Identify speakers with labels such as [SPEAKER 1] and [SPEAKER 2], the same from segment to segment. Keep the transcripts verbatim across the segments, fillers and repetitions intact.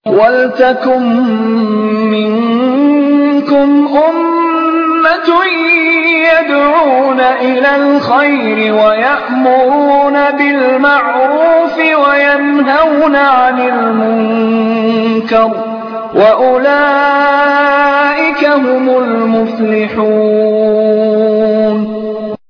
[SPEAKER 1] ولتكن منكم أمة يدعون إلى الخير ويأمرون بالمعروف وينهون عن المنكر وأولئك هم المفلحون.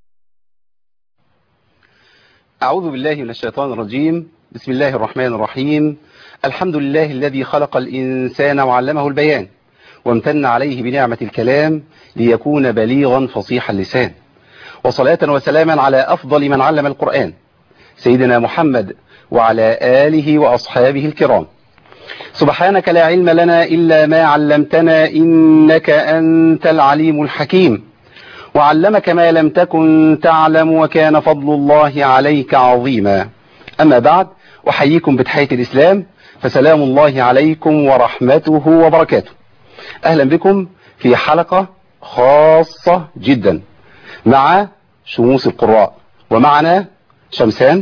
[SPEAKER 2] أعوذ بالله من الشيطان الرجيم. بسم الله الرحمن الرحيم. الحمد لله الذي خلق الإنسان وعلمه البيان وامتن عليه بنعمة الكلام ليكون بليغا فصيح اللسان، وصلاة وسلاما على أفضل من علم القرآن سيدنا محمد وعلى آله وأصحابه الكرام. سبحانك لا علم لنا إلا ما علمتنا إنك أنت العليم الحكيم، وعلمك ما لم تكن تعلم وكان فضل الله عليك عظيما. أما بعد، أحييكم بتحية الإسلام، فسلام الله عليكم ورحمته وبركاته. أهلا بكم في حلقة خاصة جدا مع شموس القراء، ومعنا شمسان،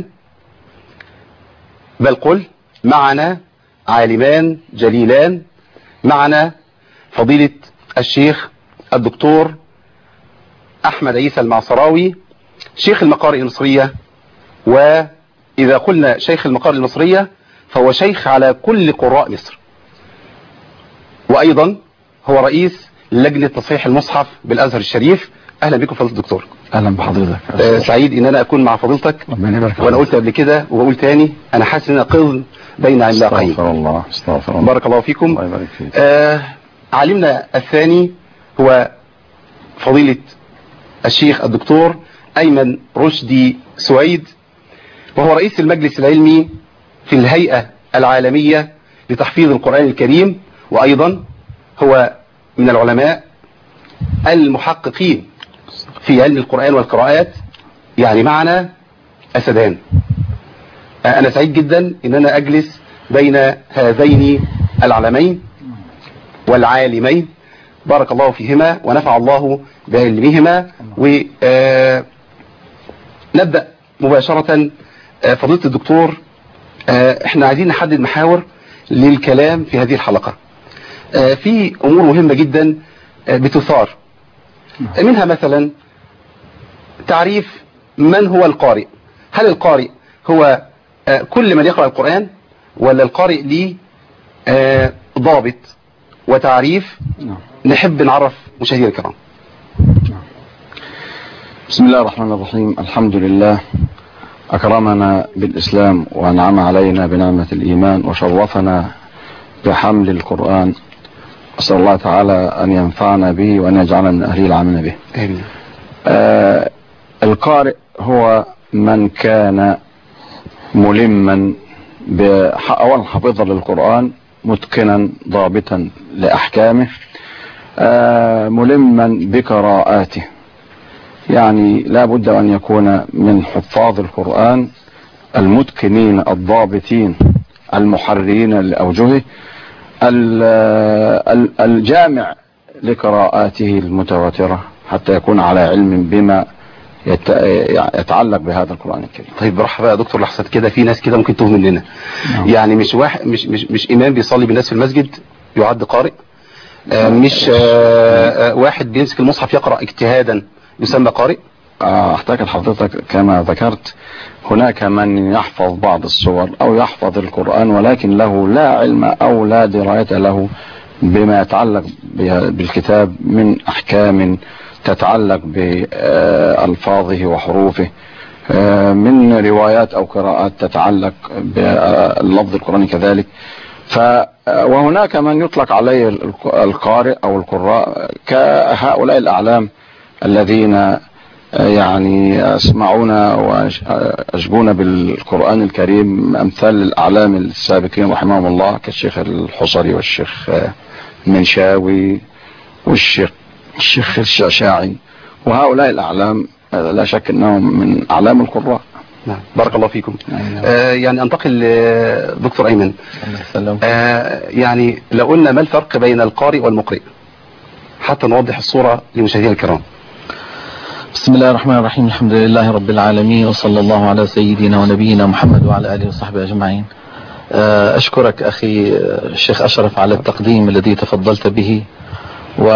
[SPEAKER 2] بل قل معنا عالمان جليلان، معنا فضيلة الشيخ الدكتور أحمد عيسى المعصراوي شيخ المقارئ المصرية. وإذا قلنا شيخ المقارئ المصرية فهو شيخ على كل قراء مصر، وأيضا هو رئيس لجنة تصحيح المصحف بالأزهر الشريف. أهلا بكم فضيلة الدكتور.
[SPEAKER 3] أهلا بحضرتك.
[SPEAKER 2] آه سعيد إن أنا أكون مع فضيلتك. وأنا قلت قبل كده وبقول تاني، أنا حاسس إن أنا قض بين عملاقين.
[SPEAKER 3] استغفر الله استغفر الله.
[SPEAKER 2] بارك الله فيكم.
[SPEAKER 3] الله يبارك فيك.
[SPEAKER 2] آه عالمنا الثاني هو فضيلة الشيخ الدكتور أيمن رشدي سويد، وهو رئيس المجلس العلمي في الهيئة العالمية لتحفيظ القرآن الكريم، وأيضا هو من العلماء المحققين في علم القرآن والقراءات، يعني معنا أسدان. أنا سعيد جدا أن أنا أجلس بين هذين العلمين والعالمين، بارك الله فيهما ونفع الله بعلمهما. ونبدأ مباشرة. فضيلة الدكتور، احنا عايزين نحدد محاور للكلام في هذه الحلقة. في أمور مهمة جدا بتثار، منها مثلا تعريف من هو القارئ. هل القارئ هو كل من يقرأ القرآن، ولا القارئ ليه ضابط وتعريف؟ نحب نعرف مشاهدينا الكرام.
[SPEAKER 3] بسم الله الرحمن الرحيم. الحمد لله أكرمنا بالإسلام وأنعم علينا بنعمة الإيمان وشرفنا بحمل القرآن. أسأل الله تعالى أن ينفعنا به وأن يجعلنا من أهل العمل به.
[SPEAKER 2] آمين.
[SPEAKER 3] آه القارئ هو من كان ملما أولا حافظا للقرآن، متقنا ضابطا لأحكامه، آه ملما بقراءاته، يعني لا بد أن يكون من حفاظ القرآن المتقنين الضابطين المحررين لأوجهه، الجامع لقراءاته المتواترة حتى يكون على علم بما يتعلق بهذا القرآن الكريم.
[SPEAKER 2] طيب براحة بقى يا دكتور، لحظة كده، في ناس كده ممكن تهمل مننا. نعم. يعني مش واحد مش مش مش إمام بيصلي بالناس في المسجد يعد قارئ، آه مش آه واحد بيمسك المصحف يقرأ اجتهادا يسمى قارئ.
[SPEAKER 3] احتاج لحضرتك كما ذكرت، هناك من يحفظ بعض السور او يحفظ القرآن ولكن له لا علم او لا دراية له بما يتعلق بالكتاب من احكام تتعلق بألفاظه وحروفه، من روايات او قراءات تتعلق باللفظ القرآني كذلك. ف وهناك من يطلق عليه القارئ او القراء كهؤلاء الاعلام الذين يعني يسمعون ويشبون بالقرآن الكريم، أمثال الأعلام السابقين رحمهم الله كالشيخ الحصري والشيخ المنشاوي والشيخ الشيخ الشعشاعي، وهؤلاء وهؤلاء الأعلام لا شك أنهم من أعلام القراء.
[SPEAKER 2] نعم بارك الله فيكم. آه يعني أنتقل لدكتور أيمن. آه يعني لو قلنا ما الفرق بين القارئ والمقرئ حتى نوضح الصورة لمشاهدينا الكرام.
[SPEAKER 4] بسم الله الرحمن الرحيم، الحمد لله رب العالمين، وصلى الله على سيدنا ونبينا محمد وعلى آله وصحبه أجمعين. أشكرك أخي الشيخ أشرف على التقديم الذي تفضلت به، و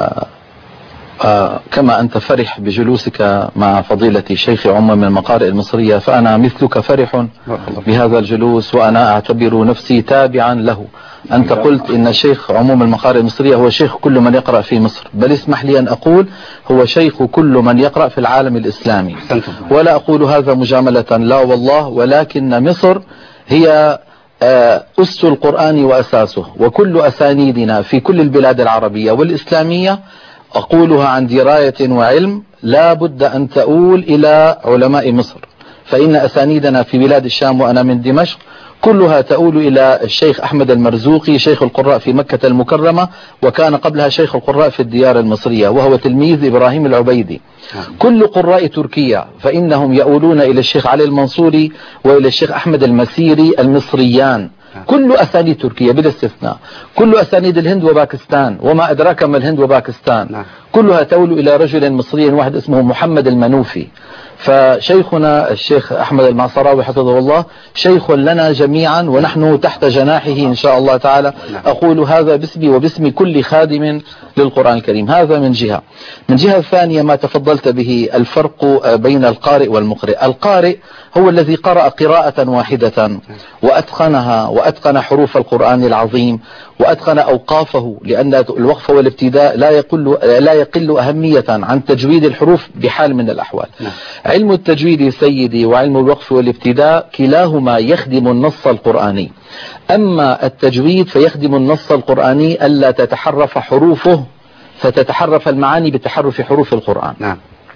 [SPEAKER 4] كما أنت فرح بجلوسك مع فضيلة شيخ عموم المقارئ المصرية، فأنا مثلك فرح بهذا الجلوس، وأنا أعتبر نفسي تابعا له. أنت قلت إن شيخ عموم المقارئ المصرية هو شيخ كل من يقرأ في مصر، بل اسمح لي أن أقول هو شيخ كل من يقرأ في العالم الإسلامي، ولا أقول هذا مجاملة، لا والله، ولكن مصر هي أس القرآن وأساسه، وكل أسانيدنا في كل البلاد العربية والإسلامية أقولها عن دراية وعلم لا بد أن تؤول إلى علماء مصر، فإن أسانيدنا في بلاد الشام وأنا من دمشق كلها تؤول إلى الشيخ أحمد المرزوقي شيخ القراء في مكة المكرمة، وكان قبلها شيخ القراء في الديار المصرية، وهو تلميذ إبراهيم العبيدي. كل قراء تركيا فإنهم يؤولون إلى الشيخ علي المنصوري وإلى الشيخ أحمد المسيري المصريان، كل أسانيد تركيا بلا استثناء، كل أسانيد الهند وباكستان وما أدراك ما الهند وباكستان كلها تؤول إلى رجل مصري واحد اسمه محمد المنوفي. فشيخنا الشيخ أحمد المعصراوي حفظه الله شيخ لنا جميعا، ونحن تحت جناحه إن شاء الله تعالى. أقول هذا باسمي وباسم كل خادم للقرآن الكريم. هذا من جهة. من جهة ثانية ما تفضلت به، الفرق بين القارئ والمقرئ. القارئ هو الذي قرأ قراءة واحدة وأتقنها، وأتقن حروف القرآن العظيم، وأتقن أوقافه، لأن الوقف والابتداء لا يقل لا يقل أهمية عن تجويد الحروف بحال من الأحوال. علم التجويد سيدي وعلم الوقف والابتداء كلاهما يخدم النص القرآني، أما التجويد فيخدم النص القرآني ألا تتحرف حروفه فتتحرف المعاني بتحرف حروف القرآن. نعم.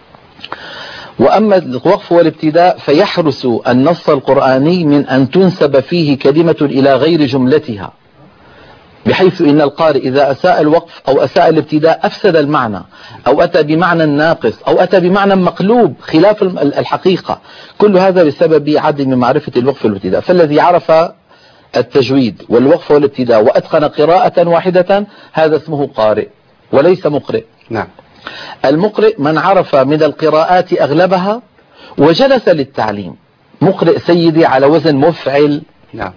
[SPEAKER 4] وأما الوقف والابتداء فيحرس النص القرآني من أن تنسب فيه كلمة إلى غير جملتها، بحيث إن القارئ إذا أساء الوقف أو أساء الابتداء أفسد المعنى، أو أتى بمعنى ناقص، أو أتى بمعنى مقلوب خلاف الحقيقة. كل هذا بسبب عدم معرفة الوقف والابتداء. فالذي عرف التجويد والوقف والابتداء وأتقن قراءة واحدة هذا اسمه قارئ وليس مقرئ. نعم. المقرئ من عرف من القراءات أغلبها وجلس للتعليم. مقرئ سيدي على وزن مفعل. نعم.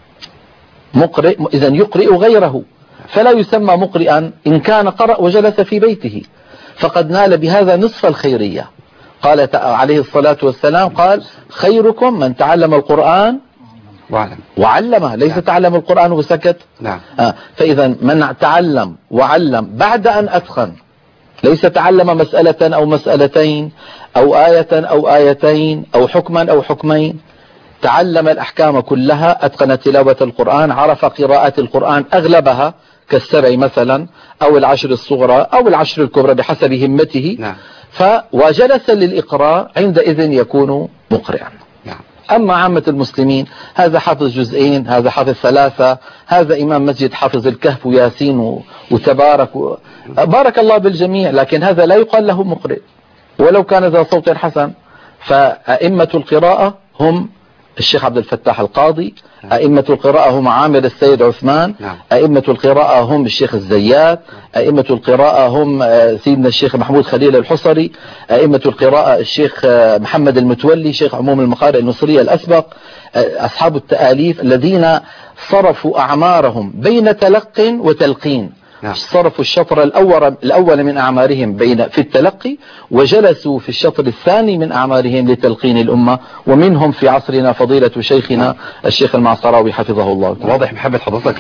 [SPEAKER 4] مقرئ إذن يقرئ غيره، فلا يسمى مقرئا إن كان قرأ وجلس في بيته، فقد نال بهذا نصف الخيرية. قال عليه الصلاة والسلام قال خيركم من تعلم القرآن وعلم وعلمه، ليس نعم. تعلم القرآن وسكت. نعم. آه فإذا من تعلم وعلم بعد أن أتقن، ليس تعلم مسألة أو مسألتين أو آية أو آيتين أو حكما أو حكمين، تعلم الأحكام كلها، أتقن تلاوة القرآن، عرف قراءات القرآن أغلبها كالسبع مثلا أو العشر الصغرى أو العشر الكبرى بحسب همته. نعم. فوجلس للإقراء عندئذ يكون مقرئا. نعم. أما عامة المسلمين هذا حافظ جزئين، هذا حافظ ثلاثة، هذا إمام مسجد حافظ الكهف وياسين وتبارك و... بارك الله بالجميع، لكن هذا لا يقال له مقرئ ولو كان ذا صوت حسن. فأئمة القراءة هم الشيخ عبد الفتاح القاضي، أئمة القراءة هم عامر السيد عثمان، أئمة القراءة هم الشيخ الزيات، أئمة القراءة هم سيدنا الشيخ محمود خليل الحصري، أئمة القراءة الشيخ محمد المتولي شيخ عموم المقارئ المصرية الأسبق، أصحاب التآليف الذين صرفوا أعمارهم بين تلق وتلقين. نعم. صرفوا الشطر الأول, الأول من أعمارهم بين في التلقي، وجلسوا في الشطر الثاني من أعمارهم لتلقين الأمة، ومنهم في عصرنا فضيلة شيخنا نعم. الشيخ المعصراوي حفظه الله تعالى.
[SPEAKER 2] واضح محبة حضرتك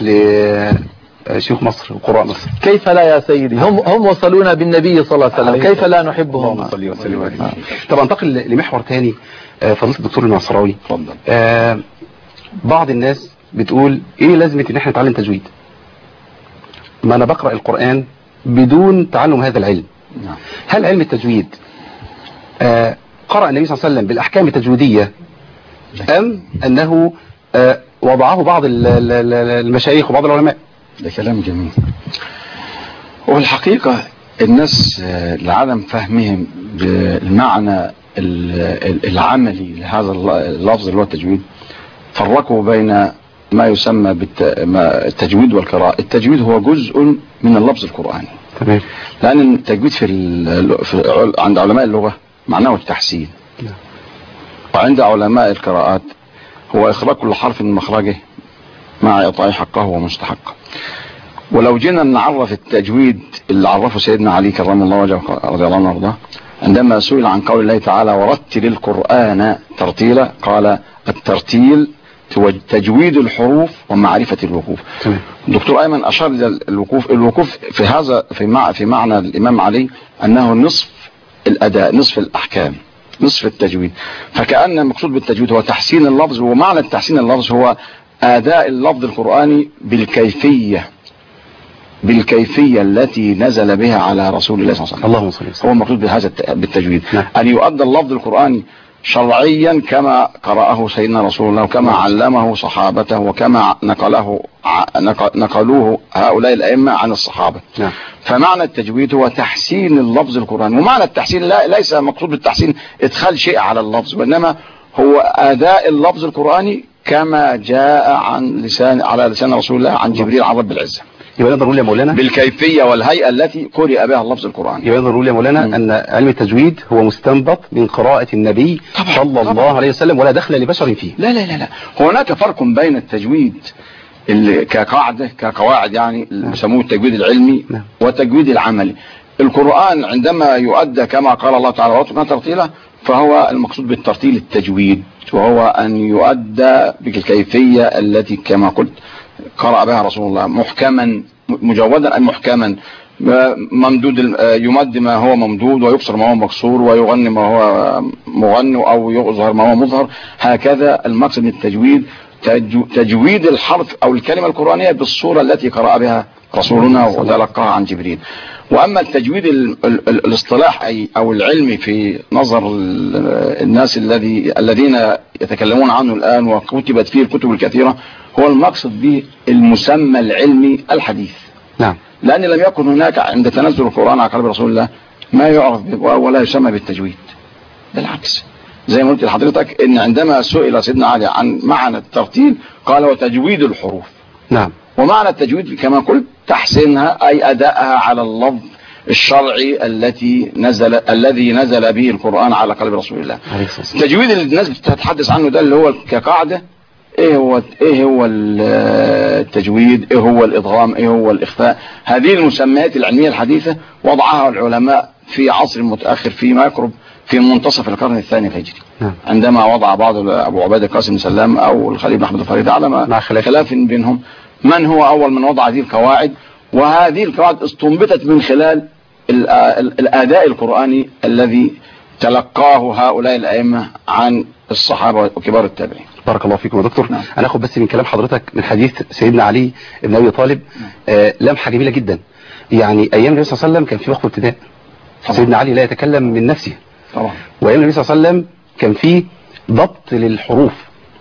[SPEAKER 2] لشيوخ مصر وقراء مصر.
[SPEAKER 4] كيف لا يا سيدي، هم هم وصلونا بالنبي صلى الله عليه وسلم، كيف لا نحبهم.
[SPEAKER 2] طب انتقل لمحور ثاني. فضيلة الدكتور المعصراوي، آه بعض الناس بتقول ايه لازمة ان احنا نتعلم تجويد؟ ما أنا بقرأ القرآن بدون تعلم هذا العلم. هل علم التجويد آه قرأ النبي صلى الله عليه وسلم بالأحكام التجويدية، أم أنه آه وضعه بعض المشايخ وبعض العلماء؟
[SPEAKER 3] ده كلام جميل. والحقيقة الناس لعدم فهمهم بالمعنى العملي لهذا اللفظ اللي هو التجويد فرقوا بين ما يسمى بالتجويد والقراءة. التجويد هو جزء من اللفظ القرآني. تمام. لأن التجويد في, في عند علماء اللغة معناه التحسين. وعند علماء القراءات هو إخراج كل حرف من مخرجه مع إعطائه حقه ومستحقه. ولو جينا نعرف التجويد اللي عرفه سيدنا علي كرم الله وجهه رضي الله عنه وارضاه عندما سئل عن قول الله تعالى ورتل القرآن ترتيلا، قال الترتيل تجويد الحروف ومعرفة الوقوف. الدكتور أيمن أشار إلى الوقوف. الوقوف في هذا في مع في معنى الإمام علي أنه نصف الأداء، نصف الأحكام، نصف التجويد. فكأن المقصود بالتجويد هو تحسين اللفظ، ومعنى تحسين اللفظ هو أداء اللفظ القرآني بالكيفية بالكيفية التي نزل بها على رسول الله صلى الله عليه وسلم.
[SPEAKER 2] اللهم صل وسلم.
[SPEAKER 3] هو المقصود بهذا بالتجويد
[SPEAKER 2] نعم.
[SPEAKER 3] أن يؤدى اللفظ القرآني شرعيا كما قرأه سيدنا رسول الله وكما علمه صحابته وكما نقله نقلوه هؤلاء الأئمة عن الصحابة.
[SPEAKER 2] نعم.
[SPEAKER 3] فمعنى التجويد هو تحسين اللفظ القرآني، ومعنى التحسين لا ليس مقصود بالتحسين إدخال شيء على اللفظ، وإنما هو أداء اللفظ القرآني كما جاء عن لسان على لسان رسول الله عن جبريل عن رب العزة.
[SPEAKER 2] يبقى نقدر نقول يا مولانا
[SPEAKER 3] بالكيفية والهيئة التي قرئ بها اللفظ القرآني.
[SPEAKER 2] يبقى نقدر نقول يا مولانا م. أن علم التجويد هو مستنبط من قراءة النبي طبعا صلى طبعا الله عليه وسلم ولا دخل لبشر فيه.
[SPEAKER 3] لا لا لا لا هناك فرق بين التجويد اللي كقاعدة كقواعد يعني بيسموه التجويد العلمي م. والتجويد العملي. القرآن عندما يؤدى كما قال الله تعالى ورتلنا ترتيلا فهو المقصود بالترتيل التجويد، وهو أن يؤدى بالكيفية التي كما قلت قرأ بها رسول الله محكما مجودا أي محكما، ممدود يمد ما هو ممدود ويقصر ما هو مقصور ويغني ما هو مغني أو يظهر ما هو مظهر. هكذا المقصد من التجويد تجويد الحرف أو الكلمة القرآنية بالصورة التي قرأ بها رسولنا وتلقاها عن جبريل. وأما التجويد الاصطلاحي أو العلمي في نظر الناس الذي الذين يتكلمون عنه الآن وكتبت فيه الكتب الكثيرة هو المقصد به المسمى العلمي الحديث.
[SPEAKER 2] نعم.
[SPEAKER 3] لأن لم يكن هناك عند تنزل القرآن على قلب رسول الله ما يعرف ولا يسمى بالتجويد، بالعكس زي ما قلت لحضرتك إن عندما سئل سيدنا علي عن معنى الترتيل قال وتجويد الحروف.
[SPEAKER 2] نعم.
[SPEAKER 3] ومعنى التجويد كما قلت تحسينها أي أدائها على اللفظ الشرعي التي نزل الذي نزل به القرآن على قلب رسول الله. التجويد اللي الناس بتتحدث عنه ده اللي هو كقاعدة ايه هو ايه هو التجويد، ايه هو الادغام، ايه هو الاخفاء. هذه المسميات العلمية الحديثة وضعها العلماء في عصر متأخر فيما يقرب في منتصف القرن الثاني الهجري. نعم. عندما وضع بعض ابو عبيد القاسم بن سلام او الخليل احمد الفريدي على ما خلاف بينهم من هو اول من وضع هذه القواعد، وهذه القواعد استنبطت من خلال الاداء القرآني الذي تلقاه هؤلاء الائمة عن الصحابة وكبار التابعين.
[SPEAKER 2] بارك الله فيكم يا دكتور.
[SPEAKER 3] نعم.
[SPEAKER 2] انا اخد بس من كلام حضرتك من حديث سيدنا علي بن ابي طالب آه لمحه جميله جدا. يعني ايام النبي صلى الله عليه وسلم كان في وقت ابتداء، سيدنا علي لا يتكلم من نفسه
[SPEAKER 3] طبعا،
[SPEAKER 2] وايام النبي صلى الله عليه وسلم كان في ضبط للحروف،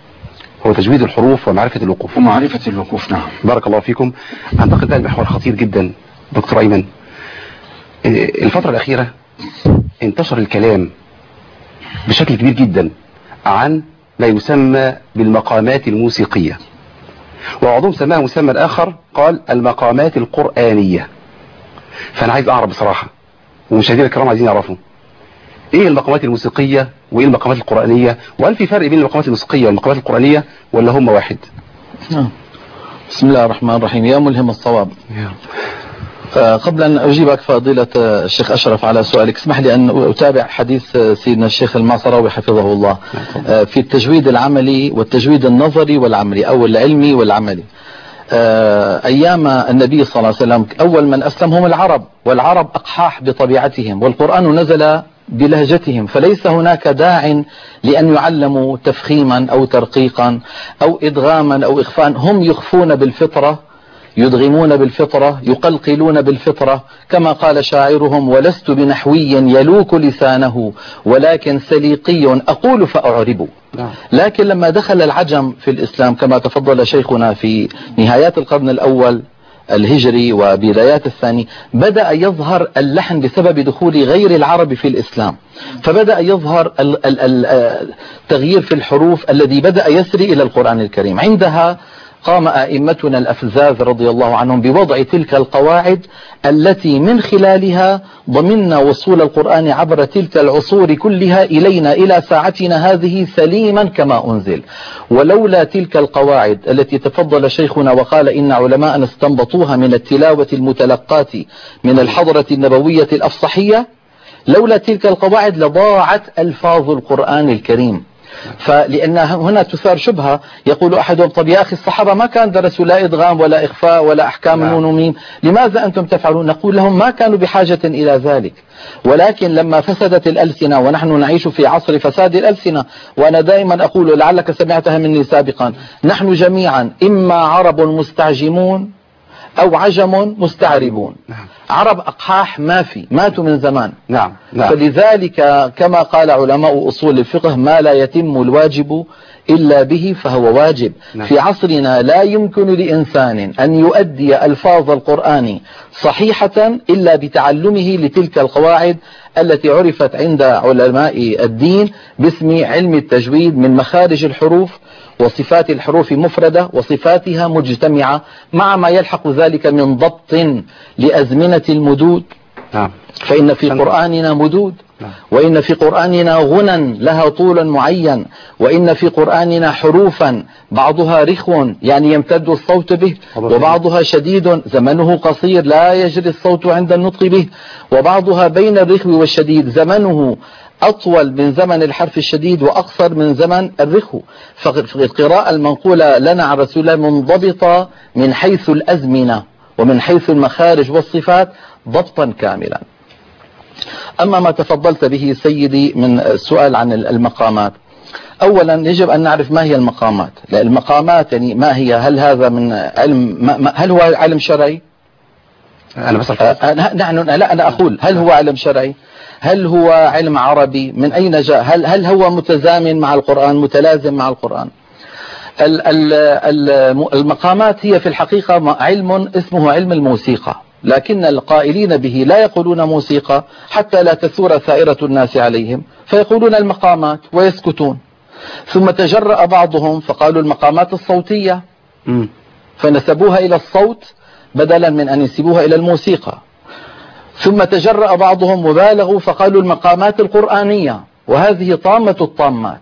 [SPEAKER 2] هو تجويد الحروف ومعرفة الوقوف
[SPEAKER 3] ومعرفة الوقوف. نعم.
[SPEAKER 2] بارك الله فيكم. اعتقد ده المحور خطير جدا دكتور ايمن. الفترة الاخيرة انتشر الكلام بشكل كبير جدا عن ما يسمى بالمقامات الموسيقية، وبعضهم سماها مسمى آخر قال المقامات القرآنية. فأنا عايز أعرف بصراحة ومشاهدينا الكرام عايزين يعرفوا إيه المقامات الموسيقية وإيه المقامات القرآنية، وهل في فرق بين المقامات الموسيقية والمقامات القرآنية ولا هم واحد؟
[SPEAKER 4] نعم. بسم الله الرحمن الرحيم. يا ملهم الصواب. قبل أن أجيبك فضيلة الشيخ أشرف على سؤالك اسمح لي أن أتابع حديث سيدنا الشيخ المعصراوي حفظه الله في التجويد العملي والتجويد النظري والعملي أو العلمي والعملي. أيام النبي صلى الله عليه وسلم أول من أسلم هم العرب، والعرب أقحاح بطبيعتهم، والقرآن نزل بلهجتهم، فليس هناك داع لأن يعلموا تفخيما أو ترقيقا أو إدغاما أو إخفاء. هم يخفون بالفطرة، يدغمون بالفطرة، يقلقلون بالفطرة، كما قال شاعرهم ولست بنحوي يلوك لسانه ولكن سليقي أقول فأعرب. لكن لما دخل العجم في الإسلام كما تفضل شيخنا في نهايات القرن الأول الهجري وبدايات الثاني بدأ يظهر اللحن بسبب دخول غير العرب في الإسلام، فبدأ يظهر التغيير في الحروف الذي بدأ يسري إلى القرآن الكريم. عندها قام أئمتنا الأفزاز رضي الله عنهم بوضع تلك القواعد التي من خلالها ضمننا وصول القرآن عبر تلك العصور كلها إلينا إلى ساعتنا هذه سليما كما أنزل. ولولا تلك القواعد التي تفضل شيخنا وقال إن علماءنا استنبطوها من التلاوة المتلقاة من الحضرة النبوية الأفصحية، لولا تلك القواعد لضاعت ألفاظ القرآن الكريم. فلأن هنا تثار شبهة، يقول أحدهم طب يا أخي الصحابة ما كان درسوا لا إدغام ولا إخفاء ولا أحكام نون وميم، لماذا أنتم تفعلون؟ نقول لهم ما كانوا بحاجة إلى ذلك، ولكن لما فسدت الألسنة، ونحن نعيش في عصر فساد الألسنة، وأنا دائما أقول لعلك سمعتها مني سابقا، نحن جميعا إما عرب مستعجمون أو عجم مستعربون. عرب أقحاح ما في، ماتوا من زمان.
[SPEAKER 2] نعم. نعم.
[SPEAKER 4] فلذلك كما قال علماء أصول الفقه ما لا يتم الواجب إلا به فهو واجب.
[SPEAKER 2] نعم.
[SPEAKER 4] في عصرنا لا يمكن لإنسان أن يؤدي ألفاظ القرآن صحيحة إلا بتعلمه لتلك القواعد التي عرفت عند علماء الدين باسم علم التجويد، من مخارج الحروف وصفات الحروف مفردة وصفاتها مجتمعة، مع ما يلحق ذلك من ضبط لأزمنة المدود.
[SPEAKER 2] نعم.
[SPEAKER 4] فإن في قرآننا مدود، وإن في قرآننا غنى لها طول معين، وإن في قرآننا حروفا بعضها رخو يعني يمتد الصوت به، وبعضها شديد زمنه قصير لا يجري الصوت عند النطق به، وبعضها بين الرخو والشديد زمنه أطول من زمن الحرف الشديد وأقصر من زمن الرخو. فالقراءة المنقولة لنا عن رسول الله منضبطة من حيث الأزمنة ومن حيث المخارج والصفات ضبطا كاملا. أما ما تفضلت به سيدي من السؤال عن المقامات، أولا يجب أن نعرف ما هي المقامات. المقامات يعني ما هي؟ هل هذا من علم ما هل هو علم شرعي؟
[SPEAKER 2] أنا بس
[SPEAKER 4] نحن لا أنا أقول هل هو علم شرعي؟ هل هو علم عربي؟ من أين جاء؟ هل هل هو متزامن مع القرآن، متلازم مع القرآن؟ المقامات هي في الحقيقة علم اسمه علم الموسيقى، لكن القائلين به لا يقولون موسيقى حتى لا تثور ثائرة الناس عليهم، فيقولون المقامات ويسكتون. ثم تجرأ بعضهم فقالوا المقامات الصوتية، فنسبوها إلى الصوت بدلا من أن ينسبوها إلى الموسيقى. ثم تجرأ بعضهم وبالغوا فقالوا المقامات القرآنية، وهذه طامة الطامات.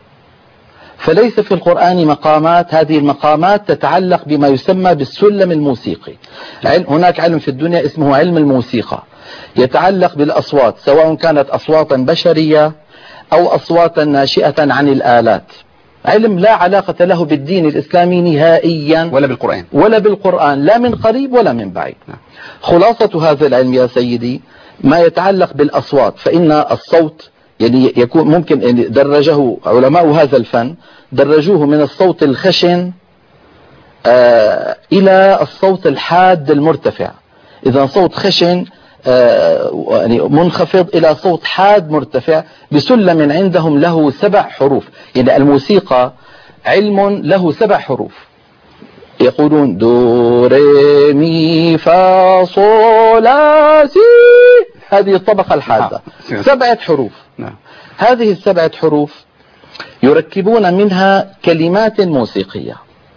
[SPEAKER 4] فليس في القرآن مقامات، هذه المقامات تتعلق بما يسمى بالسلم الموسيقي. هناك علم في الدنيا اسمه علم الموسيقى، يتعلق بالأصوات، سواء كانت أصواتا بشرية أو أصواتا ناشئة عن الآلات. علم لا علاقة له بالدين الإسلامي نهائيا
[SPEAKER 2] ولا بالقرآن
[SPEAKER 4] ولا بالقرآن، لا من قريب ولا من بعيد. خلاصة هذا العلم يا سيدي ما يتعلق بالأصوات، فإن الصوت يعني يكون ممكن أن درجه علماء هذا الفن، درجوه من الصوت الخشن آه إلى الصوت الحاد المرتفع. إذا صوت خشن آه يعني منخفض إلى صوت حاد مرتفع بسلم عندهم له سبع حروف. يعني الموسيقى علم له سبع حروف، يقولون دو ري مي فا صول لا سي، هذه الطبقة الحادة سبعة حروف. هذه السبعة حروف يركبون منها كلمات موسيقية،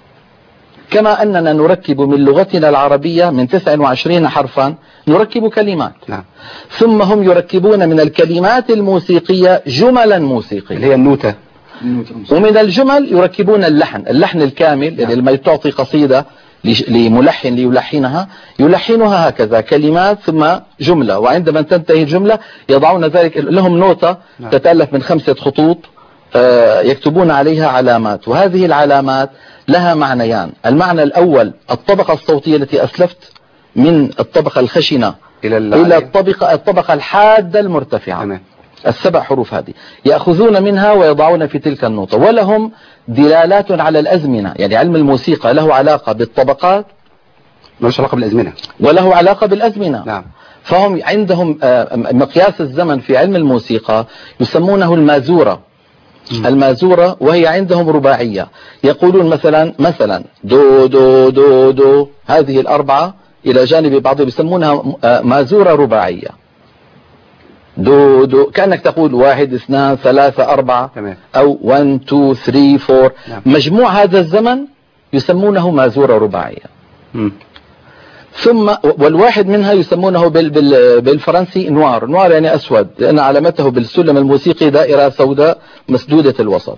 [SPEAKER 4] كما أننا نركب من لغتنا العربية من تسعة وعشرين حرفا نركب كلمات.
[SPEAKER 2] نعم.
[SPEAKER 4] ثم هم يركبون من الكلمات الموسيقية جملا موسيقية
[SPEAKER 2] اللي هي النوتة،
[SPEAKER 4] ومن الجمل يركبون اللحن، اللحن الكامل. يعني لما تعطي قصيدة لملحن ليلحنها يلحنها هكذا كلمات ثم جملة، وعندما تنتهي الجملة يضعون ذلك لهم نوتة تتألف من خمسة خطوط يكتبون عليها علامات، وهذه العلامات لها معنيان. المعنى الأول الطبقة الصوتية التي أسلفت من الطبقة الخشنة إلى, إلى الطبقة, الطبقة الحادة المرتفعة. أمين. السبع حروف هذه يأخذون منها ويضعون في تلك النوتة، ولهم دلالات على الأزمنة. يعني علم الموسيقى له علاقة بالطبقات،
[SPEAKER 2] ملوش علاقة بالأزمنة،
[SPEAKER 4] وله علاقة بالأزمنة.
[SPEAKER 2] نعم.
[SPEAKER 4] فهم عندهم مقياس الزمن في علم الموسيقى يسمونه المازورة. م. المازورة وهي عندهم رباعية، يقولون مثلا مثلا دو دو دو دو، هذه الأربعة إلى جانب بعضهم يسمونها مازورة رباعية. دو دو كأنك تقول واحد اثنان ثلاثة أربعة،
[SPEAKER 2] تمام.
[SPEAKER 4] أو واحد اثنين ثلاثة أربعة.
[SPEAKER 2] نعم.
[SPEAKER 4] مجموع هذا الزمن يسمونه مازورة رباعية.
[SPEAKER 2] مم.
[SPEAKER 4] ثم والواحد منها يسمونه بال بال بالفرنسي نوار. نوار يعني أسود، لأن علامته بالسلم الموسيقي دائرة سوداء مسدودة الوسط،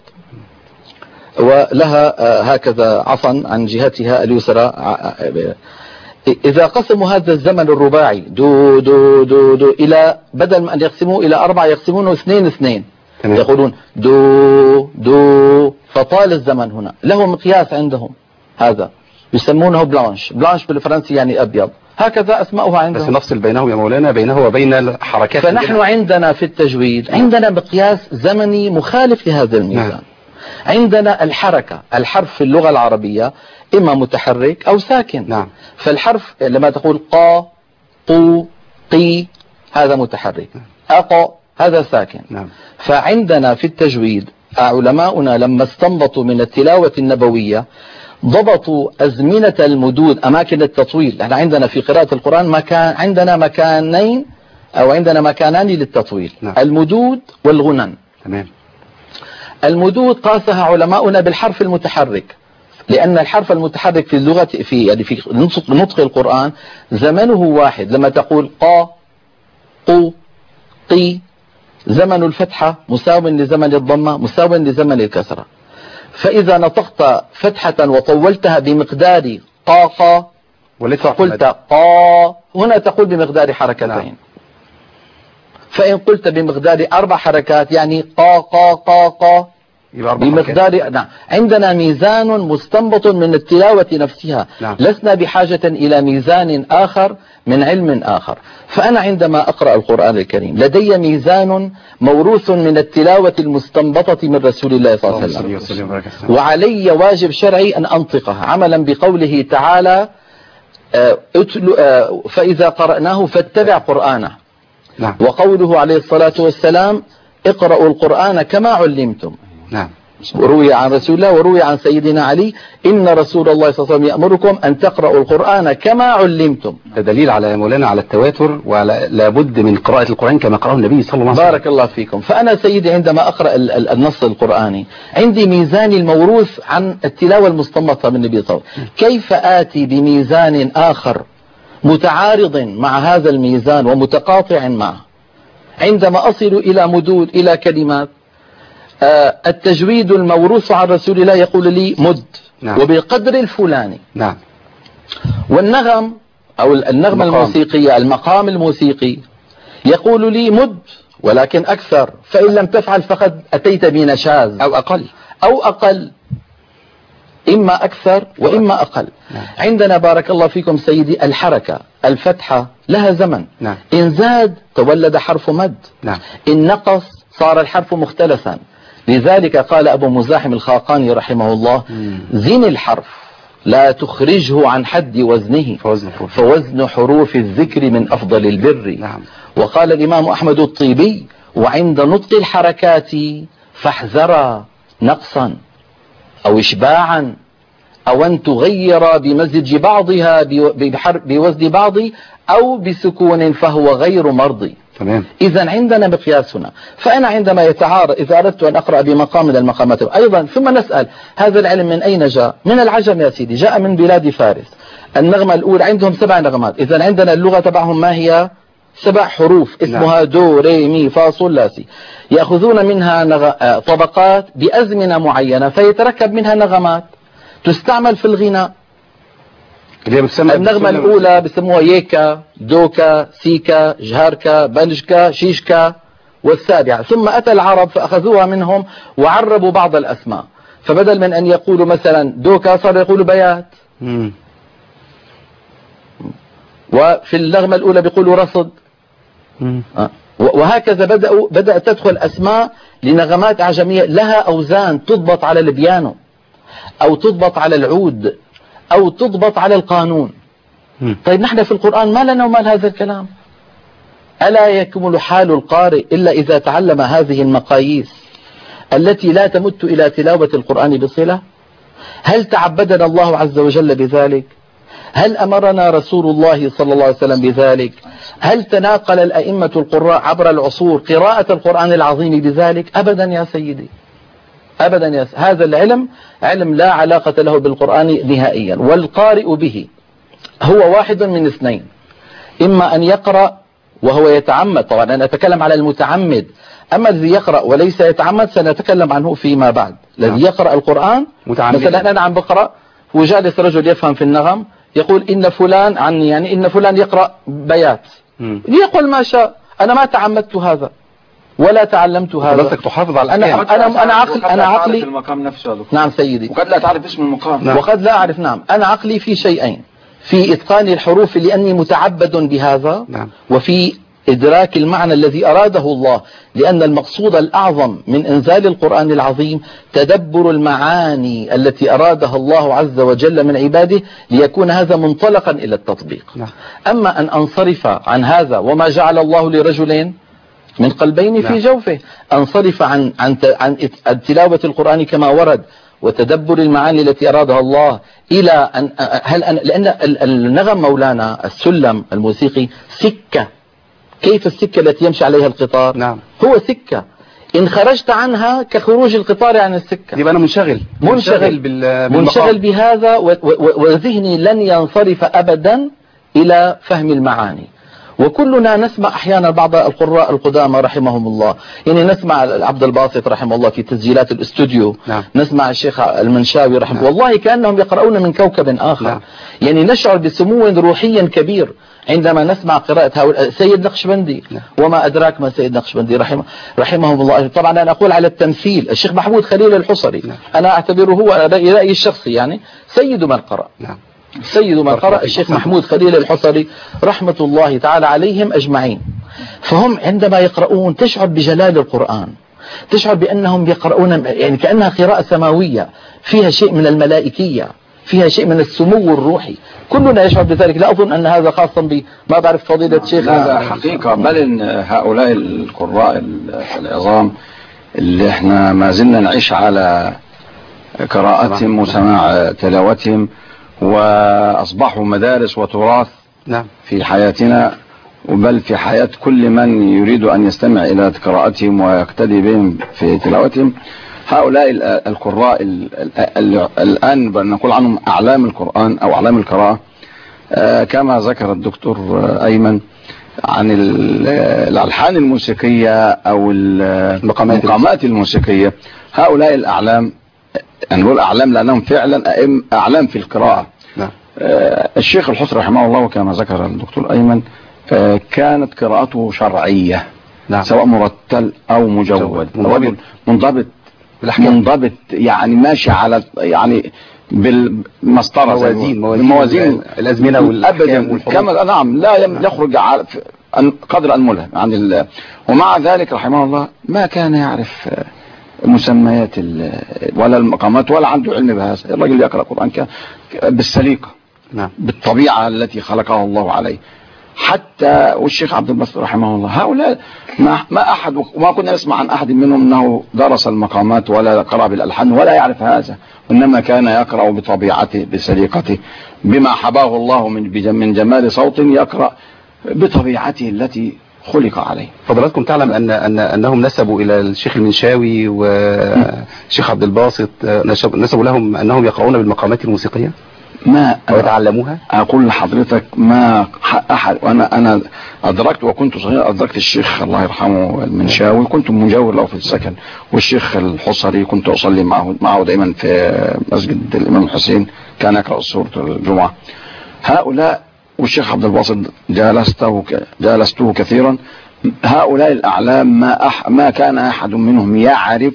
[SPEAKER 4] ولها هكذا عصا عن جهتها اليسرى. إذا قسموا هذا الزمن الرباعي دو دو دو دو إلى بدل من أن يقسموه إلى أربعة يقسمونه اثنين اثنين، يقولون دو دو، فطال الزمن هنا. له مقياس عندهم هذا يسمونه بلانش. بلانش بالفرنسي يعني أبيض، هكذا أسماؤها عندهم.
[SPEAKER 2] بس نفصل بينه يا مولانا بينه وبين الحركات.
[SPEAKER 4] فنحن عندنا في التجويد عندنا مقياس زمني مخالف لهذا الميزان. نعم. عندنا الحركة، الحرف في اللغة العربية إما متحرك أو ساكن.
[SPEAKER 2] نعم.
[SPEAKER 4] فالحرف لما تقول قا قو قي هذا متحرك، أقا هذا ساكن.
[SPEAKER 2] نعم.
[SPEAKER 4] فعندنا في التجويد علماؤنا لما استنبطوا من التلاوة النبوية ضبطوا أزمنة المدود، أماكن التطويل. نحن عندنا في قراءة القرآن مكان، عندنا مكانين أو عندنا مكانان للتطويل. نعم. المدود والغنن.
[SPEAKER 2] تمام.
[SPEAKER 4] المدود قاسها علماؤنا بالحرف المتحرك، لأن الحرف المتحرك في اللغة في يعني في نطق القرآن زمنه واحد. لما تقول قا قو قي زمن الفتحة مساو لزمن الضمة مساو لزمن الكسرة. فإذا نطقت فتحة وطولتها بمقدار قا قا فقلت قا، هنا تقول بمقدار حركتين. نعم. فإن قلت بمقدار أربع حركات يعني قا قا قا قا بمقدار. نعم. عندنا ميزان مستنبط من التلاوة نفسها. نعم. لسنا بحاجة إلى ميزان آخر من علم آخر. فأنا عندما أقرأ القرآن الكريم لدي ميزان موروث من التلاوة المستنبطة من رسول الله صلى الله عليه وسلم، وعلي واجب شرعي أن أنطقها عملا بقوله تعالى فإذا قرأناه فاتبع قرآنه. نعم. وقوله عليه الصلاة والسلام اقرأوا القرآن كما علمتم.
[SPEAKER 2] نعم.
[SPEAKER 4] وروي عن رسول الله وروي عن سيدنا علي إن رسول الله صلى الله عليه وسلم يأمركم أن تقرأوا القرآن كما علمتم.
[SPEAKER 2] ده دليل على مولانا على التواتر وعلى لابد من قراءة القرآن كما قرأه النبي صلى الله عليه وسلم.
[SPEAKER 4] بارك الله فيكم. فأنا سيدي عندما أقرأ النص القرآني عندي ميزاني الموروث عن التلاوة المستنبطة من النبي صلى الله عليه وسلم. كيف آتي بميزان آخر متعارض مع هذا الميزان ومتقاطع معه؟ عندما أصل إلى مدود إلى كلمات آه التجويد الموروث عن رسول الله يقول لي مد. نعم. وبالقدر الفلاني.
[SPEAKER 2] نعم.
[SPEAKER 4] والنغم أو النغمة الموسيقية المقام الموسيقي يقول لي مد ولكن أكثر، فإن لم تفعل فقد أتيت بنشاز
[SPEAKER 2] أو أقل
[SPEAKER 4] أو أقل، إما أكثر وإما أقل. نعم. عندنا بارك الله فيكم سيدي الحركة الفتحة لها زمن. نعم. إن زاد تولد حرف مد. نعم. إن نقص صار الحرف مختلفا. لذلك قال أبو مزاحم الخاقاني رحمه الله مم. زن الحرف لا تخرجه عن حد وزنه فوزن, فوزن حروف الذكر من أفضل البر. نعم. وقال الإمام أحمد الطيبي وعند نطق الحركات فاحذرا نقصا أو إشباعا أو أن تغير بمزج بعضها بوزن بعض أو بسكون فهو غير مرضي.
[SPEAKER 2] تمام.
[SPEAKER 4] إذا عندنا مقياسنا. فأنا عندما يتعارض إذا أردت أن أقرأ بمقام من المقامات أيضا ثم نسأل هذا العلم من أين جاء؟ من العجم يا سيدي، جاء من بلاد فارس. النغمة الأولى عندهم سبع نغمات. إذا عندنا اللغة تبعهم ما هي؟ سبع حروف اسمها نعم. دو ري مي فا صول لا سي. يأخذون منها نغ... طبقات بأزمنة معينة فيتركب منها نغمات تستعمل في الغناء. النغمة الأولى بسموها ييكا دوكا سيكا جهاركا بنجكا شيشكا والسابعة. ثم أتى العرب فأخذوها منهم وعربوا بعض الأسماء، فبدل من أن يقولوا مثلا دوكا صار يقولوا بيات. مم. وفي النغمة الأولى بيقولوا رصد. مم. وهكذا بدأوا بدأت تدخل أسماء لنغمات أعجمية لها أوزان تضبط على البيانو أو تضبط على العود أو تضبط على القانون. م. طيب نحن في القرآن ما لنا ومال هذا الكلام. ألا يكمل حال القارئ إلا إذا تعلم هذه المقاييس التي لا تمت إلى تلاوة القرآن بصلة؟ هل تعبدنا الله عز وجل بذلك؟ هل أمرنا رسول الله صلى الله عليه وسلم بذلك؟ هل تناقل الأئمة القراء عبر العصور قراءة القرآن العظيم بذلك؟ أبدا يا سيدي أبدا يا س... هذا العلم علم لا علاقة له بالقرآن نهائيا. والقارئ به هو واحد من اثنين: إما أن يقرأ وهو يتعمد، طبعا أنا أتكلم على المتعمد، أما الذي يقرأ وليس يتعمد سنتكلم عنه فيما بعد. الذي يقرأ القرآن متعمد، مثلا أنا عم بقرأ وجالس رجل يفهم في النغم يقول إن فلان عني، يعني إن فلان يقرأ بيات، يقول ما شاء، أنا ما تعمدت هذا ولا تعلمت هذا.
[SPEAKER 2] حضرتك تحافظ على
[SPEAKER 4] أنا
[SPEAKER 2] الأحكام.
[SPEAKER 4] أنا أنا عقل أنا عقلي
[SPEAKER 3] المقام نفسه.
[SPEAKER 4] نعم سيدي.
[SPEAKER 3] وقد لا تعرف اسم المقام.
[SPEAKER 4] نعم. وقد لا أعرف. نعم. أنا عقلي في شيئين: في إتقان الحروف لأني متعبد بهذا،
[SPEAKER 2] نعم.
[SPEAKER 4] وفي إدراك المعنى الذي أراده الله، لأن المقصود الأعظم من إنزال القرآن العظيم تدبر المعاني التي أرادها الله عز وجل من عباده، ليكون هذا منطلقا إلى التطبيق.
[SPEAKER 2] نعم.
[SPEAKER 4] أما أن أنصرف عن هذا، وما جعل الله لرجلين من قلبين في
[SPEAKER 2] نعم. جوفه،
[SPEAKER 4] أنصرف عن عن عن تلاوة القرآن كما ورد وتدبر المعاني التي أرادها الله إلى أن هل أن لأن النغم مولانا السلم الموسيقي سكة، كيف السكة التي يمشي عليها القطار؟
[SPEAKER 2] نعم.
[SPEAKER 4] هو سكة، إن خرجت عنها كخروج القطار عن السكة.
[SPEAKER 2] يبقى أنا منشغل
[SPEAKER 4] منشغل
[SPEAKER 2] بال...
[SPEAKER 4] منشغل بهذا، وذهني لن ينصرف أبدا إلى فهم المعاني. وكلنا نسمع أحيانا بعض القراء القدامى رحمهم الله، يعني نسمع عبد الباسط رحمه الله في تسجيلات الاستوديو.
[SPEAKER 2] نعم.
[SPEAKER 4] نسمع الشيخ المنشاوي رحمه
[SPEAKER 2] نعم.
[SPEAKER 4] والله كأنهم يقرؤون من كوكب آخر.
[SPEAKER 2] نعم.
[SPEAKER 4] يعني نشعر بسمو روحيا كبير عندما نسمع قراءة هؤلاء. سيد نقشبندي،
[SPEAKER 2] نعم.
[SPEAKER 4] وما أدراك ما سيد نقشبندي رحمه رحمهم الله. طبعا أنا أقول على التمثيل الشيخ محمود خليل الحصري.
[SPEAKER 2] نعم.
[SPEAKER 4] أنا أعتبره هو رأيي الشخصي يعني سيد من قرأ.
[SPEAKER 2] نعم.
[SPEAKER 4] سيد من قرأ الشيخ محمود خليل الحصري رحمة الله تعالى عليهم أجمعين. فهم عندما يقرؤون تشعر بجلال القرآن، تشعر بأنهم يقرؤون يعني كأنها قراءة سماوية فيها شيء من الملائكية، فيها شيء من السمو الروحي. كلنا يشعر بذلك. لا أظن أن هذا خاصا بما بعرف فضيلة الشيخ.
[SPEAKER 3] هذا حقيقة، بل إن هؤلاء القراء العظام اللي احنا ما زلنا نعيش على قراءتهم وسماع تلاوتهم، وأصبحوا مدارس وتراث
[SPEAKER 2] نعم.
[SPEAKER 3] في حياتنا، وبل في حياة كل من يريد أن يستمع إلى قراءتهم ويقتدي بهم في تلاوتهم. هؤلاء القراء الآن نقول عنهم أعلام القرآن أو أعلام القراءة، كما ذكر الدكتور أيمن عن الألحان الموسيقية أو المقامات الموسيقية. هؤلاء الأعلام، أنا نقول أعلام لأنهم فعلا أعلام في القراءة.
[SPEAKER 2] نعم.
[SPEAKER 3] آه الشيخ الحصري رحمه الله كما ذكر الدكتور أيمن آه كانت قراءته شرعية. نعم. سواء مرتل أو مجود، منضبط منضبط منضبط يعني ماشي على يعني بالمسطرة،
[SPEAKER 2] موازين
[SPEAKER 3] موازين
[SPEAKER 2] الأزمنة والأحكام
[SPEAKER 3] كما نعم لا يخرج قدر الملهم عن الله. ومع ذلك رحمه الله ما كان يعرف مسميات ولا المقامات ولا عنده علم بهذا. الرجل يقرأ القرآن بالسليقة.
[SPEAKER 2] نعم.
[SPEAKER 3] بالطبيعة التي خلقها الله عليه. حتى والشيخ عبد الباسط رحمه الله هؤلاء ما, ما أحد وما كنا نسمع عن أحد منهم أنه درس المقامات ولا قرأ بالألحان ولا يعرف هذا، إنما كان يقرأ بطبيعته بسليقته بما حباه الله من من جمال صوت، يقرأ بطبيعته التي خلق عليه.
[SPEAKER 2] فضلاتكم تعلم أن أن أنهم نسبوا إلى الشيخ المنشاوي والشيخ عبد الباسط، نسبوا لهم أنهم يقرؤون بالمقامات الموسيقية
[SPEAKER 3] ما
[SPEAKER 2] ويتعلموها.
[SPEAKER 3] أقول لحضرتك ما أحد، وأنا أنا أدركت وكنت صغير، أدركت الشيخ الله يرحمه المنشاوي كنت مجاور له في السكن، والشيخ الحصري كنت أصلي معه معه دائما في مسجد الإمام الحسين، كان يقرأ سورة الجمعة. هؤلاء والشيخ عبد الباسط جالسته جالسته كثيرا. هؤلاء الأعلام ما أح ما كان أحد منهم يعرف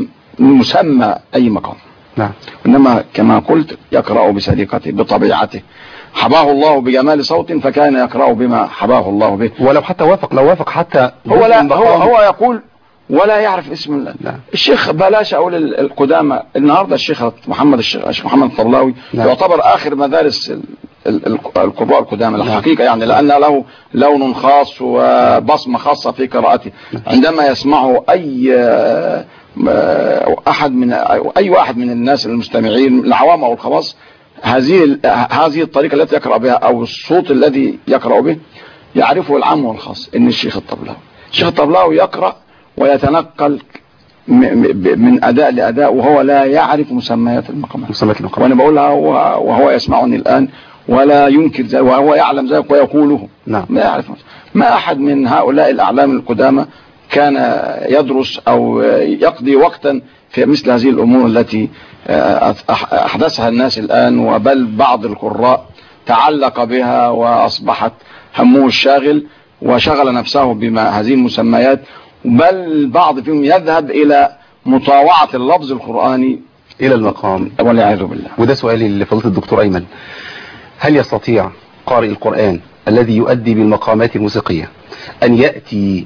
[SPEAKER 3] مسمى أي مقام.
[SPEAKER 2] نعم.
[SPEAKER 3] إنما كما قلت يقرأ بسليقته بطبيعته، حباه الله بجمال صوت فكان يقرأ بما حباه الله به،
[SPEAKER 2] ولو حتى وافق لو وافق حتى
[SPEAKER 3] هو لا هو هو يقول ولا يعرف اسم الله.
[SPEAKER 2] نعم.
[SPEAKER 3] الشيخ بلاش أقول القدامى النهارده الشيخ محمد الشيخ, الشيخ محمد الطبلاوي. نعم. يعتبر آخر مدارس القراء القدامى الحقيقة. نعم. يعني لأن له لون خاص وبصمة خاصة في قراءته. نعم. عندما يسمعه أي أحد من أي واحد من الناس المستمعين العوام أو الخواص، هذه هذه الطريقة التي يقرأ بها أو الصوت الذي يقرأ به يعرفه العام والخاص. إن الشيخ الطبلاوي الشيخ الطبلاوي يقرأ ويتنقل من أداء لأداء وهو لا يعرف مسميات المقامات.
[SPEAKER 2] مسميات المقامات.
[SPEAKER 3] وأنا بقولها وهو يسمعني الآن ولا ينكر ذلك وهو يعلم ذلك ويقوله.
[SPEAKER 2] نعم.
[SPEAKER 3] ما يعرف. ما أحد من هؤلاء الأعلام القدامى كان يدرس أو يقضي وقتا في مثل هذه الأمور التي أحدثها الناس الآن، وبل بعض القراء تعلق بها وأصبحت همه الشاغل وشغل نفسه بما هذه المسميات، بل بعض فيهم يذهب إلى مطاوعة اللفظ القرآني
[SPEAKER 2] إلى المقام
[SPEAKER 3] والعياذ بالله.
[SPEAKER 2] وده سؤالي لفضيلة الدكتور أيمن، هل يستطيع قارئ القرآن الذي يؤدي بالمقامات الموسيقية أن يأتي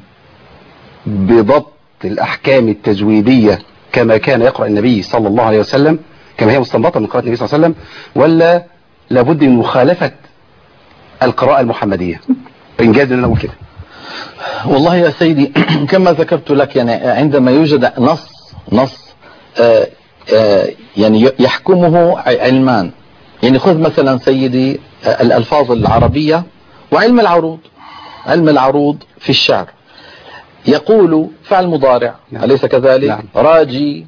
[SPEAKER 2] بضبط الأحكام التجويدية كما كان يقرأ النبي صلى الله عليه وسلم، كما هي مستنبطة من قراءة النبي صلى الله عليه وسلم، ولا لابد من مخالفة القراءة المحمدية؟ إنجاز لنا نقول كده.
[SPEAKER 4] والله يا سيدي كما ذكرت لك، يعني عندما يوجد نص نص آآ آآ يعني يحكمه علمان. يعني خذ مثلا سيدي الألفاظ العربية وعلم العروض. علم العروض في الشعر يقول فعل مضارع، نعم. أليس كذلك؟ نعم. راجي،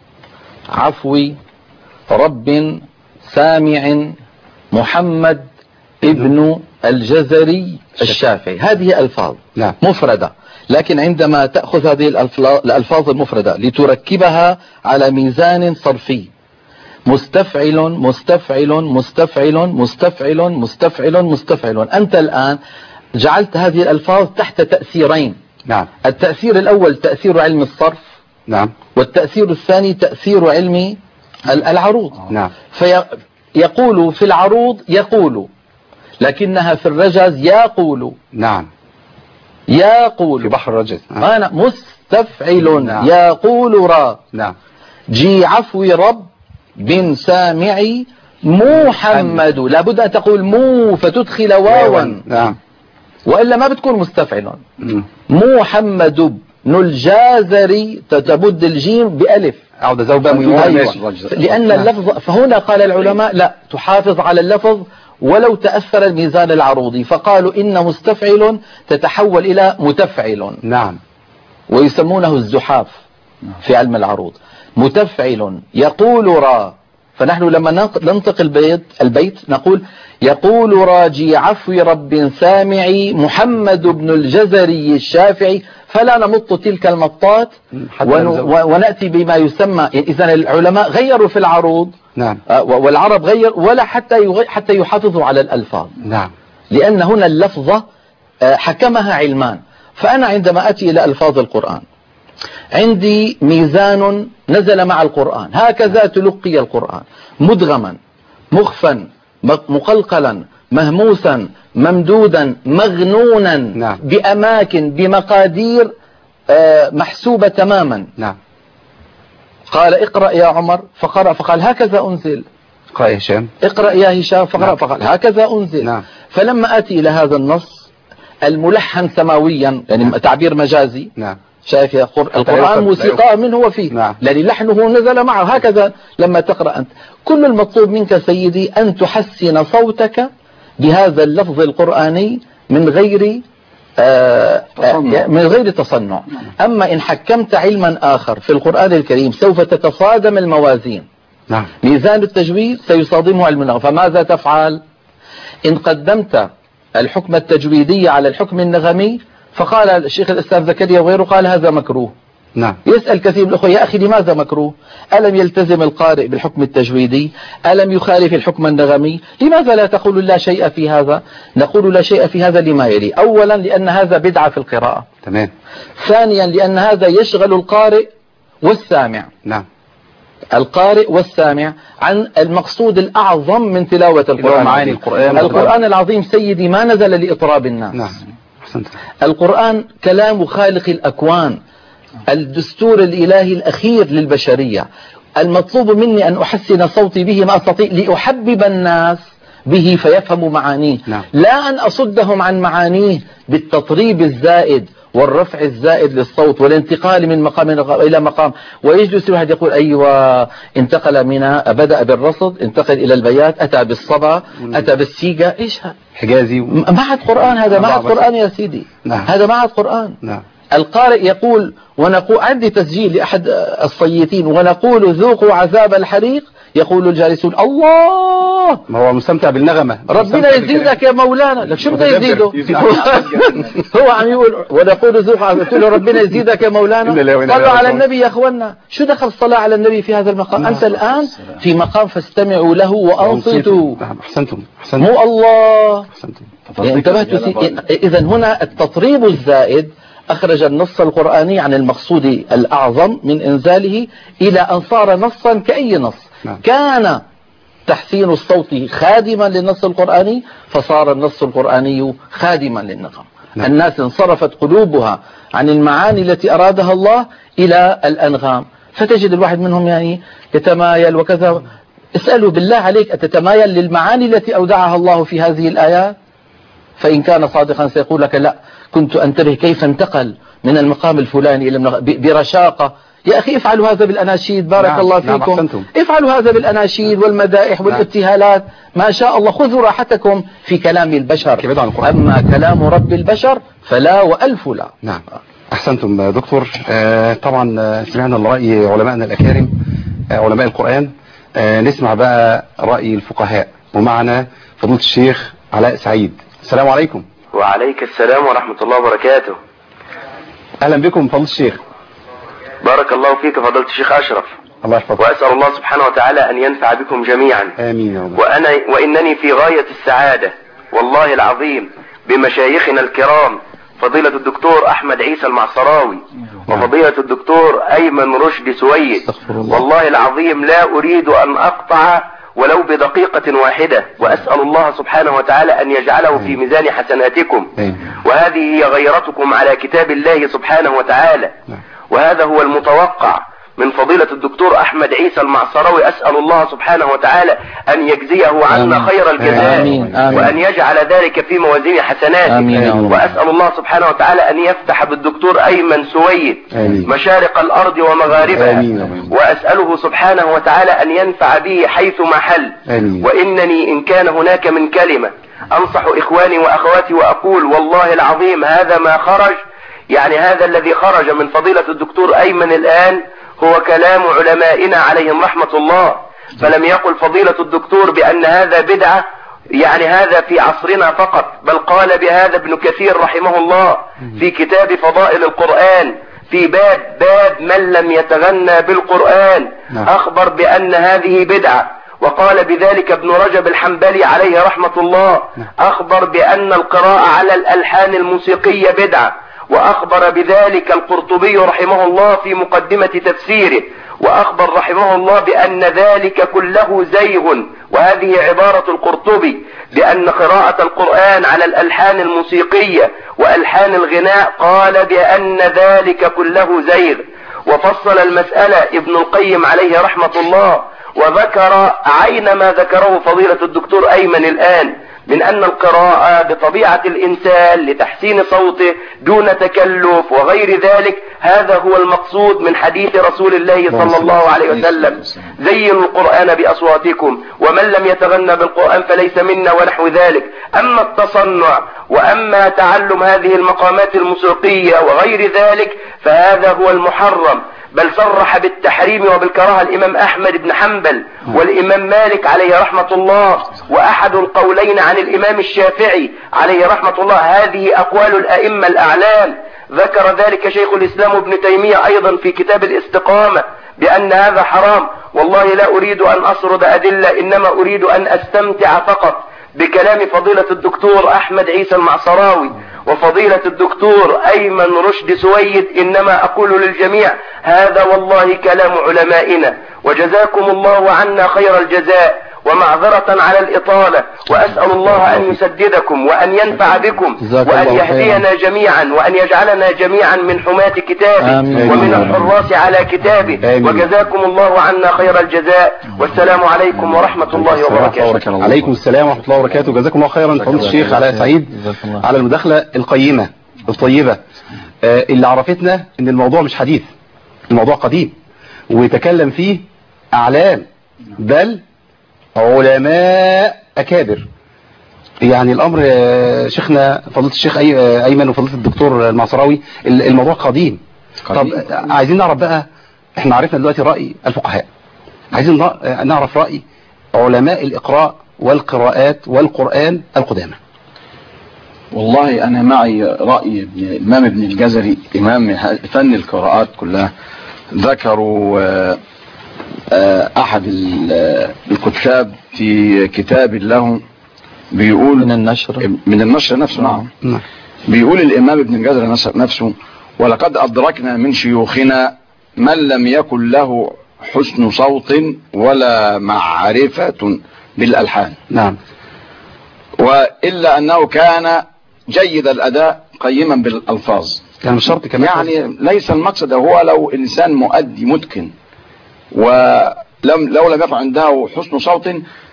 [SPEAKER 4] عفوي، رب، سامع، محمد، ابن، الجزري، الشافعي. هذه ألفاظ، نعم. مفردة، لكن عندما تأخذ هذه الألفاظ المفردة لتركبها على ميزان صرفي، مستفعل مستفعل مستفعل مستفعل مستفعل مستفعل، أنت الآن جعلت هذه الألفاظ تحت تأثيرين.
[SPEAKER 2] نعم.
[SPEAKER 4] التأثير الأول تأثير علم الصرف،
[SPEAKER 2] نعم.
[SPEAKER 4] والتأثير الثاني تأثير علم العروض.
[SPEAKER 2] نعم.
[SPEAKER 4] فيقول في العروض يقول، لكنها في الرجز يقول.
[SPEAKER 2] نعم.
[SPEAKER 4] يقول
[SPEAKER 2] في بحر الرجز.
[SPEAKER 4] آه. أنا مستفعل. نعم. يقول را.
[SPEAKER 2] نعم.
[SPEAKER 4] جي عفو رب بن سامعي محمد، لابد أن تقول مو فتدخل واوا.
[SPEAKER 2] نعم.
[SPEAKER 4] وإلا ما بتكون مستفعل. محمد بن الجازري تبد الجيم بألف.
[SPEAKER 2] عودة زوبة
[SPEAKER 4] أيوة. لأن اللفظ، فهنا قال العلماء لا تحافظ على اللفظ ولو تأثر الميزان العروضي، فقالوا إن مستفعل تتحول إلى متفعل.
[SPEAKER 2] نعم.
[SPEAKER 4] ويسمونه الزحاف في علم العروض. متفعل يقول را، فنحن لما ننطق البيت البيت نقول يقول راجي عفو رب سامعي محمد بن الجزري الشافعي، فلا نمط تلك المطات ون... ونأتي بما يسمى. إذن العلماء غيروا في العروض.
[SPEAKER 2] نعم.
[SPEAKER 4] والعرب غير، ولا حتى يغي... حتى يحافظوا على الألفاظ.
[SPEAKER 2] نعم.
[SPEAKER 4] لأن هنا اللفظة حكمها علمان. فأنا عندما أتي إلى ألفاظ القرآن عندي ميزان نزل مع القرآن، هكذا تلقي القرآن مدغما مخفا مقلقلا مهموسا ممدودا مغنونا.
[SPEAKER 2] نعم.
[SPEAKER 4] بأماكن بمقادير محسوبة تماما.
[SPEAKER 2] نعم.
[SPEAKER 4] قال اقرأ يا عمر فقرأ فقال هكذا أنزل.
[SPEAKER 2] اقرأ يا هشام.
[SPEAKER 4] اقرأ يا هشام فقرأ. نعم. فقال هكذا أنزل.
[SPEAKER 2] نعم.
[SPEAKER 4] فلما أتي إلى هذا النص الملحن سماويا، يعني نعم. تعبير مجازي.
[SPEAKER 2] نعم.
[SPEAKER 4] شايف يا القرآن موسيقى من هو فيه.
[SPEAKER 2] نعم.
[SPEAKER 4] لأن لحنه نزل معه. هكذا لما تقرأ أنت كل المطلوب منك سيدي أن تحسن صوتك بهذا اللفظ القرآني من غير آه من غير تصنع. أما إن حكمت علما آخر في القرآن الكريم سوف تتصادم الموازين.
[SPEAKER 2] نعم.
[SPEAKER 4] ميزان التجويد سيصادمه علم النغم. فماذا تفعل إن قدمت الحكم التجويدي على الحكم النغمي؟ فقال الشيخ الأستاذ زكريا وغيره قال هذا مكروه.
[SPEAKER 2] نعم.
[SPEAKER 4] يسأل كثير من الأخوة يا أخي لماذا مكروه؟ ألم يلتزم القارئ بالحكم التجويدي؟ ألم يخالف الحكم النغمي؟ لماذا لا تقول لا شيء في هذا؟ نقول لا شيء في هذا لما يلي. أولا لأن هذا بدعة في القراءة.
[SPEAKER 2] تمام.
[SPEAKER 4] ثانيا لأن هذا يشغل القارئ والسامع.
[SPEAKER 2] نعم.
[SPEAKER 4] القارئ والسامع عن المقصود الأعظم من تلاوة القرآن.
[SPEAKER 2] معاني القرآن.
[SPEAKER 4] القرآن العظيم سيدي ما نزل لإطراب الناس.
[SPEAKER 2] نعم.
[SPEAKER 4] القرآن كلام خالق الأكوان، الدستور الإلهي الأخير للبشرية. المطلوب مني أن أحسن صوتي به ما أستطيع لأحبب الناس به فيفهموا معانيه.
[SPEAKER 2] نعم.
[SPEAKER 4] لا أن أصدهم عن معانيه بالتطريب الزائد والرفع الزائد للصوت والانتقال من مقام إلى مقام، ويجلس الواحد يقول أيوة انتقل من بدأ بالرصد انتقل إلى البيات أتى بالصبا أتى بالسيجا. إيش هذا؟
[SPEAKER 2] حجازي و...
[SPEAKER 4] معهد قرآن. هذا معهد قرآن يا سيدي.
[SPEAKER 2] نعم.
[SPEAKER 4] هذا معهد قرآن.
[SPEAKER 2] نعم.
[SPEAKER 4] القارئ يقول ونقول، عندي تسجيل لأحد الصيتين، ونقول ذوقوا عذاب الحريق، يقول الجالسون الله،
[SPEAKER 2] ما هو مستمتع بالنغمة،
[SPEAKER 4] ربنا يزيدك يا مولانا. لك شو بده يزيده؟ هو عم يقول ونقول ذوقوا عذاب، قلت له ربنا يزيدك يا مولانا. صلوا على النبي يا اخوانا. شو دخل الصلاة على النبي في هذا المقام؟ أنت الآن في مقام فاستمعوا له وأنصتوا.
[SPEAKER 2] أحسنتم أحسنتم
[SPEAKER 4] مو الله.
[SPEAKER 2] أحسنتم.
[SPEAKER 4] انتبهتوا؟ إذا هنا التطريب الزائد أخرج النص القرآني عن المقصود الأعظم من إنزاله إلى أن صار نصا كأي نص. نعم. كان تحسين الصوت خادما للنص القرآني، فصار النص القرآني خادما للنغم. نعم. الناس انصرفت قلوبها عن المعاني التي أرادها الله إلى الأنغام، فتجد الواحد منهم يعني يتمايل وكذا. اسألوا بالله عليك، أتتمايل للمعاني التي أودعها الله في هذه الآيات؟ فإن كان صادقا سيقول لك لا، كنت أنتبه كيف انتقل من المقام الفلاني إلى برشاقة. يا أخي افعلوا هذا بالأناشيد، بارك نعم. الله فيكم. نعم. افعلوا هذا بالأناشيد والمدائح والابتهالات، ما شاء الله. خذوا راحتكم في كلام البشر، أما كلام رب البشر فلا وألف لا.
[SPEAKER 2] نعم. أحسنتم دكتور. آه طبعا سمعنا لرأي علمائنا الأكارم، آه علماء القرآن. آه نسمع بقى رأي الفقهاء، ومعنا فضيلة الشيخ علاء سعيد. السلام عليكم.
[SPEAKER 5] وعليك السلام ورحمة الله وبركاته.
[SPEAKER 2] أهلا بكم فضيلة الشيخ.
[SPEAKER 5] بارك الله فيك فضيلة الشيخ أشرف.
[SPEAKER 2] الله يحفظك.
[SPEAKER 5] وأسأل الله سبحانه وتعالى أن ينفع بكم جميعا.
[SPEAKER 2] آمين يا رب.
[SPEAKER 5] وأنا وإنني في غاية السعادة والله العظيم بمشايخنا الكرام فضيلة الدكتور أحمد عيسى المعصراوي وفضيلة الدكتور أيمن رشدي سويد. والله العظيم لا أريد أن أقطع ولو بدقيقة واحدة، وأسأل الله سبحانه وتعالى أن يجعله في ميزان حسناتكم. وهذه هي غيرتكم على كتاب الله سبحانه وتعالى، وهذا هو المتوقع من فضيلة الدكتور أحمد عيسى المعصراوي. أسأل الله سبحانه وتعالى أن يجزيه عنا خير الجزاء، وأن يجعل ذلك في موازين حسناته. وأسأل الله سبحانه وتعالى أن يفتح بالدكتور أيمن سويد مشارق الأرض ومغاربها، وأسأله سبحانه وتعالى أن ينفع به حيث محل. وإنني إن كان هناك من كلمة أنصح إخواني وأخواتي وأقول والله العظيم هذا ما خرج، يعني هذا الذي خرج من فضيلة الدكتور أيمن الآن هو كلام علمائنا عليهم رحمة الله. فلم يقل فضيلة الدكتور بأن هذا بدعة، يعني هذا في عصرنا فقط، بل قال بهذا ابن كثير رحمه الله في كتاب فضائل القرآن في باب باب من لم يتغنى بالقرآن، أخبر بأن هذه بدعة. وقال بذلك ابن رجب الحنبلي عليه رحمة الله، أخبر بأن القراءة على الألحان الموسيقية بدعة. وأخبر بذلك القرطبي رحمه الله في مقدمة تفسيره، وأخبر رحمه الله بأن ذلك كله زيغ. وهذه عبارة القرطبي، بأن قراءة القرآن على الألحان الموسيقية وألحان الغناء قال بأن ذلك كله زيغ. وفصل المسألة ابن القيم عليه رحمة الله، وذكر عين ما ذكره فضيلة الدكتور أيمن الآن من أن القراءة بطبيعة الإنسان لتحسين صوته دون تكلف وغير ذلك، هذا هو المقصود من حديث رسول الله صلى الله عليه وسلم: زينوا القرآن بأصواتكم ومن لم يتغنى بالقرآن فليس منا ونحو ذلك. أما التصنع وأما تعلم هذه المقامات الموسيقية وغير ذلك فهذا هو المحرم، بل صرح بالتحريم وبالكراهة الإمام أحمد بن حنبل والإمام مالك عليه رحمة الله، وأحد القولين عن الإمام الشافعي عليه رحمة الله. هذه أقوال الأئمة الأعلام، ذكر ذلك شيخ الإسلام ابن تيمية أيضا في كتاب الاستقامة بأن هذا حرام. والله لا أريد أن أسرد أدلة، إنما أريد أن أستمتع فقط بكلام فضيلة الدكتور أحمد عيسى المعصراوي وفضيلة الدكتور أيمن رشدي سويد. إنما أقول للجميع هذا والله كلام علمائنا، وجزاكم الله عنا خير الجزاء، ومعذرة على الإطالة، وأسأل الله أن يسددكم وأن ينفع بكم وأن يهدينا جميعا وأن يجعلنا جميعا من حماة كتابه ومن الحراس على كتابه، وجزاكم الله عنا خير الجزاء. والسلام عليكم ورحمة الله وبركاته.
[SPEAKER 2] عليكم السلام ورحمة الله وبركاته. جزاكم الله خيرا فضيلة الشيخ علاء سعيد على المداخلة القيمة الطيبة اللي عرفتنا ان الموضوع مش حديث، الموضوع قديم ويتكلم فيه أعلام بل علماء أكابر. يعني الامر شيخنا فضيله الشيخ ايمن وفضيله الدكتور المعصراوي الموضوع قديم. طب عايزين نعرف بقى، احنا عرفنا دلوقتي راي الفقهاء، عايزين نعرف راي علماء الاقراء والقراءات والقران القدامى.
[SPEAKER 3] والله انا معي راي ابن الامام ابن الجزري امام فن القراءات كلها. ذكروا احد الكتاب في كتاب له بيقول
[SPEAKER 4] من النشر
[SPEAKER 3] من النشر نفسه. نعم. نعم. بيقول الامام ابن الجزري نفسه: ولقد ادركنا من شيوخنا من لم يكن له حسن صوت ولا معرفة بالالحان.
[SPEAKER 2] نعم.
[SPEAKER 3] والا انه كان جيد الاداء قيما بالالفاظ.
[SPEAKER 2] يعني مش شرط كمان،
[SPEAKER 3] يعني ليس المقصد هو لو انسان مؤدي متقن ولم لو لم يكن عنده حسن صوت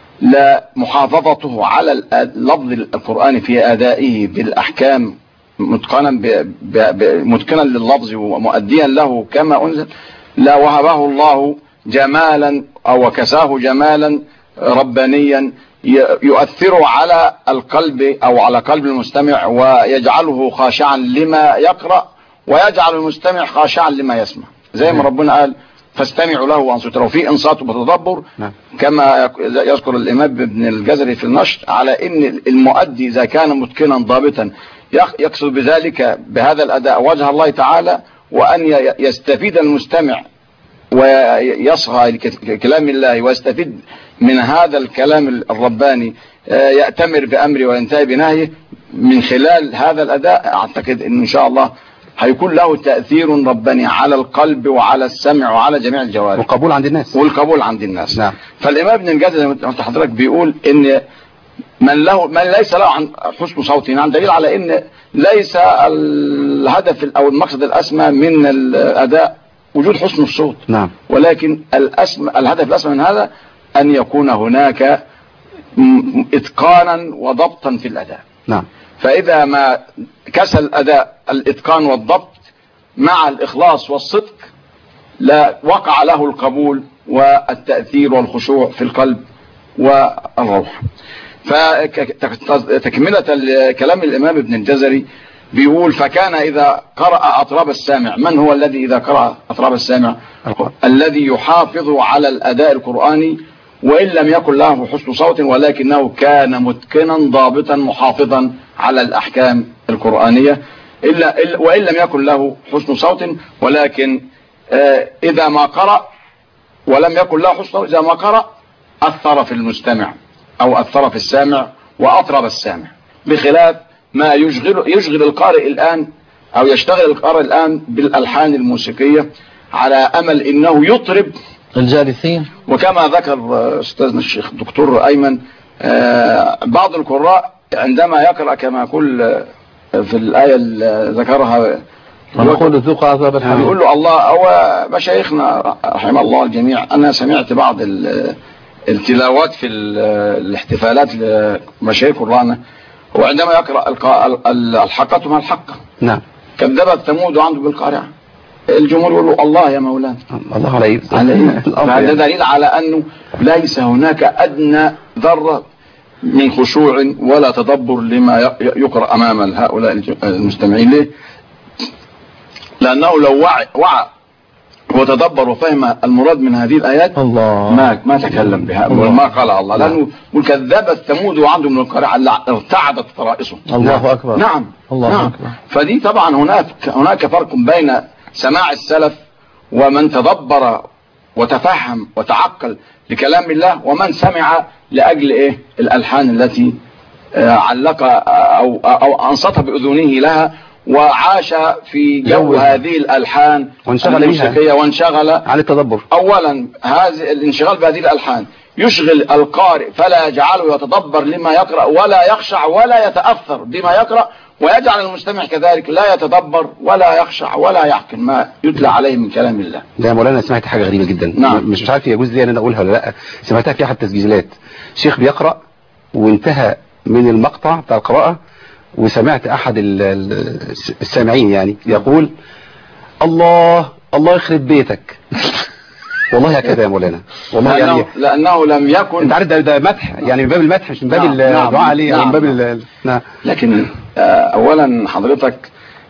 [SPEAKER 3] لمحافظته على اللفظ القرآني في ادائه بالاحكام متقنا متقنا لللفظ ومؤديا له كما انزل، لا وهبه الله جمالا او كساه جمالا ربانيا يؤثر على القلب او على قلب المستمع ويجعله خاشعا لما يقرأ ويجعل المستمع خاشعا لما يسمع، زي ما ربنا قال: فاستمعوا له وانصتوا له، في انصات وتدبر. كما يذكر الامام ابن الجزري في النشر على ان المؤدي اذا كان متقنا ضابطا يقصد بذلك بهذا الاداء وجه الله تعالى، وان يستفيد المستمع ويصغى لكلام الله ويستفيد من هذا الكلام الرباني، يأتمر بأمره وينتهي بنهيه من خلال هذا الأداء. أعتقد أن إن شاء الله هيكون له تأثير رباني على القلب وعلى السمع وعلى جميع الجوارح،
[SPEAKER 2] والقبول عند الناس
[SPEAKER 3] والقبول عند الناس.
[SPEAKER 2] نعم.
[SPEAKER 3] فالإمام ابن الجزري حضرتك بيقول إن من له من ليس له عن حسن صوت، عن دليل على إن ليس الهدف أو المقصد الأسمى من الأداء وجود حسن الصوت.
[SPEAKER 2] نعم.
[SPEAKER 3] ولكن الأسمى الهدف الأسمى من هذا أن يكون هناك إتقانا وضبطا في الأداء.
[SPEAKER 2] نعم.
[SPEAKER 3] فإذا ما كسل الأداء الإتقان والضبط مع الإخلاص والصدق لا وقع له القبول والتأثير والخشوع في القلب والروح. فتكملة كلام الإمام ابن الجزري بيقول: فكان إذا قرأ أطراب السامع. من هو الذي إذا قرأ أطراب السامع؟ الذي يحافظ على الأداء القرآني وإن لم يكن له حسن صوت، ولكنه كان متقنا ضابطا محافظا على الأحكام القرآنية، إلا وإن لم يكن له حسن صوت، ولكن إذا ما قرأ ولم يكن له حسن صوت، إذا ما قرأ أثر في المستمع أو أثر في السامع وأطرب السامع، بخلاف ما يشغل يشغل القارئ الآن أو يشتغل القارئ الآن بالألحان الموسيقية على أمل إنه يطرب
[SPEAKER 4] الجالسين.
[SPEAKER 3] وكما ذكر أستاذنا الشيخ الدكتور أيمن، بعض القراء عندما يقرأ كما يقول في الآية اللي ذكرها
[SPEAKER 4] ونقول ذوق عذاب الحريق،
[SPEAKER 3] يقول له الله أو مشايخنا رحمه الله الجميع. أنا سمعت بعض التلاوات في الاحتفالات لمشايخ قراءنا، وعندما يقرأ الحقة ما الحقة.
[SPEAKER 2] نعم.
[SPEAKER 3] كذبت ثمود عنده بالقارعة، الجمهور يقول له الله يا مولانا،
[SPEAKER 2] الله عليه.
[SPEAKER 3] هذا دليل على أنه ليس هناك أدنى ذرة من خشوع ولا تدبر لما يقرأ أمام هؤلاء المستمعين. ليه؟ لأنه لو وعى وعى وتدبر وفهم المراد من هذه الآيات
[SPEAKER 4] الله
[SPEAKER 3] ما ما تكلم بها وما قال الله، لأنه كذبت ثمود وعنده من القارعة ارتعدت فرائصه.
[SPEAKER 4] الله أكبر.
[SPEAKER 3] نعم.
[SPEAKER 4] الله
[SPEAKER 3] نعم.
[SPEAKER 4] أكبر.
[SPEAKER 3] فدي طبعا هناك هناك فرق بين سماع السلف ومن تدبر وتفهم وتعقل لكلام الله، ومن سمع لأجل إيه الألحان التي علق أو أو أنصتها بأذنه لها وعاش في جو هذه الألحان الموسيقية وانشغل
[SPEAKER 2] عن التدبر.
[SPEAKER 3] أولا هذا الانشغال بهذه الألحان يشغل القارئ فلا يجعله يتدبر لما يقرأ ولا يخشع ولا يتأثر بما يقرأ، ويجعل المستمع كذلك لا يتدبر ولا يخشع ولا يعقل ما يتلى عليه من كلام الله.
[SPEAKER 2] لا يا مولانا، سمعت حاجة غريبة جدا.
[SPEAKER 3] نعم.
[SPEAKER 2] مش مش عارف يجوز لي أنا أقولها ولا لا. سمعتها في أحد التسجيلات، شيخ بيقرأ وانتهى من المقطع بتاع القراءة وسمعت أحد السامعين يعني يقول: الله الله يخرب بيتك. والله هكذا يا مولانا، والله
[SPEAKER 3] لأنه,
[SPEAKER 2] يعني
[SPEAKER 3] لأنه لم يكن.
[SPEAKER 2] انت عارف ده, ده مدح يعني، من باب المدح مش من باب
[SPEAKER 3] نعم
[SPEAKER 2] الدعاء
[SPEAKER 3] نعم
[SPEAKER 2] عليه، او من باب
[SPEAKER 3] نعم.
[SPEAKER 2] ال... نعم.
[SPEAKER 3] لكن أولا حضرتك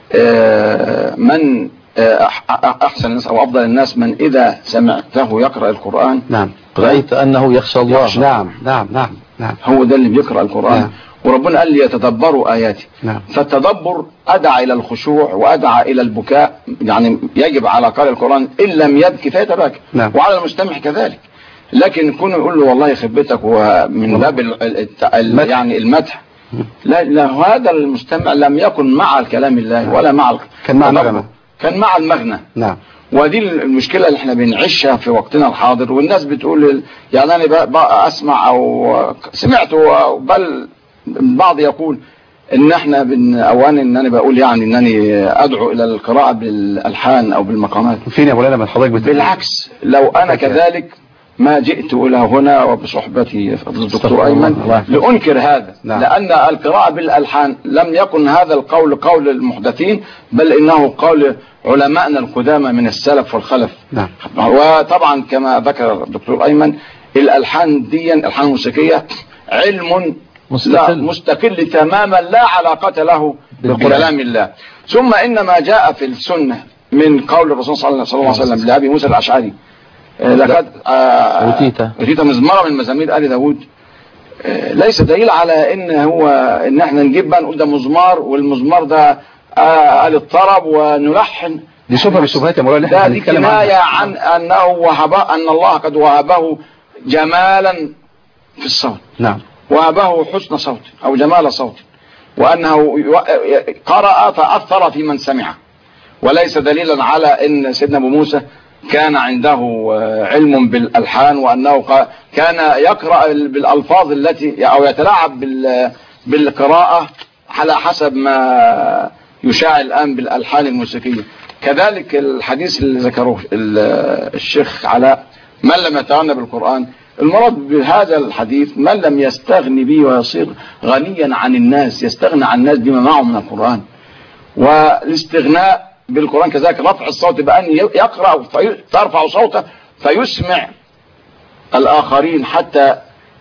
[SPEAKER 3] من أحسن الناس أو أفضل الناس من إذا سمعته يقرأ القرآن
[SPEAKER 2] نعم
[SPEAKER 4] رأيت أنه يخشى الله.
[SPEAKER 2] نعم نعم نعم نعم
[SPEAKER 3] هو ده اللي بيقرأ القرآن.
[SPEAKER 2] نعم.
[SPEAKER 3] وربنا قال لي يتدبروا آياتي.
[SPEAKER 2] نعم.
[SPEAKER 3] فالتدبر أدعى إلى الخشوع وأدعى إلى البكاء، يعني يجب على قارئ القرآن إن لم يبكي فيتباكى.
[SPEAKER 2] نعم.
[SPEAKER 3] وعلى المستمع كذلك. لكن كونه يقول له والله يخبتك ومن باب ال يعني المدح، لا, لا هذا المستمع لم يكن مع الكلام الله ولا مع
[SPEAKER 2] كان مع المغنى،
[SPEAKER 3] كان مع المغنى.
[SPEAKER 2] نعم.
[SPEAKER 3] ودي المشكلة اللي احنا بنعيشها في وقتنا الحاضر. والناس بتقول يعني انا بقى اسمع او سمعت، بل البعض يقول ان احنا بن اوان ان انا بقول يعني انني ادعو الى القراءة بالالحان او بالمقامات.
[SPEAKER 2] فين يا مولانا من حضرتك بتقول؟
[SPEAKER 3] بالعكس، لو انا كذلك ما جئت الى هنا وبصحبتي الدكتور ايمن لانكر هذا. نعم. لان القراءة بالالحان لم يكن هذا القول قول المحدثين، بل انه قول علماءنا القدامى من السلف والخلف.
[SPEAKER 2] نعم.
[SPEAKER 3] وطبعا كما ذكر الدكتور ايمن الالحان دي الالحان الموسيقية علم مستقل. مستقل تماما لا علاقة له بكلام الله. ثم انما جاء في السنة من قول الرسول صلى الله عليه وسلم لأبي موسى الأشعري لقد أوتيت مزمرة من مزامير آل داود، ليس دليل على ان هو ان احنا نجيب بقى نقول ده مزمار والمزمار ده آل الطرب ونلحن.
[SPEAKER 2] دي شبهه من الشبهات يا مولانا.
[SPEAKER 3] ده دي كناية عن انه وهب ان الله قد وهبه جمالا في الصوت.
[SPEAKER 2] نعم.
[SPEAKER 3] وهبه حسن صوت او جمال صوت، وانه قرأ فأثر في من سمعه، وليس دليلا على ان سيدنا ابو موسى كان عنده علم بالألحان وأنه كان يقرأ بالألفاظ التي أو يتلاعب بالقراءة على حسب ما يشاع الآن بالألحان الموسيقية. كذلك الحديث اللي ذكره الشيخ علاء من لم يتغنى بالقرآن، المراد بهذا الحديث من لم يستغني به ويصير غنيا عن الناس، يستغنى عن الناس بما معه من القرآن. والاستغناء بالقرآن كذلك رفع الصوت بأن يقرأ ترفع صوته فيسمع الآخرين حتى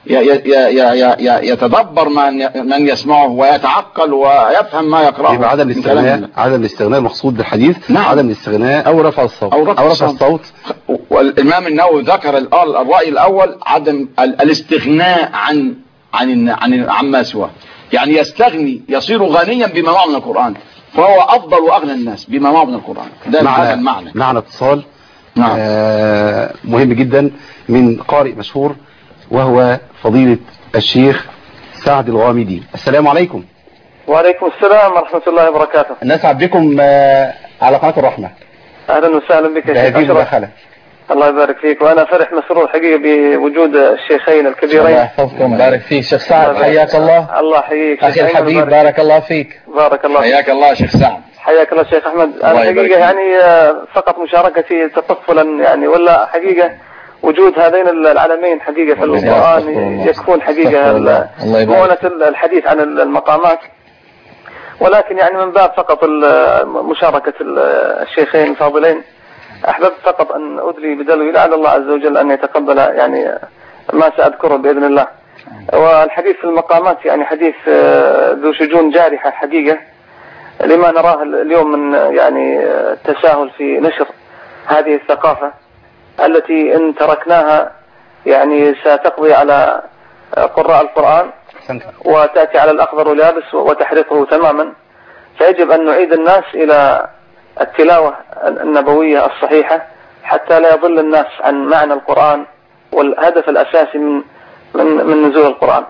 [SPEAKER 3] يتدبر من يسمعه ويتعقل ويفهم ما يقرأه.
[SPEAKER 2] يبقى عدم الاستغناء، عدم الاستغناء المقصود بالحديث.
[SPEAKER 3] نعم.
[SPEAKER 2] عدم الاستغناء
[SPEAKER 4] أو رفع الصوت
[SPEAKER 2] أو رفع, أو رفع الصوت.
[SPEAKER 3] والإمام النووي ذكر الرأي الأول عدم الاستغناء عن عن عن عما سواه، يعني يستغني يصير غنيا بما معه من القرآن، فهو أفضل وأغنى الناس بما معه من القرآن. ده معنى المعنى.
[SPEAKER 2] معنى اتصال.
[SPEAKER 3] نعم.
[SPEAKER 2] آه مهم جدا من قارئ مشهور وهو فضيلة الشيخ سعد الغامدي. السلام عليكم.
[SPEAKER 6] وعليكم السلام ورحمة الله وبركاته.
[SPEAKER 2] نسعد بكم آه على قناة الرحمة.
[SPEAKER 6] أهلا وسهلا بك يا شيخ أشرف. الله يبارك فيك، وأنا فرح مسرور حقيقة بوجود الشيخين الكبيرين.
[SPEAKER 4] الله يحفظكم. بارك فيك شيخ سعد، حياك الله.
[SPEAKER 6] الله يحييك
[SPEAKER 4] أخي الحبيب، بارك الله فيك.
[SPEAKER 6] بارك الله فيك.
[SPEAKER 3] حياك الله شيخ سعد.
[SPEAKER 6] حياك الله شيخ أحمد. أنا حقيقة يعني فقط مشاركتي تطفلا يعني، ولا حقيقة وجود هذين العلمين حقيقة في القرآن يكفون حقيقة مؤونة الحديث عن المقامات، ولكن يعني من باب فقط مشاركة الشيخين الفاضلين أحببت فقط أن أدلي بدلوي لعل الله عز وجل أن يتقبل يعني ما سأذكره بإذن الله. والحديث في المقامات يعني حديث ذو شجون جارحة حقيقة، لما نراه اليوم من يعني تساهل في نشر هذه الثقافة التي إن تركناها يعني ستقضي على قراء القرآن وتأتي على الأخضر واليابس وتحرقه تماما. فيجب أن نعيد الناس إلى التلاوة النبوية الصحيحة حتى لا يضل الناس عن معنى القرآن والهدف الأساسي من من من نزول القرآن.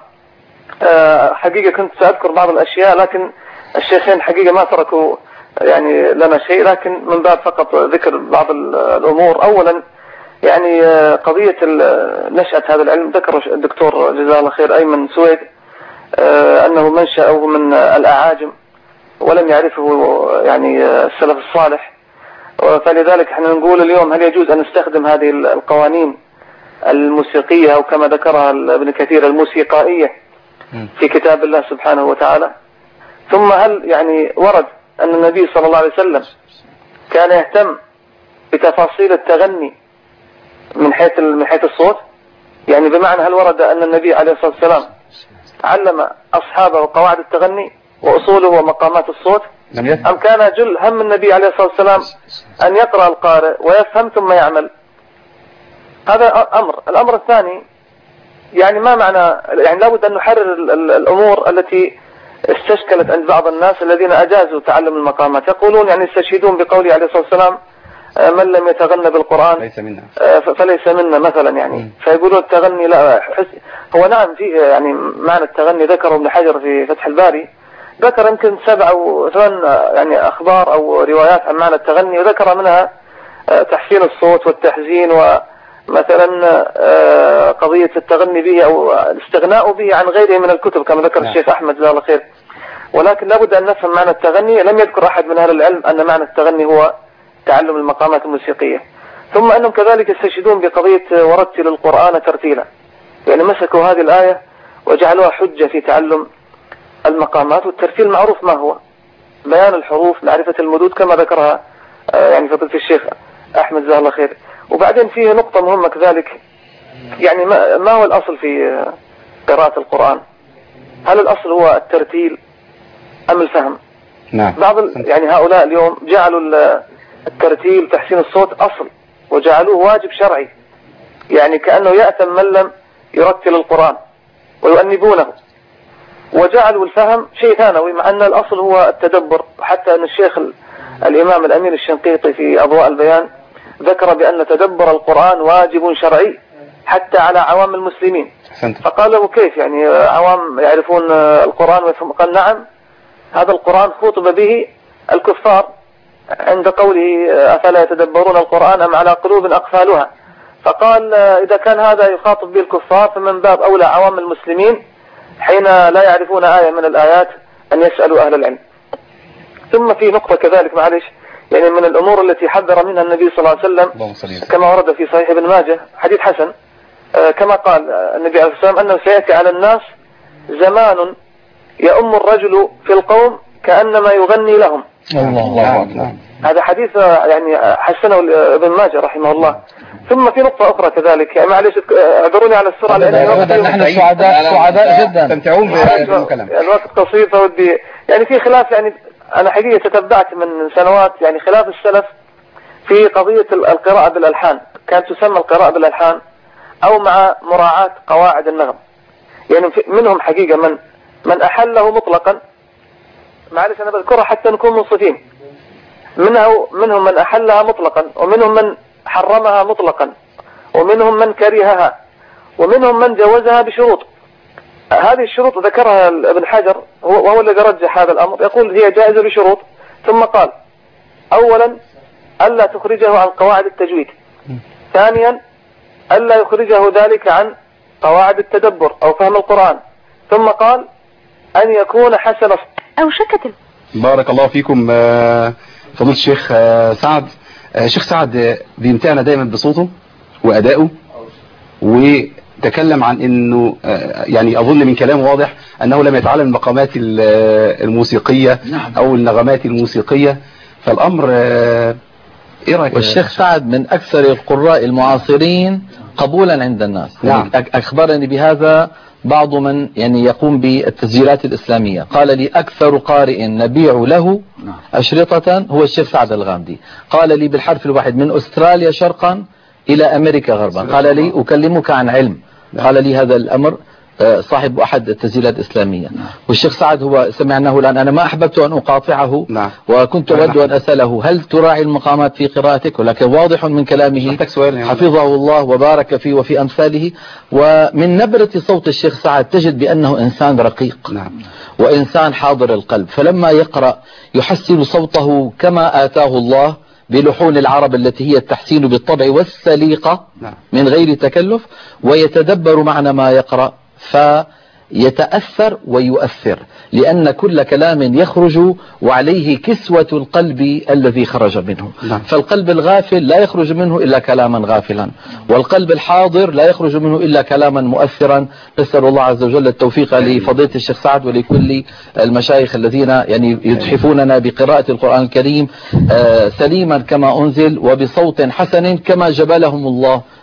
[SPEAKER 6] حقيقة كنت سأذكر بعض الأشياء، لكن الشيخين حقيقة ما تركوا يعني لنا شيء، لكن من باب فقط ذكر بعض الأمور. أولا يعني قضية نشأة هذا العلم ذكر الدكتور جزاه الله خير أيمن سويد أنه منشأه من الأعاجم ولم يعرفه يعني السلف الصالح، فلذلك احنا نقول اليوم هل يجوز أن نستخدم هذه القوانين الموسيقية أو كما ذكرها ابن كثير الموسيقائية في كتاب الله سبحانه وتعالى؟ ثم هل يعني ورد أن النبي صلى الله عليه وسلم كان يهتم بتفاصيل التغني من حيث من حيث الصوت؟ يعني بمعنى هل ورد أن النبي عليه الصلاة والسلام علم أصحابه قواعد التغني وأصوله ومقامات الصوت، أم كان جل هم النبي عليه الصلاة والسلام أن يقرأ القارئ ويفهم ثم يعمل؟ هذا أمر. الأمر الثاني، يعني ما معنى، يعني لابد أن نحرر الأمور التي استشكلت عند بعض الناس الذين أجازوا تعلم المقامات. يقولون يعني يستشهدون بقوله عليه الصلاة والسلام من لم يتغنى بالقرآن
[SPEAKER 2] ليس منا
[SPEAKER 6] فليس منا مثلا، يعني فيقولون التغني لا حس. هو نعم فيه يعني معنى التغني، ذكره ابن حجر في فتح الباري، ذكر يمكن سبع أو ثمان يعني أخبار أو روايات عن معنى التغني، وذكر منها تحسين الصوت والتحزين، ومثلا قضية التغني به أو الاستغناء به عن غيره من الكتب كما ذكر الشيخ أحمد جزاه الله خير. ولكن لابد أن نفهم معنى التغني. لم يذكر أحد من أهل العلم أن معنى التغني هو تعلم المقامات الموسيقية. ثم أنهم كذلك يستشهدون بقضية ورتل القرآن ترتيلا، يعني مسكوا هذه الآية وجعلوها حجة في تعلم المقامات. والترتيل معروف ما هو، بيان الحروف، معرفة المدود كما ذكرها يعني فضيلة الشيخ أحمد جزاه الله خير. وبعدين فيه نقطة مهمة كذلك، يعني ما هو الأصل في قراءة القرآن؟ هل الأصل هو الترتيل أم الفهم؟
[SPEAKER 2] نعم.
[SPEAKER 6] بعض يعني هؤلاء اليوم جعلوا الترتيل تحسين الصوت أصل وجعلوه واجب شرعي، يعني كأنه يأثم من لم يرتل القرآن ويؤنبونه، وجعلوا الفهم شيء ثانوي، مع أن الأصل هو التدبر. حتى أن الشيخ الإمام الأمير الشنقيطي في أضواء البيان ذكر بأن تدبر القرآن واجب شرعي حتى على عوام المسلمين. فقال له كيف يعني عوام يعرفون القرآن ويفهم؟ قال نعم، هذا القرآن خطب به الكفار عند قوله أفلا يتدبرون القرآن أم على قلوب أقفالها. فقال إذا كان هذا يخاطب به الكفار فمن باب أولى عوام المسلمين حين لا يعرفون آية من الآيات أن يسألوا أهل العلم. ثم في نقطة كذلك معلش، يعني من الأمور التي حذر منها النبي صلى الله عليه وسلم كما ورد في صحيح ابن ماجه حديث حسن، كما قال النبي عليه الصلاة والسلام أنه سيأتي على الناس زمان يؤم الرجل في القوم كأنما يغني لهم.
[SPEAKER 3] الله الله أكبر.
[SPEAKER 6] هذا حديث يعني حسنه ابن ماجه رحمه الله. ثم في نقطة أخرى كذلك، يعني معلش اعذروني على السرعة لأن
[SPEAKER 4] نحن سعداء سعداء جدا
[SPEAKER 2] تستمتعون بالكلام.
[SPEAKER 6] الوقت قصير فودي يعني في خلاف، يعني أنا حقيقة تتبعت من سنوات يعني خلاف السلف في قضية القراءة بالألحان، كانت تسمى القراءة بالألحان أو مع مراعاة قواعد النغم. يعني منهم حقيقة من من أحله مطلقا، معلش أنا بذكرها حتى نكون منصفين، منه منهم من أحلها مطلقا، ومنهم من حرمها مطلقا، ومنهم من كرهها، ومنهم من جوزها بشروط. هذه الشروط ذكرها ابن حجر وهو الذي رجح هذا الأمر، يقول هي جائزة بشروط. ثم قال أولا ألا تخرجه عن قواعد التجويد، ثانيا ألا يخرجه ذلك عن قواعد التدبر أو فهم القرآن، ثم قال أن يكون حسن
[SPEAKER 7] أو شكة.
[SPEAKER 2] بارك الله فيكم فضيلة الشيخ سعد. الشيخ سعد بيمتعنا دايما بصوته وأدائه، وتكلم عن أنه يعني أظن من كلامه واضح أنه لم يتعلم المقامات الموسيقية أو النغمات الموسيقية. فالأمر إيه رأيك؟
[SPEAKER 4] والشيخ سعد من أكثر القراء المعاصرين قبولا عند الناس.
[SPEAKER 2] نعم.
[SPEAKER 4] أخبرني بهذا بعض من يعني يقوم بالتسجيلات الإسلامية، قال لي أكثر قارئ نبيع له أشرطة هو الشيخ سعد الغامدي. قال لي بالحرف الواحد من أستراليا شرقا إلى أمريكا غربا. قال لي أكلمك عن علم. قال لي هذا الأمر صاحب أحد التسجيلات الإسلامية. والشيخ سعد هو سمعناه الآن، أنا ما أحببت أن أقاطعه وكنت أود أن أسأله هل تراعي المقامات في قراءتك، ولكن واضح من كلامه حفظه الله وبارك فيه وفي أمثاله. ومن نبرة صوت الشيخ سعد تجد بأنه إنسان رقيق وإنسان حاضر القلب، فلما يقرأ يحسن صوته كما آتاه الله بلحون العرب التي هي التحسين بالطبع والسليقة من غير تكلف، ويتدبر معنى ما يقرأ فيتأثر ويؤثر، لأن كل كلام يخرج وعليه كسوة القلب الذي خرج منه. فالقلب الغافل لا يخرج منه إلا كلاما غافلا، والقلب الحاضر لا يخرج منه إلا كلاما مؤثرا. نسأل الله عز وجل التوفيق لفضيلة الشيخ سعد ولكل المشايخ الذين يعني يتحفوننا بقراءة القرآن الكريم سليما كما أنزل وبصوت حسن كما جبلهم الله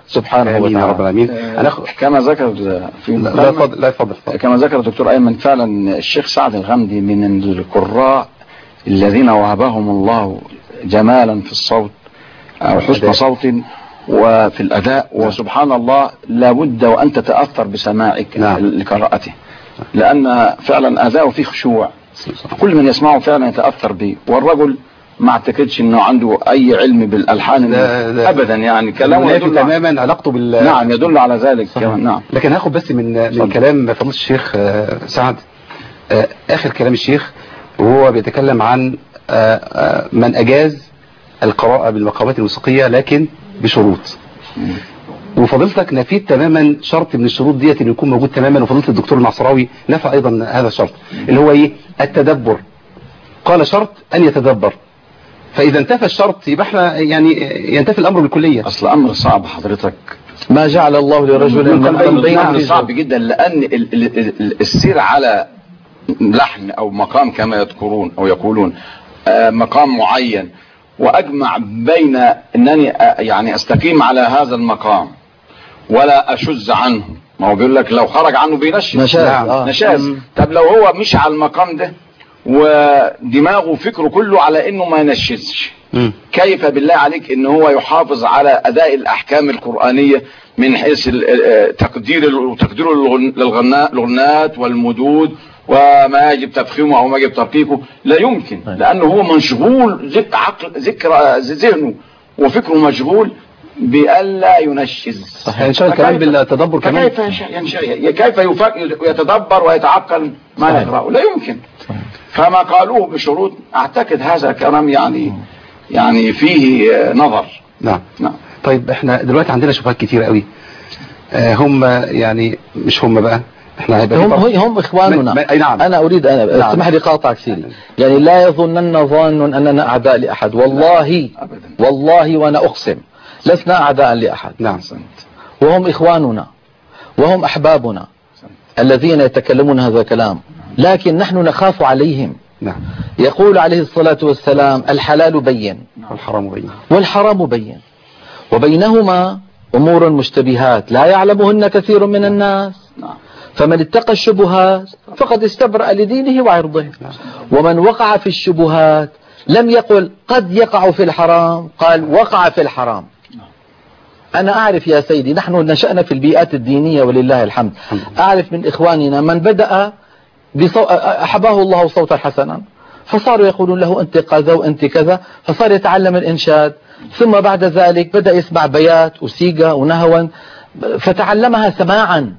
[SPEAKER 4] سبحانه
[SPEAKER 2] آمين يا رب
[SPEAKER 4] وتعالى.
[SPEAKER 2] العالمين. أنا
[SPEAKER 3] كما ذكر في
[SPEAKER 2] لا يفضل لا يفضل
[SPEAKER 3] كما ذكر الدكتور أيمن، فعلا الشيخ سعد الغامدي من القراء الذين وهبهم الله جمالا في الصوت أو حسن صوت وفي الأداء، وسبحان الله لابد وأن تتأثر بسماعك
[SPEAKER 2] نعم.
[SPEAKER 3] لقراءته، لأن فعلا أداؤه فيه خشوع، كل من يسمعه فعلا يتأثر به. والرجل ما اعتقدش انه عنده اي علم بالالحان
[SPEAKER 2] لا لا
[SPEAKER 3] ابدا، يعني كلامه
[SPEAKER 2] يدل تماما علاقته بال
[SPEAKER 3] نعم يدل على ذلك. نعم.
[SPEAKER 2] لكن هاخد بس من من
[SPEAKER 3] صدق.
[SPEAKER 2] كلام فضيلة الشيخ سعد، اخر كلام الشيخ وهو بيتكلم عن من اجاز القراءة بالمقامات الموسيقية لكن بشروط، وفضيلتك نفيت تماما شرط من الشروط ديت انه يكون موجود تماما، وفضيلة الدكتور المعصراوي نفى ايضا هذا الشرط اللي هو ايه؟ التدبر. قال شرط ان يتدبر، فاذا انتفى الشرط يبقى احنا يعني ينتفي الامر بالكلية.
[SPEAKER 3] اصل امر صعب حضرتك،
[SPEAKER 4] ما جعل الله لرجل من قلبين
[SPEAKER 3] امر صعب جدا، لان ال ال ال السير على لحن او مقام كما يذكرون او يقولون آه مقام معين، واجمع بين انني آه يعني استقيم على هذا المقام ولا اشذ عنه، ما هو بيقول لك لو خرج عنه بينشز
[SPEAKER 4] نشاز.
[SPEAKER 3] نعم.
[SPEAKER 4] آه.
[SPEAKER 3] نشاز. طب لو هو مش على المقام ده ودماغه فكره كله على انه ما ينشزش، كيف بالله عليك ان هو يحافظ على اداء الاحكام القرآنية من حيث تقدير تقديره للغنات والمدود وما يجب تفخيمه او ما يجب ترقيقه؟ لا يمكن، لانه هو مشغول ذك عقل ذكر ذهنه وفكره مشغول بألا ينشز.
[SPEAKER 2] صحيح. ينشغل كمان بالتدبر كمان.
[SPEAKER 3] كيف ينشغل؟ كيف يتدبر ويتعقل ما يقرأه؟ لا يمكن. فما قالوه بشروط اعتقد هذا كلام يعني يعني فيه نظر.
[SPEAKER 2] نعم.
[SPEAKER 3] نعم.
[SPEAKER 2] طيب احنا دلوقتي عندنا شبهات كتير قوي، آه هم يعني مش هم بقى احنا
[SPEAKER 4] هم هم اخواننا.
[SPEAKER 2] نعم.
[SPEAKER 4] انا اريد انا
[SPEAKER 2] نعم.
[SPEAKER 4] اسمح لي قاطعك سيدي، يعني لا يظنن ظان اننا اعداء لاحد، والله
[SPEAKER 3] أبداً.
[SPEAKER 4] والله وانا اقسم لسنا اعداء لاحد.
[SPEAKER 2] نعم.
[SPEAKER 4] وهم اخواننا وهم احبابنا الذين يتكلمون هذا الكلام، لكن نحن نخاف عليهم.
[SPEAKER 2] نعم.
[SPEAKER 4] يقول عليه الصلاة والسلام الحلال بين
[SPEAKER 2] والحرام بين
[SPEAKER 4] والحرام بين وبينهما أمور مشتبهات لا يعلمهن كثير من الناس، فمن اتقى الشبهات فقد استبرأ لدينه وعرضه، ومن وقع في الشبهات لم يقل قد يقع في الحرام، قال وقع في الحرام. أنا أعرف يا سيدي، نحن نشأنا في البيئات الدينية ولله الحمد، أعرف من إخواننا من بدأ بصو... أحباه الله صوتا حسنا فصاروا يقولون له أنت كذا وأنت كذا، فصار يتعلم الإنشاد، ثم بعد ذلك بدأ يسمع بيات وسيقة ونهوا فتعلمها سماعا،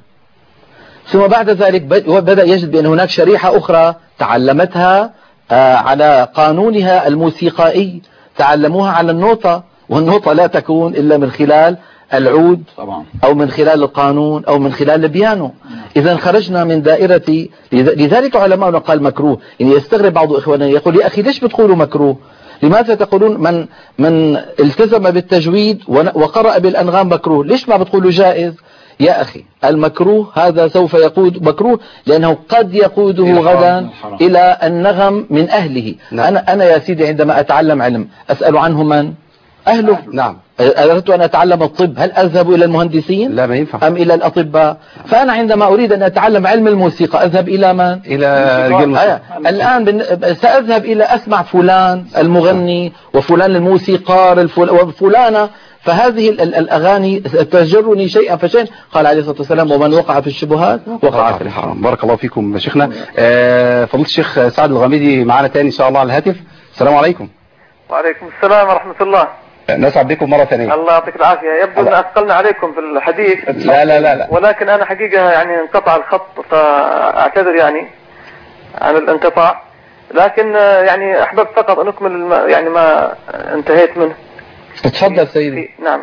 [SPEAKER 4] ثم بعد ذلك بدأ يجد بأن هناك شريحة أخرى تعلمتها على قانونها الموسيقائي، تعلموها على النوتة، والنوتة لا تكون إلا من خلال العود طبعا أو من خلال القانون أو من خلال البيانو. إذا خرجنا من دائرة، لذلك علماؤنا قال مكروه. يعني يستغرب بعض إخواننا يقول يا أخي ليش بتقولوا مكروه؟ لماذا تقولون من من التزم بالتجويد وقرأ بالأنغام مكروه؟ ليش ما بتقولوا جائز؟ يا أخي المكروه هذا سوف يقود مكروه لأنه قد يقوده غدا إلى النغم من أهله. نعم. أنا أنا يا سيدي عندما أتعلم علم أسأل عنه من؟ أهله.
[SPEAKER 2] نعم.
[SPEAKER 4] أردت أن أتعلم الطب، هل أذهب إلى المهندسين؟
[SPEAKER 2] لا ما ينفع.
[SPEAKER 4] أم إلى الأطباء؟ فأنا عندما أريد أن أتعلم علم الموسيقى أذهب إلى من؟
[SPEAKER 2] إلى رجال الموسيقى.
[SPEAKER 4] الآن سأذهب إلى أسمع فلان المغني وفلان الموسيقار وفلانة، فهذه الأغاني تجرني شيئا فشيئا. قال عليه الصلاة والسلام ومن وقع في الشبهات وقع في الحرام.
[SPEAKER 2] بارك الله فيكم شيخنا. آه فضيلة الشيخ سعد الغامدي معنا تاني إن شاء الله على الهاتف. السلام عليكم.
[SPEAKER 6] وعليكم السلام ورحمة الله.
[SPEAKER 2] نسعد بكم مرة ثانية.
[SPEAKER 6] الله يعطيك العافية. يبدو أن أثقلنا عليكم في الحديث.
[SPEAKER 2] لا لا لا لا.
[SPEAKER 6] ولكن أنا حقيقة يعني انقطع الخط فأعتذر يعني عن الانقطاع، لكن يعني أحببت فقط أن أكمل يعني ما انتهيت منه.
[SPEAKER 4] تفضل سيدي.
[SPEAKER 6] نعم.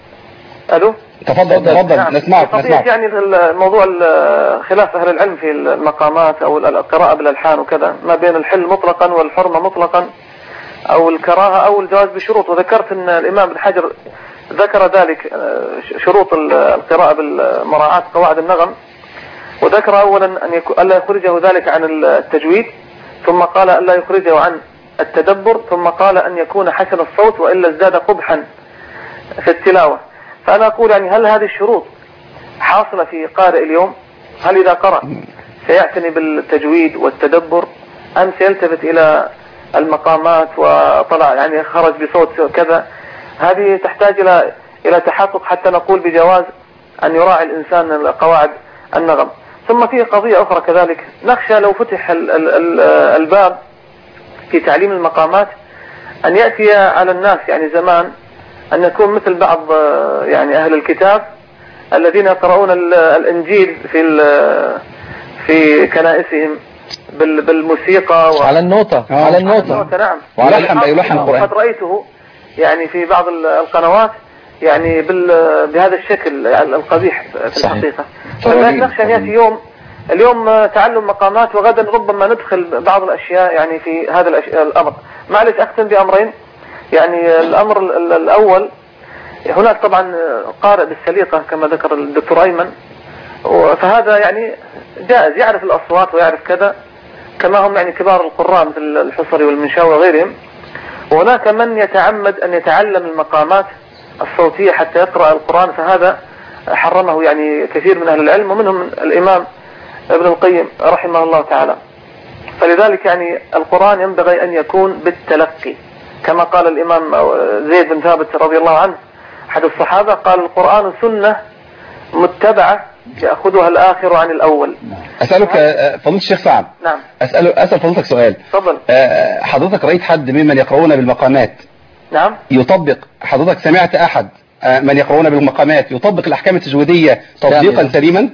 [SPEAKER 6] ألو.
[SPEAKER 2] تفضل تفضل. نعم. نسمعك نسمعك.
[SPEAKER 6] يعني الموضوع خلاف أهل العلم في المقامات أو القراءة بالألحان وكذا، ما بين الحل مطلقا والحرمة مطلقا أو الكراهة أو الجواز بشروط. وذكرت أن الإمام ابن حجر ذكر ذلك شروط القراءة بالمراعاة قواعد النغم، وذكر أولا أن يكون ألا يخرجه ذلك عن التجويد، ثم قال ألا يخرجه عن التدبر، ثم قال أن يكون حسن الصوت وإلا ازداد قبحا في التلاوة. فأنا أقول يعني هل هذه الشروط حاصلة في قارئ اليوم؟ هل إذا قرأ سيعتني بالتجويد والتدبر أم سيلتفت إلى المقامات وطلع يعني خرج بصوت كذا؟ هذه تحتاج إلى إلى تحقق حتى نقول بجواز أن يراعي الإنسان قواعد النغم. ثم في قضية أخرى كذلك، نخشى لو فتح ال ال ال الباب في تعليم المقامات أن يأتي على الناس يعني زمان أن يكون مثل بعض يعني أهل الكتاب الذين يقرؤون الإنجيل في في كنائسهم بالموسيقى و...
[SPEAKER 4] على النوتة
[SPEAKER 6] آه.
[SPEAKER 4] على النوتة,
[SPEAKER 6] النوتة نعم.
[SPEAKER 2] ويلحن يلحن القرآن.
[SPEAKER 6] قد رأيته يعني في بعض القنوات يعني بال... بهذا الشكل القبيح في صحيح. الحقيقة. فلذلك نخشى أن يأتي يوم اليوم تعلم مقامات وغدا ربما ندخل بعض الأشياء يعني في هذا الأشياء الأمر. معلش أختم بأمرين. يعني الأمر الأول، هناك طبعا قارئ بالسليقة كما ذكر الدكتور أيمن، فهذا يعني جائز، يعرف الأصوات ويعرف كذا كما هم يعني كبار القراء مثل الحصري والمنشاوي وغيرهم. وهناك من يتعمد أن يتعلم المقامات الصوتية حتى يقرأ القرآن، فهذا حرمه يعني كثير من أهل العلم ومنهم الإمام ابن القيم رحمه الله تعالى. فلذلك يعني القرآن ينبغي أن يكون بالتلقي كما قال الإمام زيد بن ثابت رضي الله عنه أحد الصحابة، قال القرآن سنة متبعة يأخذها الآخر عن الأول.
[SPEAKER 2] أسألك فضيلة الشيخ سعد.
[SPEAKER 6] نعم.
[SPEAKER 2] أسأل أسأل فضيلتك سؤال.
[SPEAKER 6] تفضل.
[SPEAKER 2] حضرتك رأيت حد ممن يقرؤون بالمقامات
[SPEAKER 6] نعم
[SPEAKER 2] يطبق، حضرتك سمعت أحد من يقرؤون بالمقامات يطبق الأحكام التجويدية تطبيقا سليما؟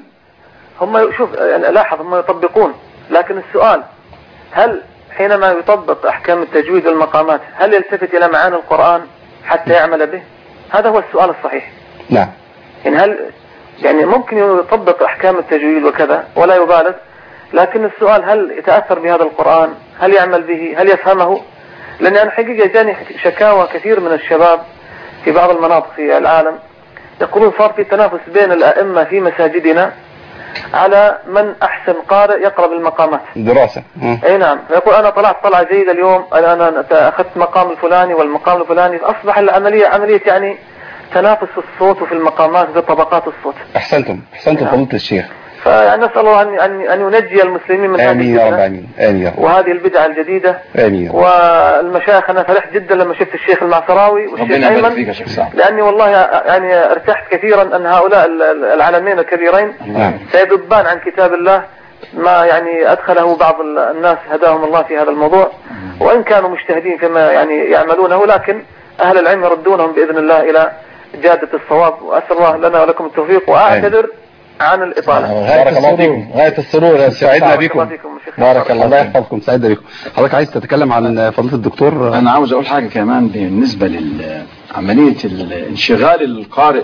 [SPEAKER 6] هم شوف يعني لاحظ هم يطبقون، لكن السؤال هل حينما يطبق أحكام التجويد والمقامات هل يلتفت إلى معاني القرآن حتى يعمل به؟ هذا هو السؤال الصحيح.
[SPEAKER 2] نعم.
[SPEAKER 6] يعني هل يعني ممكن يطبق أحكام التجويد وكذا ولا يبالغ، لكن السؤال هل يتأثر بهذا القرآن؟ هل يعمل به؟ هل يفهمه؟ لأن أنا حقيقة جاني شكاوى كثير من الشباب في بعض المناطق في العالم يقولون صار في تنافس بين الأئمة في مساجدنا على من أحسن قارئ يقرأ بالمقامات.
[SPEAKER 2] دراسة.
[SPEAKER 6] أي نعم. يقول أنا طلعت طلعة جيدة اليوم، أنا أنا أخذت مقام الفلاني والمقام الفلاني، أصبح العملية عملية يعني تنافس في الصوت وفي المقامات وفي طبقات الصوت.
[SPEAKER 2] أحسنتم أحسنتم
[SPEAKER 6] نعم.
[SPEAKER 2] فضيلة الشيخ.
[SPEAKER 6] فنسأل الله أن أن أن ينجي المسلمين من
[SPEAKER 2] آمين يا رب. آمين آمين يا رب.
[SPEAKER 6] وهذه البدعة الجديدة.
[SPEAKER 2] آمين.
[SPEAKER 6] والمشايخ أنا فرحت جدا لما شفت الشيخ المعصراوي والشيخ أيمن، لأني والله يعني ارتحت كثيرا أن هؤلاء العالمين الكبيرين
[SPEAKER 2] نعم.
[SPEAKER 6] سيذبان عن كتاب الله ما يعني أدخله بعض الناس هداهم الله في هذا الموضوع، وإن كانوا مجتهدين فيما يعني يعملونه، لكن أهل العلم يردونهم بإذن الله إلى جادة الصواب. وأسأل الله لنا ولكم التوفيق، وأعتذر عن الإطالة.
[SPEAKER 2] بارك الله فيكم.
[SPEAKER 4] غاية السرور.
[SPEAKER 2] سعدنا بكم.
[SPEAKER 4] بارك الله.
[SPEAKER 2] الله يحفظكم. سعدنا بكم. حضرتك عايز تتكلم عن فضيلة الدكتور؟
[SPEAKER 3] أنا عاوز أقول حاجة كمان بالنسبة لعملية الانشغال القارئ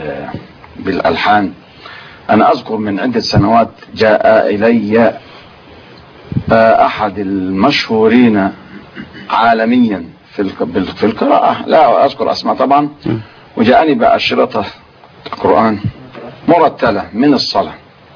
[SPEAKER 3] بالألحان. أنا أذكر من عدة سنوات جاء إلي أحد المشهورين عالميا في في القراءة، لا أذكر أسماء طبعا، وجاءني بأشرطة القرآن مرتلة من الصلاة،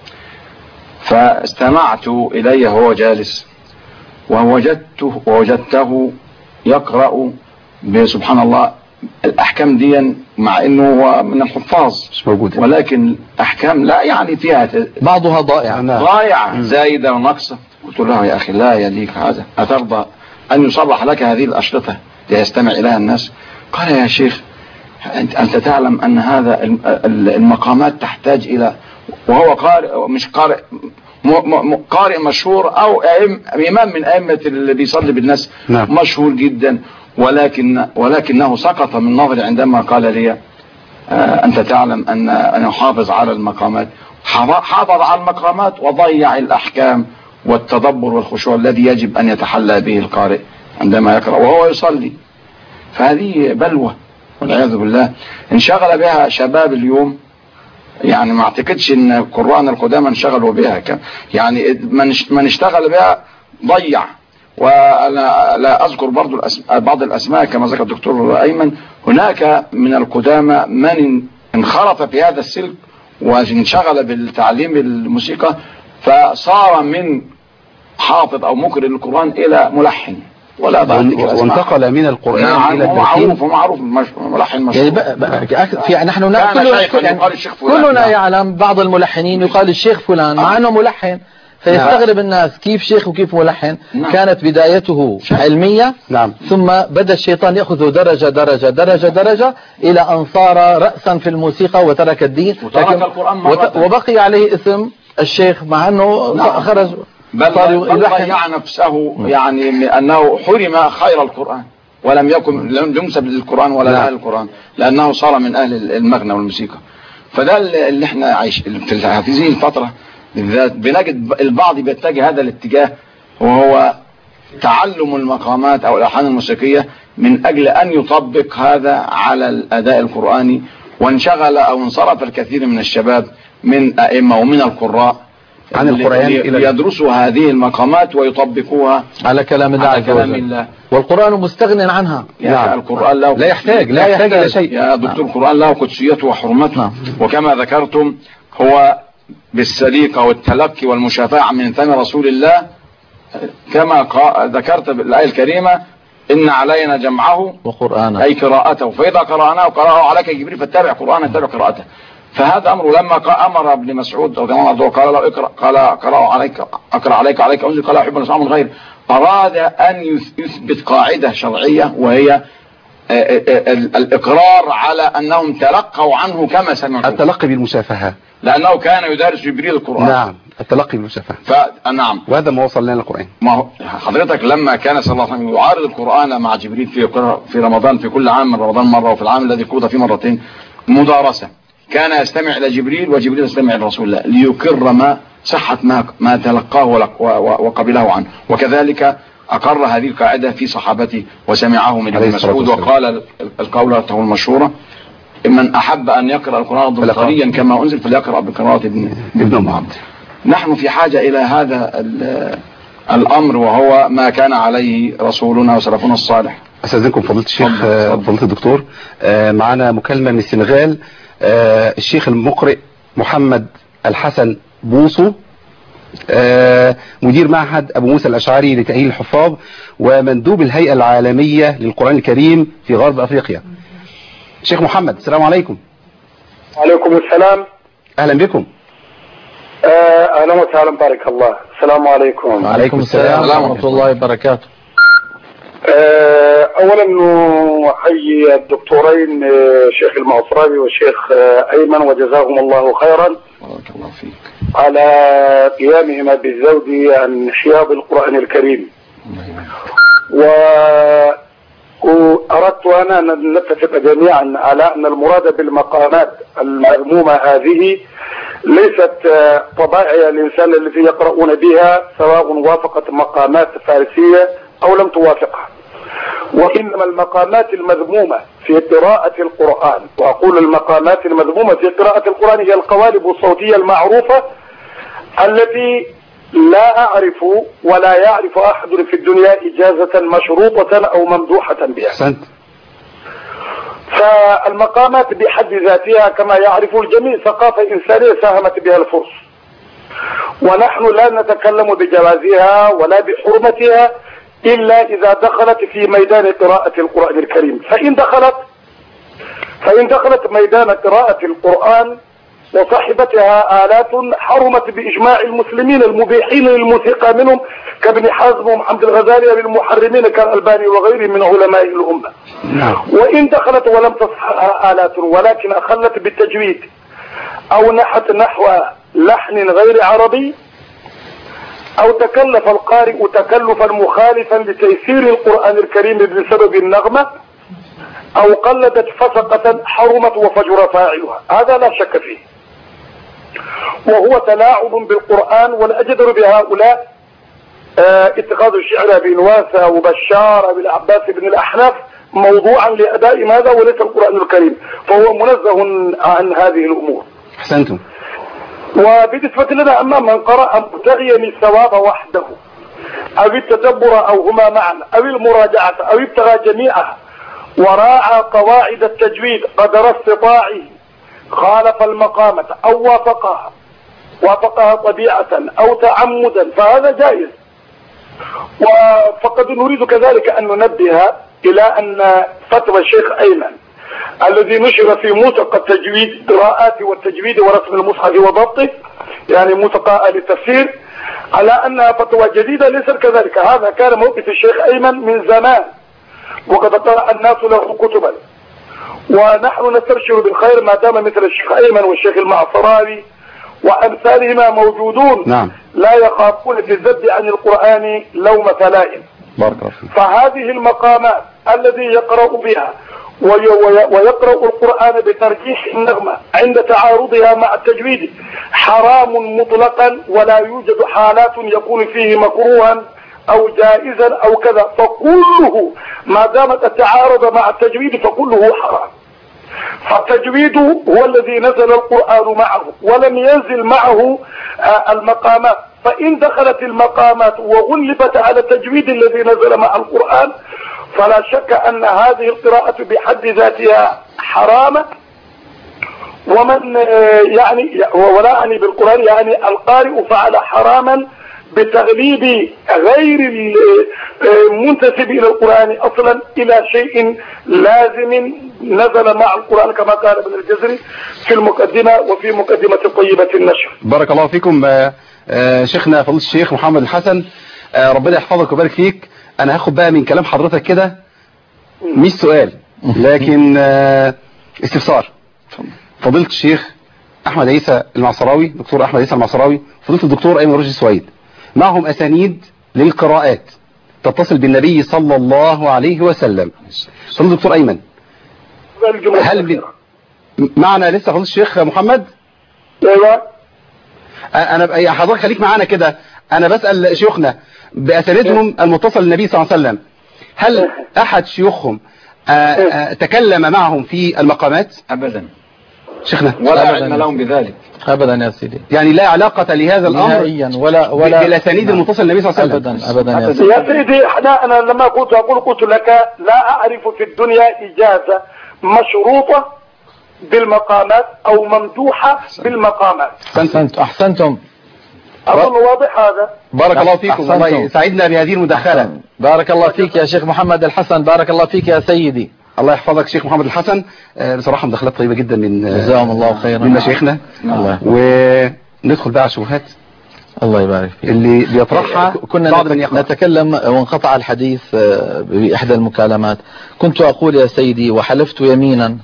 [SPEAKER 3] فاستمعت إليه وهو جالس ووجدته ووجدته يقرأ بسبحان الله الأحكام دي، مع أنه هو من الحفاظ
[SPEAKER 2] مش موجود،
[SPEAKER 3] ولكن أحكام لا يعني فيها
[SPEAKER 4] بعضها ضائع
[SPEAKER 3] ضائعة زايدة ونقصة. قلت له يا أخي لا يليك هذا، أترضى أن يصرح لك هذه الأشرطة ليستمع إليها الناس؟ قال يا شيخ أنت تعلم أن هذا المقامات تحتاج إلى، وهو قارئ مش قارئ قارئ مشهور أو إمام من أئمة اللي بيصلي بالناس
[SPEAKER 2] نعم.
[SPEAKER 3] مشهور جدا، ولكن ولكنه سقط من نظري عندما قال لي آه أنت تعلم أن أنا حافظ على المقامات. حافظ على المقامات وضيع الأحكام والتدبر والخشوع الذي يجب أن يتحلى به القارئ عندما يقرأ وهو يصلي. فهذه بلوى والعياذ بالله انشغل بها شباب اليوم، يعني ما اعتقدش ان القرآن القدامى انشغلوا بها، يعني من اشتغل بها ضيع. وانا لا اذكر برضو بعض الاسماء كما ذكر الدكتور ايمن، هناك من القدامى من انخرط في هذا السلك وانشغل بالتعليم الموسيقى، فصار من حافظ او مقرئ للقرآن الى ملحن ولا بعد كده
[SPEAKER 2] وانتقل من القرآن
[SPEAKER 3] نعم
[SPEAKER 2] إلى
[SPEAKER 3] معروف
[SPEAKER 2] التلحين.
[SPEAKER 3] ومعروف ملحن مشهور.
[SPEAKER 4] يعني بقى بقى في نحن
[SPEAKER 3] كان
[SPEAKER 4] كلنا
[SPEAKER 3] شيخا يقال الشيخ فلان.
[SPEAKER 4] كلنا
[SPEAKER 3] نعم.
[SPEAKER 4] يعلم بعض الملحنين يقال الشيخ فلان مع انه ملحن، فيستغرب الناس كيف شيخ وكيف ملحن.
[SPEAKER 3] نعم.
[SPEAKER 4] كانت بدايته علمية،
[SPEAKER 2] نعم.
[SPEAKER 4] ثم بدأ الشيطان يأخذ درجة درجة درجة درجة إلى أن صار رأسا في الموسيقى وترك الدين،
[SPEAKER 3] وترك القرآن مرة.
[SPEAKER 4] وبقي عليه اسم الشيخ مع أنه
[SPEAKER 3] نعم.
[SPEAKER 4] خرج
[SPEAKER 3] بل ضيع نفسه يعني أنه حرم خير القرآن ولم يكن لم ينسب للقرآن ولا لأهل القرآن، لأنه صار من أهل المغنى والموسيقى. فده اللي احنا عايش في هذه الفترة بالذات بنجد البعض بيتجه هذا الاتجاه، وهو تعلم المقامات أو الألحان الموسيقية من أجل أن يطبق هذا على الأداء القرآني، وانشغل أو انصرف الكثير من الشباب من أئمة ومن القراء
[SPEAKER 2] عن القرآن إلى
[SPEAKER 3] يدرسوا هذه المقامات ويطبقوها
[SPEAKER 4] على كلام الله عز وجل، والقرآن مستغن عنها.
[SPEAKER 3] يعني القرآن له
[SPEAKER 2] لا يحتاج لا يحتاج إلى شيء
[SPEAKER 3] يا دكتور. القرآن له قدسيته وحرمته.
[SPEAKER 4] نعم.
[SPEAKER 3] وكما ذكرتم هو بالسليقة والتلقي والمشافعة من فم رسول الله، كما ذكرت بالآية الكريمة إن علينا جمعه
[SPEAKER 4] وقرآنه
[SPEAKER 3] أي قراءته، فإذا قرأناه قرأه عليك جبريل فاتبع قرآنه اتبع قراءته. فهذا أمر لما أمر ابن مسعود رضي الله عنه قال له اقرأ، قال قرأه عليك أقرأ عليك عليك أنزل، قال أحب أن أسمع من غير. أراد أن يثبت قاعدة شرعية وهي الإقرار على أنهم تلقوا عنه كما سمعوا،
[SPEAKER 2] التلقي بالمشافهة،
[SPEAKER 3] لأنه كان يدرس جبريل القرآن.
[SPEAKER 2] نعم التلقي بالمشافهة.
[SPEAKER 3] فنعم.
[SPEAKER 2] وهذا ما وصل لنا القرآن.
[SPEAKER 3] ما هو حضرتك لما كان صلى الله عليه وسلم يعارض القرآن مع جبريل في في رمضان، في كل عام من رمضان مرة، وفي العام الذي قضى فيه مرتين مدارسة، كان يستمع إلى جبريل وجبريل يستمع إلى رسول الله ليقر ما صحة ما ما تلقاه وقبله عنه. وكذلك أقر هذه القاعدة في صحابته وسمعه من ابن مسعود، وقال القولة المشهورة من أحب أن يقرأ القرآن ضمنيا كما أنزل فليقرأ بقراءة ابن ابن أم عبد. نحن في حاجة إلى هذا الأمر، وهو ما كان عليه رسولنا وسلفنا الصالح.
[SPEAKER 2] أستاذنكم فضيلة الشيخ فضيلة الدكتور، معنا مكالمة من السنغال، الشيخ المقرئ محمد الحسن بوصو، مدير معهد أبو موسى الأشعري لتأهيل الحفاظ ومندوب الهيئة العالمية للقرآن الكريم في غرب أفريقيا. شيخ محمد السلام عليكم.
[SPEAKER 7] وعليكم السلام.
[SPEAKER 2] أهلا بكم.
[SPEAKER 7] أهلا وسهلا بارك الله. السلام عليكم.
[SPEAKER 4] وعليكم السلام ورحمة الله وبركاته.
[SPEAKER 7] أولا نحيي الدكتورين الشيخ المعصراوي والشيخ أيمن وجزاهم الله خيرا
[SPEAKER 3] بارك الله فيك
[SPEAKER 7] على قيامهما بالزود عن حياض القرآن الكريم. وأردت أنا أن نتفق جميعا على أن المراد بالمقامات المذمومة هذه ليست طبائع الإنسان الذي يقرؤون بها، سواء وافقت مقامات فارسية أو لم توافقها، وإنما المقامات المذمومة في قراءة القرآن، وأقول المقامات المذمومة في قراءة القرآن هي القوالب الصوتية المعروفة التي لا أعرف ولا يعرف أحد في الدنيا إجازة مشروطة أو ممدوحة بها.
[SPEAKER 2] أحسنت.
[SPEAKER 7] فالمقامات بحد ذاتها كما يعرف الجميع ثقافة إنسانية ساهمت بها الفرس، ونحن لا نتكلم بجوازها ولا بحرمتها إلا إذا دخلت في ميدان قراءة القرآن الكريم. فإن دخلت فإن دخلت ميدان قراءة القرآن وصاحبتها آلات حرمت بإجماع المسلمين المبيحين للموسيقى منهم كابن حزم ومحمد الغزالي للمحرمين كالألباني وغيرهم من علماء الأمة. وإن دخلت ولم تصحها آلات ولكن أخلت بالتجويد أو نحت نحو لحن غير عربي، أو تكلف القارئ تكلفا مخالفا لتيسير القرآن الكريم بسبب النغمة، أو قلدت فسقة حرمت وفجر فاعلها، هذا لا شك فيه، وهو تلاعب بالقرآن. والأجدر بهؤلاء اه اتخاذ الشعر أبي نواسة وبشار أبي العباس بن الأحناف موضوعا لأداء ماذا وليس القرآن الكريم، فهو منزه عن هذه الأمور.
[SPEAKER 2] أحسنتم.
[SPEAKER 7] وبالنسبة لنا أما من قرأ مبتغيا الثواب وحده أو التدبر أو هما معا أو المراجعة أو ابتغى جميعها وراعى قواعد التجويد قدر استطاعه، خالف المقامة أو وافقها وافقها طبيعة أو تعمدا، فهذا جائز. وفقد نريد كذلك أن ننبه إلى أن فتوى الشيخ أيمن الذي نشر في ملتقى التجويد القراءات والتجويد ورسم المصحف وضبطه، يعني ملتقى للتفسير، على أنها فتوى جديدة. ليس كذلك، هذا كان موقف الشيخ أيمن من زمان، وقد قرأ الناس له كتبا، ونحن نستبشر بالخير ما دام مثل الشيخ أيمن والشيخ المعصراوي وأمثالهما موجودون.
[SPEAKER 2] نعم.
[SPEAKER 7] لا يخافون في الذب عن القرآن لومة لائم.
[SPEAKER 2] بارك الله فيك.
[SPEAKER 7] فهذه المقامات الذي يقرأ بها ويقرأ القرآن بترجيح النغمة عند تعارضها مع التجويد حرام مطلقا، ولا يوجد حالات يكون فيه مكروها أو جائزا أو كذا، فكله ما دامت التعارض مع التجويد فكله حرام. فالتجويد هو الذي نزل القرآن معه ولم ينزل معه المقامات، فإن دخلت المقامات وغلبت على التجويد الذي نزل مع القرآن فلا شك أن هذه القراءة بحد ذاتها حرامة. ومن يعني ولا أعني بالقرآن يعني القارئ فعل حراما بتغليب غير المنتسب إلى القرآن أصلا إلى شيء لازم نزل مع القرآن، كما قال ابن الجزري في المقدمة وفي مقدمة طيبة النشر.
[SPEAKER 2] بارك الله فيكم. آآ آآ شيخنا فضيلة الشيخ محمد الحسن، ربنا يحفظك ويبارك فيك. أنا هاخد بقى من كلام حضرتك كده مش سؤال لكن استفسار. فضيلة الشيخ أحمد عيسى المعصراوي، دكتور أحمد عيسى المعصراوي، فضيلة الدكتور أيمن رشدي سويد، معهم أسانيد للقراءات تتصل بالنبي صلى الله عليه وسلم. فضيلة الدكتور أيمن، هل من معنا لسه فضيلة الشيخ محمد؟
[SPEAKER 7] ايوه
[SPEAKER 2] أنا حضرتك خليك معانا كده، أنا بسأل شيوخنا بأسانيدهم المتصل للنبي صلى الله عليه وسلم، هل أحد شيوخهم تكلم معهم في المقامات؟
[SPEAKER 3] أبدا
[SPEAKER 2] شيخنا
[SPEAKER 3] ولا علم لهم بذلك
[SPEAKER 4] ابدا يا سيدي،
[SPEAKER 2] يعني لا علاقة لهذا الامر
[SPEAKER 4] نهائيا ولا ولا
[SPEAKER 2] بالاسانيد المتصل للنبي صلى الله عليه وسلم.
[SPEAKER 4] ابدا ابدا يا سيدي.
[SPEAKER 7] يا سيدي احنا انا لما كنت اقول قلت لك لا اعرف في الدنيا اجازة مشروطة بالمقامات او ممدوحة بالمقامات.
[SPEAKER 4] احسنتم احسنتم
[SPEAKER 7] اظن واضح هذا.
[SPEAKER 2] بارك الله فيكم، والله سعدنا بهذه المداخلة.
[SPEAKER 4] بارك الله فيك يا شيخ محمد الحسن، بارك الله فيك يا سيدي.
[SPEAKER 2] الله يحفظك شيخ محمد الحسن. بصراحة مداخلات طيبة جدا من
[SPEAKER 4] جزاهم الله خيرا
[SPEAKER 2] من مشايخنا. وندخل بقى على الشبهات
[SPEAKER 4] الله يبارك فيك
[SPEAKER 2] اللي بيطرحها
[SPEAKER 4] كنا
[SPEAKER 2] بعض من يقرأ.
[SPEAKER 4] نتكلم وانقطع الحديث بإحدى المكالمات. كنت أقول يا سيدي وحلفت يمينا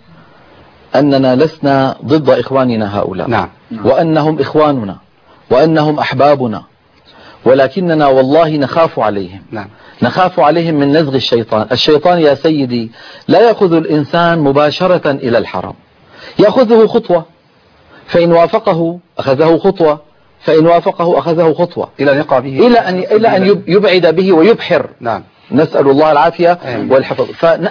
[SPEAKER 4] أننا لسنا ضد إخواننا هؤلاء.
[SPEAKER 2] نعم.
[SPEAKER 4] وأنهم إخواننا وأنهم أحبابنا، ولكننا والله نخاف عليهم.
[SPEAKER 2] نعم.
[SPEAKER 4] نخاف عليهم من نزغ الشيطان. الشيطان يا سيدي لا يأخذ الإنسان مباشرة إلى الحرام، يأخذه خطوة، فإن وافقه أخذه خطوة، فإن وافقه أخذه خطوة
[SPEAKER 2] إلى أن يقع به
[SPEAKER 4] إلى أن إلى أن يبعد به ويبحر.
[SPEAKER 2] نعم.
[SPEAKER 4] نسأل الله العافية والحفظ.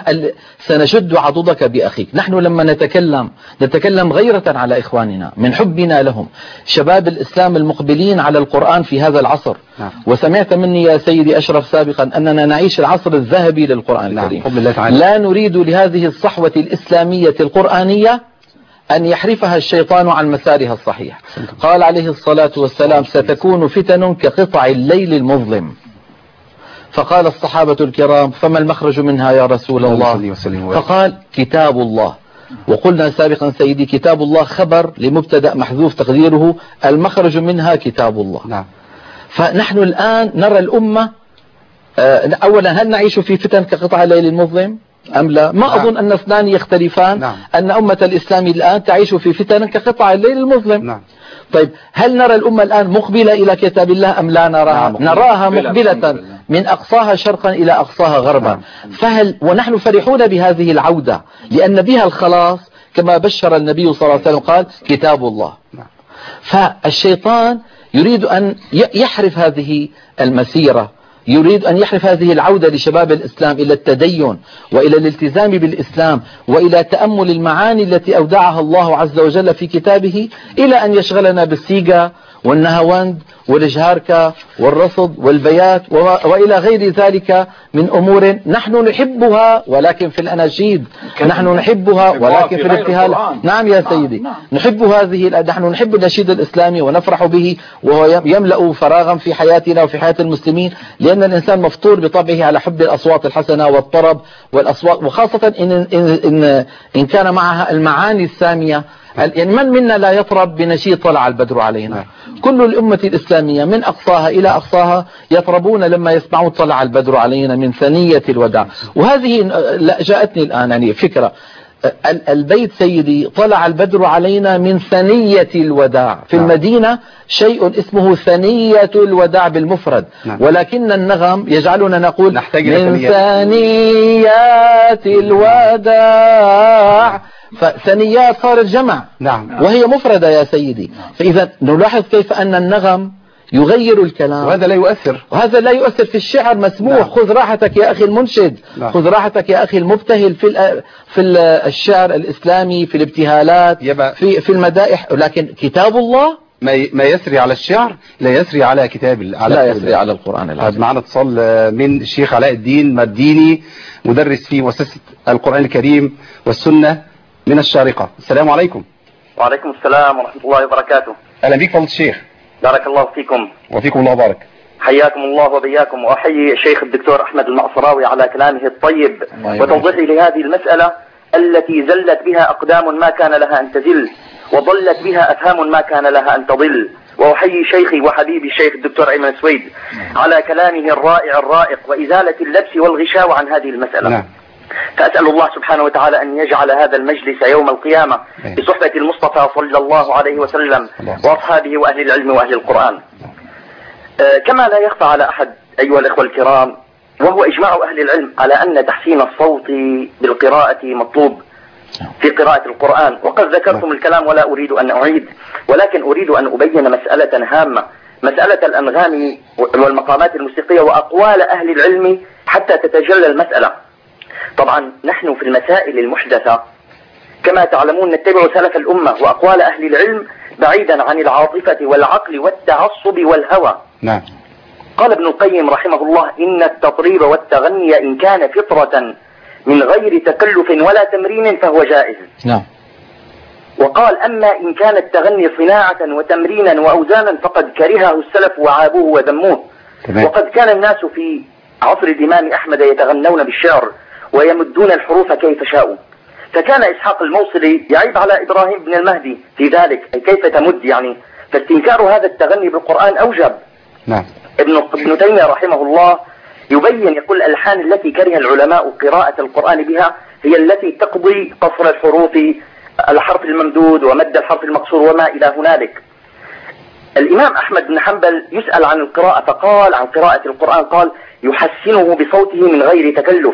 [SPEAKER 4] فسنشد عضدك بأخيك. نحن لما نتكلم نتكلم غيرة على إخواننا من حبنا لهم، شباب الإسلام المقبلين على القرآن في هذا العصر.
[SPEAKER 2] نعم.
[SPEAKER 4] وسمعت مني يا سيدي أشرف سابقا أننا نعيش العصر الذهبي للقرآن
[SPEAKER 2] نعم.
[SPEAKER 4] الكريم.
[SPEAKER 2] حب الله تعالى.
[SPEAKER 4] لا نريد لهذه الصحوة الإسلامية القرآنية أن يحرفها الشيطان عن مسارها الصحيح. قال عليه الصلاة والسلام ستكون فتن كقطع الليل المظلم. فقال الصحابة الكرام فما المخرج منها يا رسول الله؟ فقال كتاب الله. وقلنا سابقا سيدي كتاب الله خبر لمبتدأ محذوف تقديره المخرج منها كتاب الله.
[SPEAKER 2] نعم.
[SPEAKER 4] فنحن الآن نرى الأمة أولا هل نعيش في فتن كقطع الليل المظلم أم لا؟ ما
[SPEAKER 2] نعم.
[SPEAKER 4] أظن أن اثنان يختلفان.
[SPEAKER 2] نعم.
[SPEAKER 4] أن أمة الإسلام الآن تعيش في فتن كقطع الليل المظلم.
[SPEAKER 2] نعم.
[SPEAKER 4] طيب هل نرى الأمة الآن مقبلة إلى كتاب الله أم لا نراها؟
[SPEAKER 2] نعم.
[SPEAKER 4] نراها مقبلة من أقصاها شرقا إلى أقصاها غربا.
[SPEAKER 2] نعم.
[SPEAKER 4] فهل ونحن فرحون بهذه العودة لأن بها الخلاص كما بشر النبي صلى الله عليه وسلم قال كتاب الله.
[SPEAKER 2] نعم.
[SPEAKER 4] فالشيطان يريد أن يحرف هذه المسيرة، يريد أن يحرف هذه العودة لشباب الإسلام إلى التدين وإلى الالتزام بالإسلام وإلى تأمل المعاني التي أودعها الله عز وجل في كتابه، إلى أن يشغلنا بالسيجا والنهاوند والجهاركة والرصد والبيات وإلى غير ذلك من أمور نحن نحبها ولكن في الأناشيد، نحن نحبها ولكن في الابتهال. نعم يا سيدي، نحب هذه، نحن نحب النشيد الإسلامي ونفرح به، وهو يملأ فراغا في حياتنا وفي حياة المسلمين، لأن الإنسان مفطور بطبعه على حب الأصوات الحسنة والطرب والأصوات، وخاصة إن, إن, إن, إن كان معها المعاني السامية. يعني من منا لا يطرب بنشيد طلع البدر علينا؟ كل الأمة الإسلامية من أقصاها إلى أقصاها يطربون لما يسمعون طلع البدر علينا من ثنية الوداع. وهذه جاءتني الآن يعني فكرة، البيت سيدي طلع البدر علينا من ثنية الوداع. في المدينة شيء اسمه ثنية الوداع بالمفرد، ولكن النغم يجعلنا نقول من ثنيات الوداع، فثنيات صار الجمع.
[SPEAKER 2] نعم.
[SPEAKER 4] وهي مفردة يا سيدي. فإذا نلاحظ كيف أن النغم يغير الكلام،
[SPEAKER 2] وهذا لا يؤثر،
[SPEAKER 4] وهذا لا يؤثر في الشعر. مسموح. نعم. خذ راحتك يا أخي المنشد. نعم. خذ راحتك يا أخي المبتهل في في الشعر الإسلامي، في الابتهالات، في في المدائح. لكن كتاب الله
[SPEAKER 2] ما ما يسري على الشعر لا يسري على كتاب على
[SPEAKER 4] لا يسري على القرآن العظيم.
[SPEAKER 2] معنا اتصال من الشيخ علاء الدين مديني، مدرس في مؤسسة القرآن الكريم والسنة من الشارقة. السلام عليكم.
[SPEAKER 8] وعليكم السلام ورحمة الله وبركاته.
[SPEAKER 2] أهلا بك فضيلة الشيخ.
[SPEAKER 8] بارك الله فيكم.
[SPEAKER 2] وفيكم الله بارك.
[SPEAKER 8] حياكم الله وبياكم، وأحيي الشيخ الدكتور أحمد المعصراوي على كلامه الطيب وتوضيحه لهذه المسألة التي زلت بها أقدام ما كان لها أن تزل، وضلت بها أفهام ما كان لها أن تضل. وأحيي شيخي وحبيبي الشيخ الدكتور أيمن سويد على كلامه الرائع الرائق وإزالة اللبس والغشاوة عن هذه المسألة. نعم. فأسأل الله سبحانه وتعالى أن يجعل هذا المجلس يوم القيامة بصحبة المصطفى صلى الله عليه وسلم وأصحابه وأهل العلم وأهل القرآن. آه كما لا يخفى على أحد أيها الأخوة الكرام، وهو إجماع أهل العلم على أن تحسين الصوت بالقراءة مطلوب في قراءة القرآن. وقد ذكرتم الكلام ولا أريد أن أعيد، ولكن أريد أن أبين مسألة هامة، مسألة الأنغام والمقامات الموسيقية وأقوال أهل العلم حتى تتجلى المسألة. طبعا نحن في المسائل المحدثة كما تعلمون نتبع سلف الأمة وأقوال أهل العلم بعيدا عن العاطفة والعقل والتعصب والهوى.
[SPEAKER 2] نعم.
[SPEAKER 8] قال ابن القيم رحمه الله: إن التطريب والتغني إن كان فطرة من غير تكلف ولا تمرين فهو جائز.
[SPEAKER 4] نعم.
[SPEAKER 8] وقال: أما إن كان التغني صناعة وتمرينا وأوزانا فقد كرهه السلف وعابوه وذموه. وقد كان الناس في عصر الإمام أحمد يتغنون بالشعر ويمدون الحروف كيف شاءوا، فكان إسحاق الموصلي يعيب على إبراهيم بن المهدي في ذلك، أي كيف تمد يعني، فاستنكار هذا التغني بالقرآن أوجب.
[SPEAKER 2] نعم.
[SPEAKER 8] ابن ابن تيمية رحمه الله يبين، يقول: الألحان التي كره العلماء قراءة القرآن بها هي التي تقضي قصر الحروف، الحرف الممدود ومد الحرف المقصور وما إلى هنالك. الإمام أحمد بن حنبل يسأل عن القراءة فقال عن قراءة القرآن، قال: يحسنه بصوته من غير تكلف.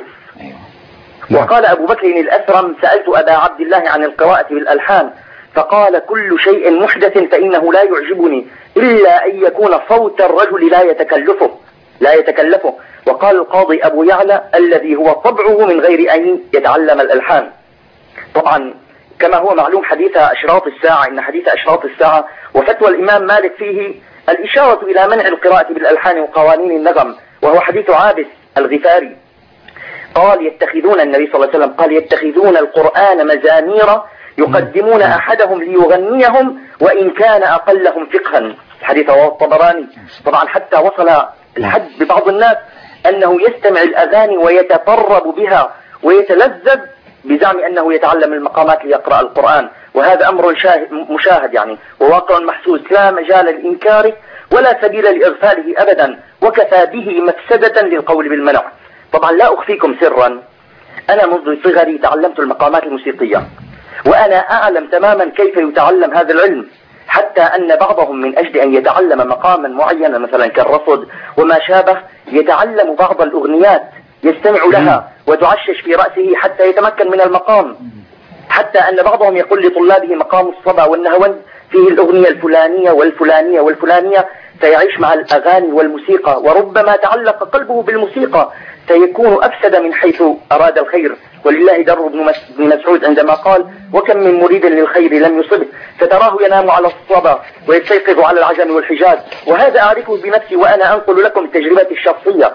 [SPEAKER 8] وقال أبو بكر الأثرم: سألت أبا عبد الله عن القراءة بالألحان فقال: كل شيء محدث فإنه لا يعجبني إلا أن يكون صوت الرجل لا يتكلفه لا يتكلفه. وقال القاضي أبو يعلى: الذي هو طبعه من غير أن يتعلم الألحان. طبعا كما هو معلوم حديث أشراط الساعة، إن حديث أشراط الساعة وفتوى الإمام مالك فيه الإشارة إلى منع القراءة بالألحان وقوانين النغم، وهو حديث عابس الغفاري قال: يتخذون النبي صلى الله عليه وسلم قال: يتخذون القرآن مزامير يقدمون أحدهم ليغنيهم وإن كان أقلهم فقها. حديث رواه الطبراني. طبعا حتى وصل الحد ببعض الناس أنه يستمع الأغاني ويتطرب بها ويتلذذ بزعم أنه يتعلم المقامات ليقرأ القرآن، وهذا أمر مشاهد يعني وواقع محسوس، لا مجال لإنكاره ولا سبيل لإغفاله أبدا، وكفى به مفسدة للقول بالمنع. طبعا لا أخفيكم سرا، أنا منذ صغري تعلمت المقامات الموسيقية، وأنا أعلم تماما كيف يتعلم هذا العلم، حتى أن بعضهم من أجل أن يتعلم مقاما معينا مثلا كالرصد وما شابه يتعلم بعض الأغنيات يستمع لها وتعشش في رأسه حتى يتمكن من المقام، حتى أن بعضهم يقول لطلابه مقام الصبا والنهوند فيه الأغنية الفلانية والفلانية والفلانية، فيعيش مع الأغاني والموسيقى، وربما تعلق قلبه بالموسيقى سيكون أفسد من حيث أراد الخير. ولله در بن مسعود عندما قال: وكم من مريد للخير لم يصبه فتراه ينام على الصبا ويستيقظ على العجم والحجاز. وهذا أعرفه بنفسي وأنا أنقل لكم تجربتي الشخصية.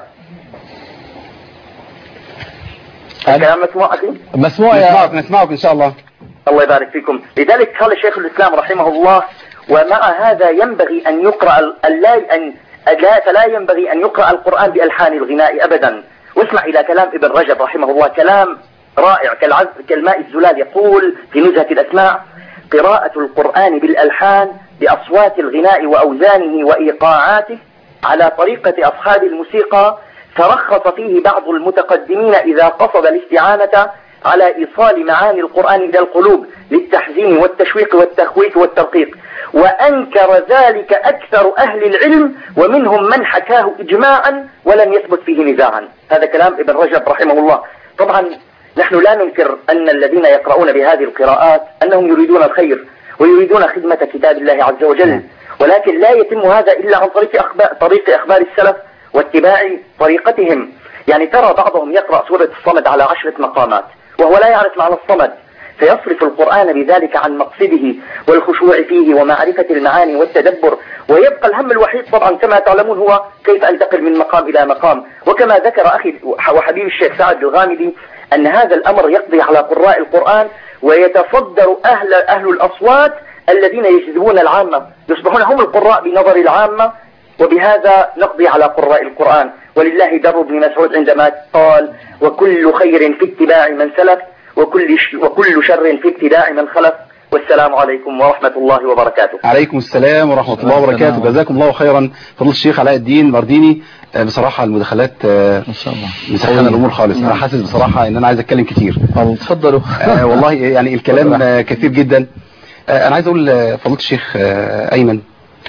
[SPEAKER 8] الكلام مسموع أخي؟
[SPEAKER 2] مسموع يا نسمعك إن شاء الله.
[SPEAKER 8] الله يبارك فيكم. لذلك قال شيخ الإسلام رحمه الله: ومع هذا ينبغي أن يقرأ أن أن لا فلا ينبغي أن يقرأ القرآن بألحان الغناء أبدا. واسمع إلى كلام ابن رجب رحمه الله، كلام رائع كالماء الزلال. يقول في نزهة الأسماع: قراءة القرآن بالألحان بأصوات الغناء وأوزانه وإيقاعاته على طريقة أصحاب الموسيقى ترخص فيه بعض المتقدمين إذا قصد الاستعانة على إيصال معاني القرآن إلى القلوب للتحزين والتشويق والتخويف والترقيق، وأنكر ذلك أكثر أهل العلم ومنهم من حكاه إجماعا ولم يثبت فيه نزاعا. هذا كلام ابن رجب رحمه الله. طبعا نحن لا ننكر أن الذين يقرؤون بهذه القراءات أنهم يريدون الخير ويريدون خدمة كتاب الله عز وجل، ولكن لا يتم هذا إلا عن طريق أخبار, طريق أخبار السلف واتباع طريقتهم. يعني ترى بعضهم يقرأ سورة الصمد على عشرة مقامات وهو لا يعرف معنى الصمد، فيصرف القرآن بذلك عن مقصده والخشوع فيه ومعرفة المعاني والتدبر، ويبقى الهم الوحيد طبعا كما تعلمون هو كيف أنتقل من مقام إلى مقام. وكما ذكر أخي وحبيب الشيخ سعد الغامدي أن هذا الأمر يقضي على قراء القرآن ويتصدر أهل, أهل الأصوات الذين يجذبون العامة، يصبحون هم القراء بنظر العامة، وبهذا نقضي على قراء القرآن. ولله در بن مسعود عندما قال: وكل خير في اتباع من سلف وكل وكل شر في ابتداع من خلف. والسلام عليكم ورحمة الله وبركاته.
[SPEAKER 2] عليكم السلام ورحمة الله وبركاته. جزاكم الله خيرا فضيلة الشيخ علاء الدين مرديني. بصراحة المداخلات ان شاء الله مسهلة الامور خالص. انا حاسس بصراحة ان انا عايز اتكلم كتير.
[SPEAKER 4] اتفضلوا.
[SPEAKER 2] آه والله يعني الكلام كثير جدا. آه انا عايز اقول فضيلة الشيخ آه ايمن،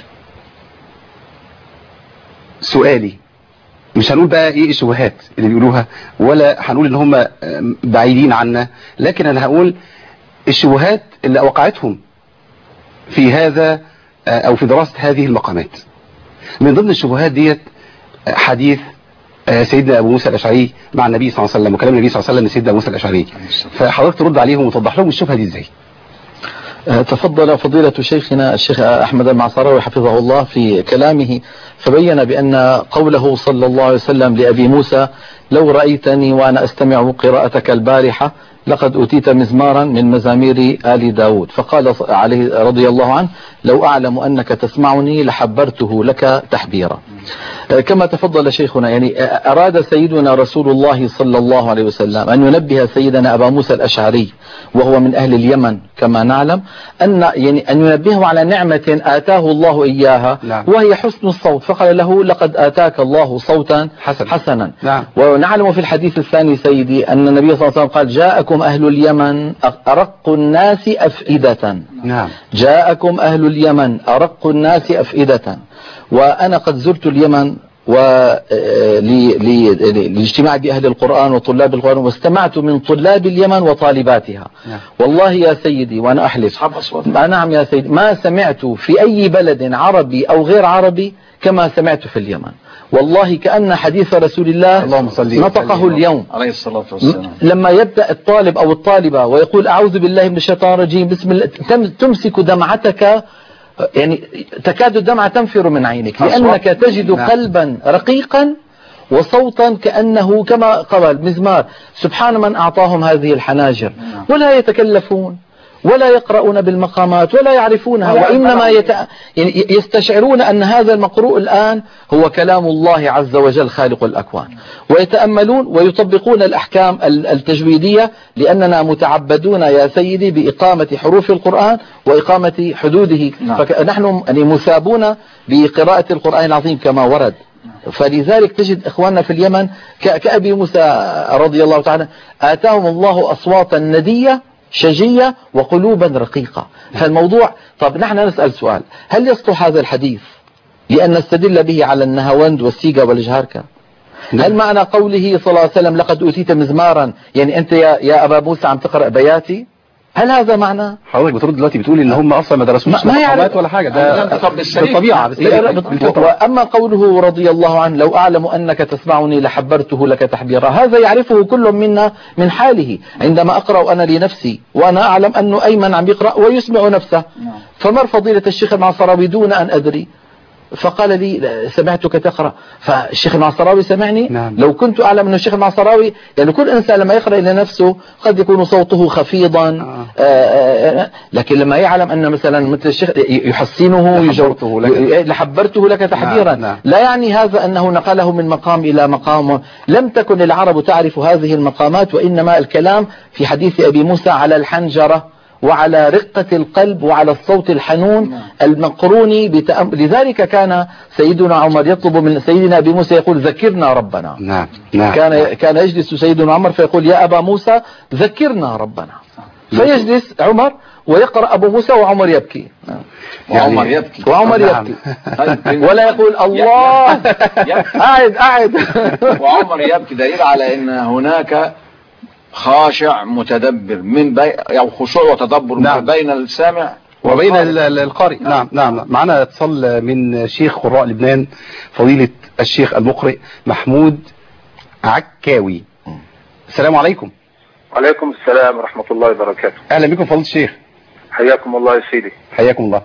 [SPEAKER 2] سؤالي مش هنقول بقى ايه الشبهات اللي بيقولوها ولا هنقول ان هم بعيدين عنا، لكن انا هقول الشبهات اللي وقعتهم في هذا او في دراسة هذه المقامات. من ضمن الشبهات ديت حديث سيدنا ابو موسى الاشعري مع النبي صلى الله عليه وسلم وكلام النبي صلى الله عليه وسلم لسيدنا ابو موسى الاشعري، فحضرتك ترد عليهم وتوضح لهم الشبهة دي ازاي.
[SPEAKER 4] تفضل فضيلة شيخنا الشيخ أحمد المعصراوي حفظه الله في كلامه فبين بأن قوله صلى الله عليه وسلم لأبي موسى: لو رأيتني وأنا أستمع قراءتك البارحة لقد أتيت مزمارا من مزامير آل داود، فقال عليه رضي الله عنه: لو أعلم أنك تسمعني لحبرته لك تحبيرا. كما تفضل شيخنا، يعني أراد سيدنا رسول الله صلى الله عليه وسلم أن ينبه سيدنا أبا موسى الأشعري وهو من أهل اليمن كما نعلم، أن يعني أن ينبهه على نعمة آتاه الله إياها نعم. وهي حسن الصوت، فقال له: لقد آتاك الله صوتا حسن. حسنا نعم. ونعلم في الحديث الثاني سيدي أن النبي صلى الله عليه وسلم قال: جاءكم أهل اليمن أرق الناس أفئدة. نعم. جاءكم أهل اليمن أرق الناس أفئدة. وأنا قد زرت اليمن لاجتماع بأهل القرآن وطلاب القرآن، واستمعت من طلاب اليمن وطالباتها. نعم. والله يا سيدي وأنا أحلف، نعم يا سيدي، ما سمعت في أي بلد عربي أو غير عربي كما سمعت في اليمن. والله كأن حديث رسول الله نطقه اليوم عليه الصلاة والسلام. لما يبدأ الطالب أو الطالبة ويقول: أعوذ بالله من الشيطان الرجيم بسم الله، تمسك دمعتك، يعني تكاد الدمعة تنفر من عينك، لأنك تجد قلبا رقيقا وصوتا كأنه كما قال مزمار. سبحان من أعطاهم هذه الحناجر، ولا يتكلفون ولا يقرؤون بالمقامات ولا يعرفونها، وإنما يت... يعني يستشعرون أن هذا المقروء الآن هو كلام الله عز وجل خالق الأكوان، ويتأملون ويطبقون الأحكام التجويدية، لأننا متعبدون يا سيدي بإقامة حروف القرآن وإقامة حدوده. نعم. فنحن يعني مثابون بقراءة القرآن العظيم كما ورد. فلذلك تجد إخواننا في اليمن كأبي موسى رضي الله تعالى آتاهم الله أصواتا ندية شجية وقلوبا رقيقة. فالموضوع، طب نحن نسأل سؤال: هل يصلح هذا الحديث لأن نستدل به على النهاوند والسيجا والجهاركة؟ هل معنى قوله صلى الله عليه وسلم: لقد أوتيت مزمارا، يعني أنت يا, يا أبا موسى عم تقرأ بياتي؟ هل هذا معنى؟
[SPEAKER 2] حضرتك بترد دلوقتي بتقول ان هم اصلا ما درسوش مقامات ولا حاجه، ده بالطبيعه.
[SPEAKER 4] واما قوله رضي الله عنه لو اعلم انك تسمعني لحبرته لك تحبيرا، هذا يعرفه كل منا من حاله. عندما اقرا انا لنفسي وانا اعلم انه ايمن عم يقرا ويسمع نفسه، فمر فضيله الشيخ المعصراوي دون ان ادري فقال لي سمعتك تقرأ، فالشيخ المعصراوي سمعني.
[SPEAKER 2] نعم.
[SPEAKER 4] لو كنت أعلم أن الشيخ المعصراوي، يعني كل إنسان لما يقرأ إلى نفسه قد يكون صوته خفيضا، آه. آه لكن لما يعلم أن مثلا مثل الشيخ يحسنه
[SPEAKER 2] لحبرته لك,
[SPEAKER 4] لحبرته لك تحبيرا.
[SPEAKER 2] نعم. نعم.
[SPEAKER 4] لا يعني هذا أنه نقله من مقام إلى مقام. لم تكن العرب تعرف هذه المقامات، وإنما الكلام في حديث أبي موسى على الحنجرة وعلى رقة القلب وعلى الصوت الحنون المقرون بتأمل. لذلك كان سيدنا عمر يطلب من سيدنا أبي موسى يقول ذكرنا ربنا.
[SPEAKER 2] نعم. نعم.
[SPEAKER 4] كان كان يجلس سيدنا عمر فيقول يا أبا موسى ذكرنا ربنا، فيجلس عمر ويقرأ أبو موسى وعمر يبكي.
[SPEAKER 3] وعمر يبكي
[SPEAKER 4] وعمر يبكي ولا يقول الله قاعد قاعد
[SPEAKER 3] وعمر يبكي. دليل على أن هناك خاشع متدبر من بين أو خشوع وتدبر. نعم. بين السامع
[SPEAKER 2] وبين القارئ. نعم. نعم. معنا اتصال من شيخ قراء لبنان فضيلة الشيخ المقرئ محمود عكاوي. السلام عليكم.
[SPEAKER 9] وعليكم السلام ورحمة الله وبركاته.
[SPEAKER 2] اهلا بكم فضيلة الشيخ.
[SPEAKER 9] حياكم الله يا سيدي.
[SPEAKER 2] حياكم الله.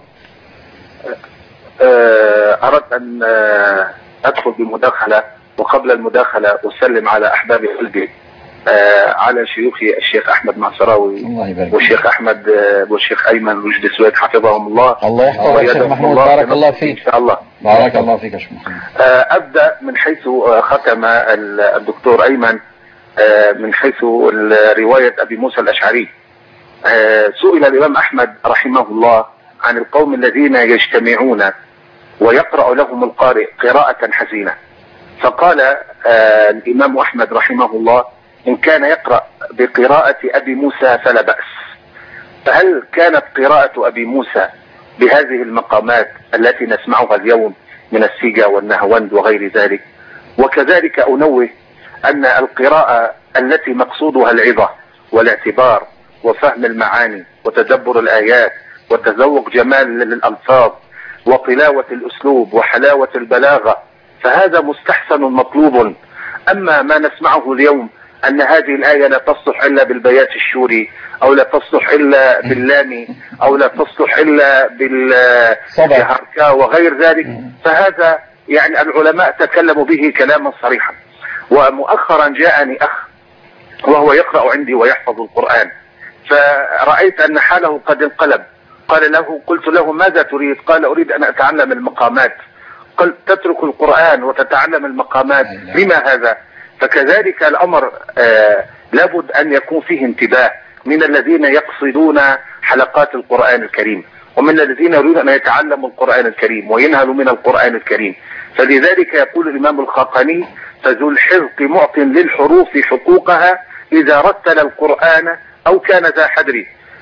[SPEAKER 9] اردت ان ادخل بمداخلة، وقبل المداخلة اسلم على احبابي قلبي آه على شيوخي الشيخ احمد معصراوي والشيخ احمد آه والشيخ ايمن رشدي سويد حفظهم الله.
[SPEAKER 4] الله يحفظك يا شيخ محمود، بارك الله فيك.
[SPEAKER 9] ان شاء الله.
[SPEAKER 3] بارك الله فيك يا شيخ محمود.
[SPEAKER 9] آه ابدا من حيث ختم الدكتور ايمن، آه من حيث روايه ابي موسى الاشعري. آه سئل الامام احمد رحمه الله عن القوم الذين يجتمعون ويقرا لهم القارئ قراءه حزينه، فقال آه الامام احمد رحمه الله إن كان يقرأ بقراءة أبي موسى فلا بأس. فهل كانت قراءة أبي موسى بهذه المقامات التي نسمعها اليوم من السيجا والنهوند وغير ذلك؟ وكذلك أنوه أن القراءة التي مقصودها العظة والاعتبار وفهم المعاني وتدبر الآيات وتذوق جمال الألفاظ وطلاوة الأسلوب وحلاوة البلاغة، فهذا مستحسن مطلوب. أما ما نسمعه اليوم أن هذه الآية لا تصلح إلا بالبيات الشوري، أو لا تصلح إلا باللامي، أو لا تصلح إلا بالهركة وغير ذلك، فهذا يعني العلماء تكلموا به كلاما صريحا. ومؤخرا جاءني أخ وهو يقرأ عندي ويحفظ القرآن، فرأيت أن حاله قد انقلب. قال له قلت له ماذا تريد؟ قال أريد أن أتعلم المقامات. قلت تترك القرآن وتتعلم المقامات، لما هذا؟ فكذلك الأمر آه لابد أن يكون فيه انتباه من الذين يقصدون حلقات القرآن الكريم، ومن الذين يريدون أن يتعلموا القرآن الكريم وينهلوا من القرآن الكريم. فلذلك يقول الإمام الخاقاني فذو الحذق معط للحروف حقوقها إذا رتل القرآن أو كان ذا حدر.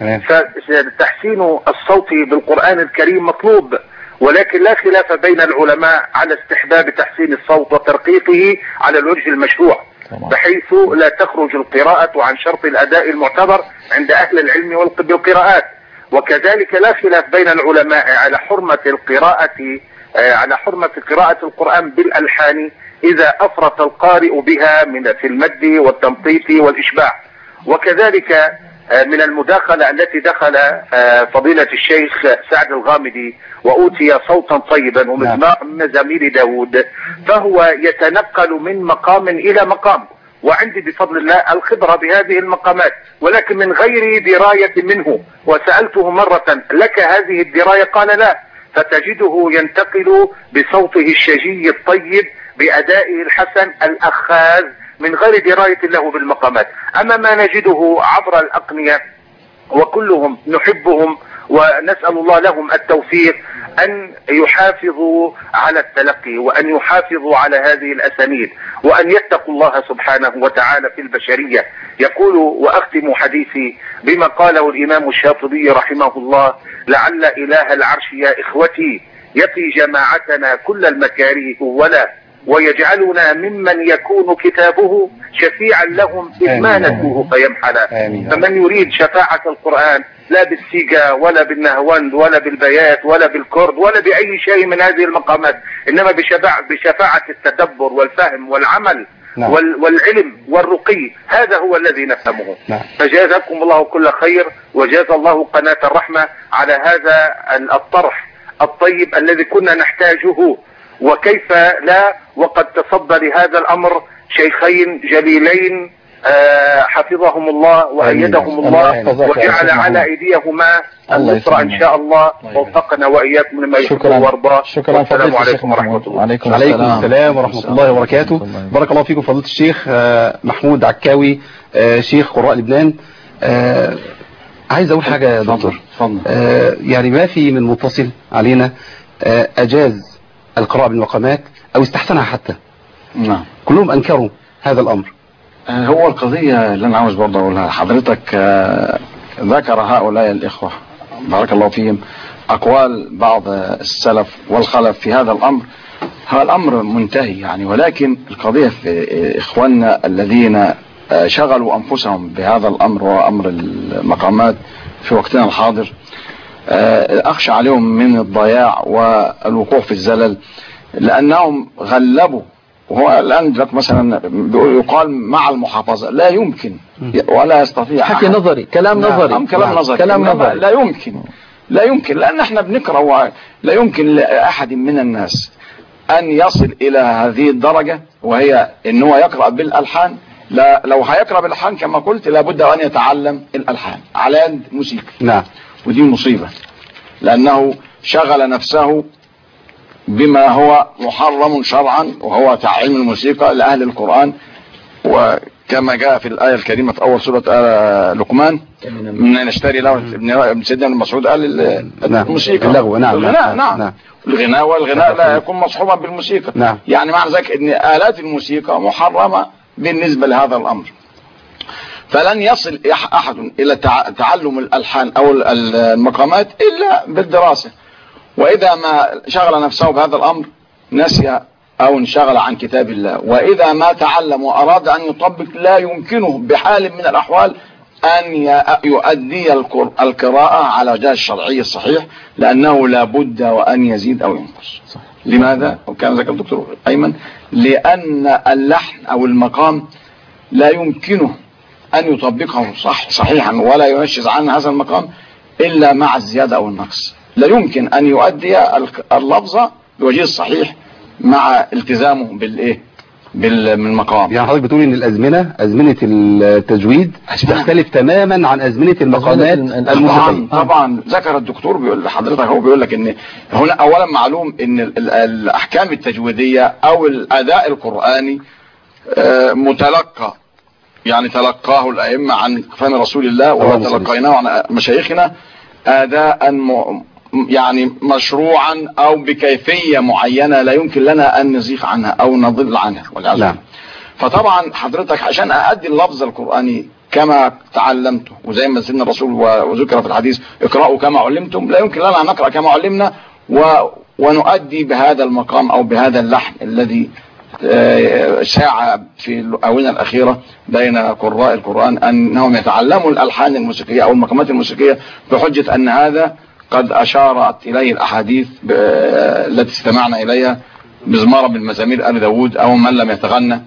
[SPEAKER 9] فتحسين الصوت بالقرآن الكريم مطلوب، ولكن لا خلاف بين العلماء على استحباب تحسين الصوت وترقيقه على الوجه المشروع، بحيث لا تخرج القراءة عن شرط الأداء المعتبر عند أهل العلم بالقراءات. وكذلك لا خلاف بين العلماء على حرمة القراءة على حرمة قراءة القرآن بالألحان إذا أفرط القارئ بها من في المد والتمطيط والإشباع. وكذلك من المداخلة التي دخل فضيلة الشيخ سعد الغامدي وأوتي صوتا طيبا ومزمار من مزامير داود، فهو يتنقل من مقام إلى مقام، وعندي بفضل الله الخبرة بهذه المقامات، ولكن من غير دراية منه. وسألته مرة لك هذه الدراية؟ قال لا. فتجده ينتقل بصوته الشجي الطيب بأدائه الحسن الأخاذ من غير دراية له بالمقامات. أما ما نجده عبر الأقنية وكلهم نحبهم ونسأل الله لهم التوفيق أن يحافظوا على التلقي وأن يحافظوا على هذه الأسانيد وأن يتقوا الله سبحانه وتعالى في البشرية. يقول وأختم حديثي بما قاله الإمام الشاطبي رحمه الله: لعل إله العرش يا إخوتي يقي جماعتنا كل المكاره ولا ويجعلنا ممن يكون كتابه شفيعا لهم إذ ما نسوه فيمحلا. فمن يريد شفاعة القرآن لا بالسيجا ولا بالنهوند ولا بالبيات ولا بالكرد ولا بأي شيء من هذه المقامات، إنما بشفاعة, بشفاعة التدبر والفهم والعمل نعم. والعلم والرقي، هذا هو الذي نفهمه نعم. فجازكم الله كل خير، وجاز الله قناة الرحمة على هذا الطرح الطيب الذي كنا نحتاجه. وكيف لا وقد تصدى لهذا الأمر شيخين جليلين آه حفظهم الله وأيدهم الله وجعل على أيديهما النصر إن شاء الله، ووفقنا وإياكم لما يحب ويرضى.
[SPEAKER 3] شكرا.
[SPEAKER 9] السلام عليكم ورحمة الله.
[SPEAKER 2] عليكم السلام ورحمة الله وبركاته. بارك الله فيكم فضيلة الشيخ محمود عكاوي شيخ قراء لبنان. آه عايز أقول حاجة يا دكتور. آه يعني ما في من متصل علينا آه أجاز القراءة بالمقامات أو استحسنها حتى.
[SPEAKER 3] نعم.
[SPEAKER 2] كلهم أنكروا هذا الأمر.
[SPEAKER 3] هو القضية اللي أنا عاوز برضه أقولها حضرتك، ذكر هؤلاء الإخوة بارك الله فيهم أقوال بعض السلف والخلف في هذا الأمر. هذا الأمر منتهي يعني، ولكن القضية في إخواننا الذين شغلوا أنفسهم بهذا الأمر وأمر المقامات في وقتنا الحاضر، أخشى عليهم من الضياع والوقوع في الزلل، لأنهم غلبوا. وهو الآن مثلا يقال مع المحافظة، لا يمكن ولا يستطيع
[SPEAKER 4] حكي نظري، كلام نظري،
[SPEAKER 3] كلام نظري،
[SPEAKER 4] كلام نظري،
[SPEAKER 3] لا يمكن لا يمكن لأن احنا بنقرأ، لا يمكن لأحد من الناس أن يصل إلى هذه الدرجة، وهي أنه يقرأ بالألحان. لا لو هيقرأ بالألحان كما قلت لابد أن يتعلم الألحان على يد موسيقى.
[SPEAKER 2] نعم.
[SPEAKER 3] ودي مصيبة، لأنه شغل نفسه بما هو محرم شرعا، وهو تعليم الموسيقى لأهل القرآن. وكما جاء في الآية الكريمة في أول سورة لقمان، من نشتري له ابن سيدنا المسعود قال الموسيقى
[SPEAKER 2] اللغو. نعم.
[SPEAKER 3] الغناء. نعم. نعم. الغناء والغناء لا يكون مصحوبا بالموسيقى.
[SPEAKER 2] نعم.
[SPEAKER 3] يعني معنى ذلك أن آلات الموسيقى محرمة بالنسبة لهذا الأمر. فلن يصل أحد إلى تعلم الألحان أو المقامات إلا بالدراسة. وإذا ما شغل نفسه بهذا الأمر نسي أو انشغل عن كتاب الله، وإذا ما تعلم وأراد أن يطبق لا يمكنه بحال من الأحوال أن يؤدي القراءة على وجه الشرعي الصحيح، لأنه لا بد وأن يزيد أو ينقص. لماذا؟ وكان ذكر الدكتور أيمن، لأن اللحن أو المقام لا يمكنه أن يطبقه صح صحيحا ولا ينشز عن هذا المقام إلا مع الزيادة أو النقص. لا يمكن أن يؤدي اللفظة بوجه الصحيح مع التزامه بالإيه بالمقام.
[SPEAKER 2] يعني حضرتك بتقول ان الازمنه ازمنه التجويد تختلف تماما عن ازمنه المقامات الموسيقيه.
[SPEAKER 3] طبعا ذكر الدكتور بيقول لحضرتك، هو بيقول لك ان هنا اولا معلوم ان الاحكام التجويديه او الاداء القراني متلقى، يعني تلقاه الائمه عن فهم رسول الله وتلقيناه عن مشايخنا اداء يعني مشروعا او بكيفية معينة لا يمكن لنا ان نزيغ عنها او نضل عنها والعياذ بالله. فطبعا حضرتك عشان اادي اللفظ القرآني كما تعلمته، وزي ما سيدنا الرسول وذكر في الحديث اقرأوا كما علمتم، لا يمكن لنا ان نقرأ كما علمنا و... ونؤدي بهذا المقام او بهذا اللحن الذي شاع في الآونة الأخيرة بين قراء القرآن أنهم يتعلموا الألحان الموسيقية أو المقامات الموسيقية بحجة أن هذا قد أشارت إليه الأحاديث التي استمعنا إليها مزمارا بالمزامير آل داود أو من لم يتغنى.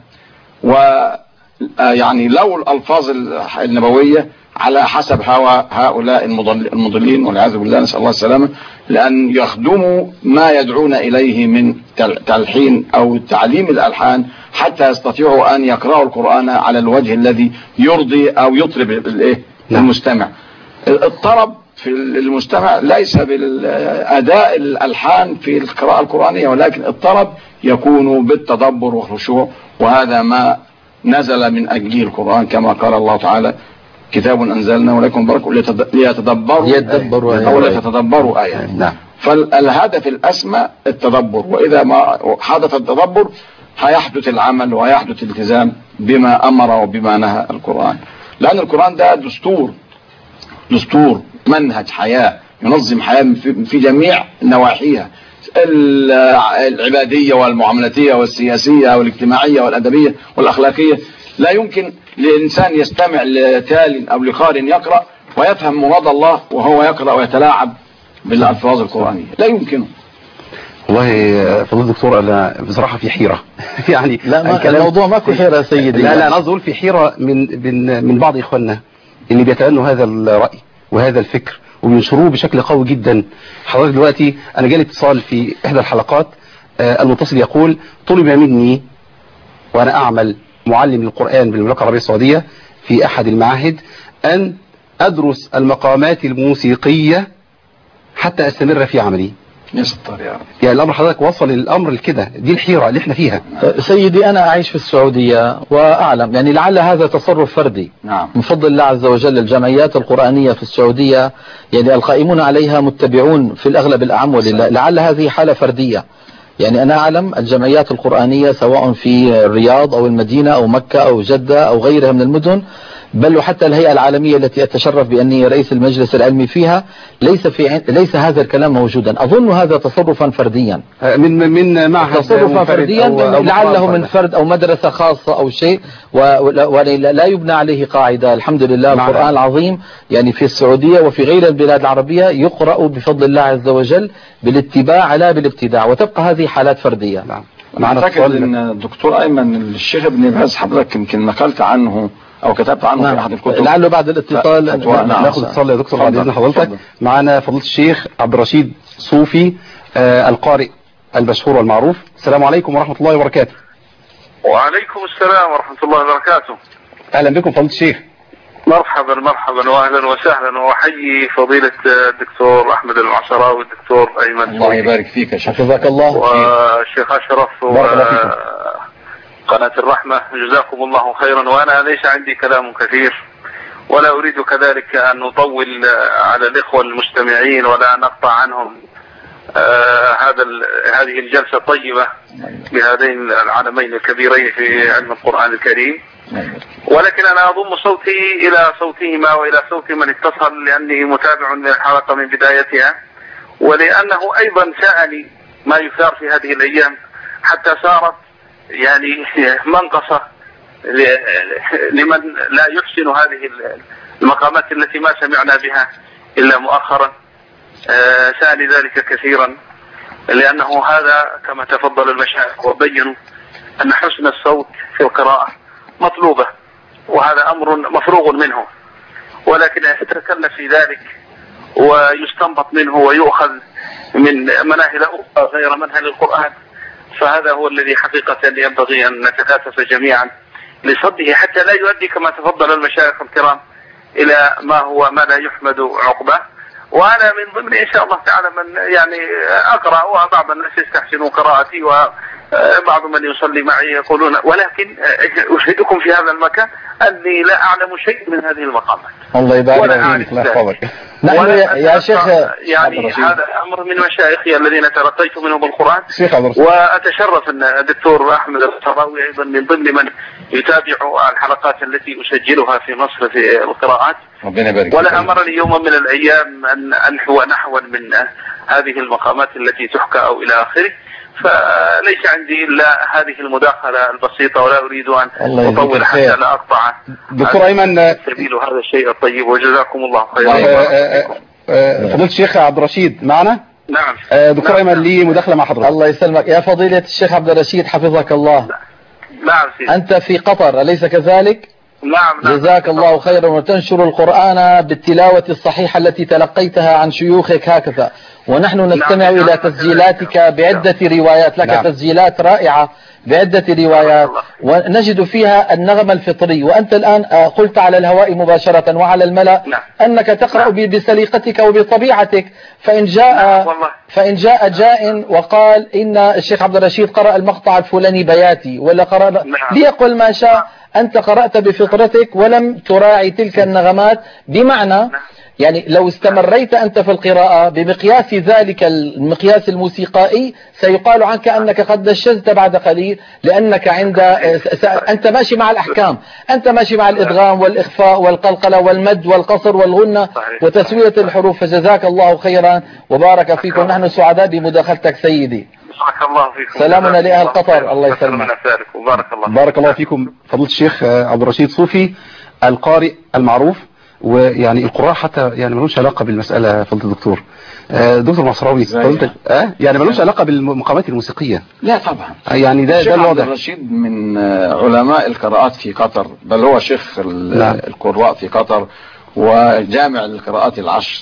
[SPEAKER 3] ويعني لو الألفاظ النبوية على حسب هوى هؤلاء المضلين والعياذ بالله، نسأل الله السلامة، لأن يخدموا ما يدعون إليه من تلحين أو تعليم الألحان حتى يستطيعوا أن يقرأوا القرآن على الوجه الذي يرضي أو يطرب المستمع. الطرب في المستمع ليس بالأداء الألحان في القراءة القرآنية، ولكن الطرب يكون بالتدبر والخشوع، وهذا ما نزل من أجله القرآن كما قال الله تعالى كتاب أنزلنا ولكم بركة ليتدبروا أو ليتدبروا آيات.
[SPEAKER 2] نعم.
[SPEAKER 3] فالهدف الأسمى التدبر، وإذا ما حدث التدبر هيحدث العمل وهيحدث الالتزام بما أمر وبما نهى القرآن، لأن القرآن ده دستور دستور منهج حياة ينظم حياة في جميع نواحيها، العبادية والمعاملاتية والسياسية والاجتماعية والأدبية والأخلاقية. لا يمكن لإنسان يستمع لتال أو لقارئ يقرأ ويفهم مراد الله وهو يقرأ ويتلاعب بالألفاظ القرآنية، لا يمكنه.
[SPEAKER 2] والله فضل الدكتور انا بصراحه في حيره يعني
[SPEAKER 4] لا ما الموضوع ماكو حيره يا سيدي.
[SPEAKER 2] لا لا انا قصدي اقول في حيره من من من بعض اخواننا اللي بيتبنوا هذا الراي وهذا الفكر وبينشروه بشكل قوي جدا. حضرتك دلوقتي انا جالي اتصال في احدى الحلقات، آه المتصل يقول طلب مني وانا اعمل معلم للقران بالمملكه العربيه السعوديه في احد المعاهد ان ادرس المقامات الموسيقيه حتى استمر في عملي.
[SPEAKER 3] يستر يا رب.
[SPEAKER 2] يعني الامر حضرتك وصل الامر لكده، دي الحيره اللي احنا فيها.
[SPEAKER 4] سيدي انا اعيش في السعوديه واعلم يعني لعل هذا تصرف فردي.
[SPEAKER 3] نعم.
[SPEAKER 4] من فضل الله عز وجل الجمعيات القرانيه في السعوديه يعني القائمون عليها متبعون في الاغلب الاعم ولله، لعل هذه حاله فرديه. يعني انا اعلم الجمعيات القرانيه سواء في الرياض او المدينه او مكه او جده او غيرها من المدن، بل وحتى الهيئة العالمية التي أتشرف بأني رئيس المجلس العلمي فيها ليس في ليس هذا الكلام موجودا. أظن هذا تصرفا فرديا
[SPEAKER 2] من من معهد
[SPEAKER 4] تصرفا فرديا لعله من فرد أو مدرسة خاصة أو شيء، ولا يبنى عليه قاعدة. الحمد لله القرآن العظيم يعني في السعودية وفي غير البلاد العربية يقرأ بفضل الله عز وجل بالاتباع لا بالابتداع، وتبقى هذه حالات فردية.
[SPEAKER 3] نعم. أنا أعتقد أن الدكتور أيمن الشيخ ابن باز حضرتك يمكن نقلت عنه او كتبت عنه
[SPEAKER 4] نعم.
[SPEAKER 3] في احد الكتب،
[SPEAKER 4] لعله بعد الاتصال
[SPEAKER 2] ناخذ اتصال يا دكتور بعد اذن حضرتك. معنا فضيله الشيخ عبد الرشيد صوفي آه القارئ المشهور والمعروف. السلام عليكم ورحمه الله وبركاته.
[SPEAKER 10] وعليكم السلام ورحمه الله وبركاته.
[SPEAKER 2] اهلا بكم فضيله الشيخ.
[SPEAKER 10] مرحبا مرحبا واهلا وسهلا، واحيي فضيله الدكتور احمد المعصراوي والدكتور ايمن.
[SPEAKER 3] الله يبارك فيك يا شيخ.
[SPEAKER 4] حفظك الله.
[SPEAKER 10] والشيخ اشرف قناة الرحمة، جزاكم الله خيرا. وأنا ليس عندي كلام كثير ولا أريد كذلك أن أطول على الإخوة المستمعين ولا أن أقطع عنهم آه هذا هذه الجلسة الطيبة بهذين العالمين الكبيرين في علم القرآن الكريم، ولكن أنا أضم صوتي إلى صوتهما وإلى صوت من اتصل لأني متابع للحلقة من بدايتها، ولأنه أيضا سألني ما يثار في هذه الأيام حتى صارت يعني منقصة لمن لا يحسن هذه المقامات التي ما سمعنا بها إلا مؤخرا. سألني ذلك كثيرا لأنه هذا كما تفضل المشايخ وبينوا أن حسن الصوت في القراءة مطلوبة، وهذا أمر مفروغ منه، ولكن يتكلف في ذلك ويستنبط منه ويؤخذ من مناهل أخرى غير منهل القرآن، فهذا هو الذي حقيقة ينبغي أن نتكاتف جميعا لصده حتى لا يؤدي كما تفضل المشايخ الكرام إلى ما هو ما لا يحمد عقبه. وأنا من ضمن إن شاء الله تعالى من يعني أقرأ، وبعض الناس يستحسنون قراءتي وبعض من يصلي معي يقولون، ولكن أشهدكم في هذا المكان أني لا أعلم شيء من هذه المقامات.
[SPEAKER 4] الله يبارك فيك.
[SPEAKER 2] الله يحفظك.
[SPEAKER 4] نحن يا شيخ
[SPEAKER 10] يعني هذا أمر من مشايخي الذين تلقيت منهم القرآن،
[SPEAKER 2] شيخ
[SPEAKER 10] وأتشرف أن الدكتور أحمد المعصراوي أيضا من ضمن من يتابع الحلقات التي أسجلها في مصر في القراءات. ولا أمرني يوما من الأيام أن أنحو نحوا من هذه المقامات التي تحكى أو إلى آخره، فليس عندي إلا هذه المداخلة البسيطة، ولا أريد أن أطول حتى لا أقطع
[SPEAKER 2] دكتور أيمن
[SPEAKER 10] سبيل هذا الشيء الطيب، وجزاكم الله خيرا.
[SPEAKER 2] فضيلة الشيخ عبد الرشيد معنا؟
[SPEAKER 10] نعم.
[SPEAKER 2] دكتور أيمن نعم. لي مداخلة مع حضرتك.
[SPEAKER 4] الله يسلمك يا فضيلة الشيخ عبد الرشيد حفظك الله.
[SPEAKER 10] نعم سيدي.
[SPEAKER 4] أنت في قطر أليس كذلك؟
[SPEAKER 10] نعم نعم.
[SPEAKER 4] جزاك الله خيرا، وتنشر القرآن بالتلاوة الصحيحة التي تلقيتها عن شيوخك هكذا، ونحن نستمع نعم. إلى تسجيلاتك بعدة روايات لك. نعم. تسجيلات رائعة بعدة روايات ونجد فيها النغم الفطري، وأنت الآن قلت على الهواء مباشرة وعلى الملأ نعم. أنك تقرأ نعم. بسليقتك وبطبيعتك، فإن جاء نعم فإن جاء جاء وقال إن الشيخ عبد الرشيد قرأ المقطع الفلاني بياتي ولا قرأ نعم. ليقل ما شاء، أنت قرأت بفطرتك ولم تراعي تلك النغمات، بمعنى يعني لو استمريت أنت في القراءة بمقياس ذلك المقياس الموسيقائي سيقال عنك أنك قد نشزت بعد قليل، لأنك عند أنت ماشي مع الأحكام، أنت ماشي مع الإدغام والإخفاء والقلقلة والمد والقصر والغنة وتسوية الحروف. فجزاك الله خيرا وبارك فيكم، نحن سعداء بمداخلتك سيدي.
[SPEAKER 10] بارك الله فيكم.
[SPEAKER 4] سلامنا لأهل قطر، الله يسلمك.
[SPEAKER 10] وبارك الله
[SPEAKER 2] بارك الله فيكم فضيلة الشيخ عبد الرشيد صوفي القارئ المعروف. ويعني القراء حتى يعني ملوش علاقة بالمسألة فضيلة الدكتور دكتور معصراوي فضيلتك اه يعني ملوش علاقة بالمقامات الموسيقية.
[SPEAKER 3] لا طبعا،
[SPEAKER 2] يعني ده ده الواضح.
[SPEAKER 3] عبد الرشيد من علماء القراءات في قطر، بل هو شيخ القراء في قطر وجامع القراءات العشر،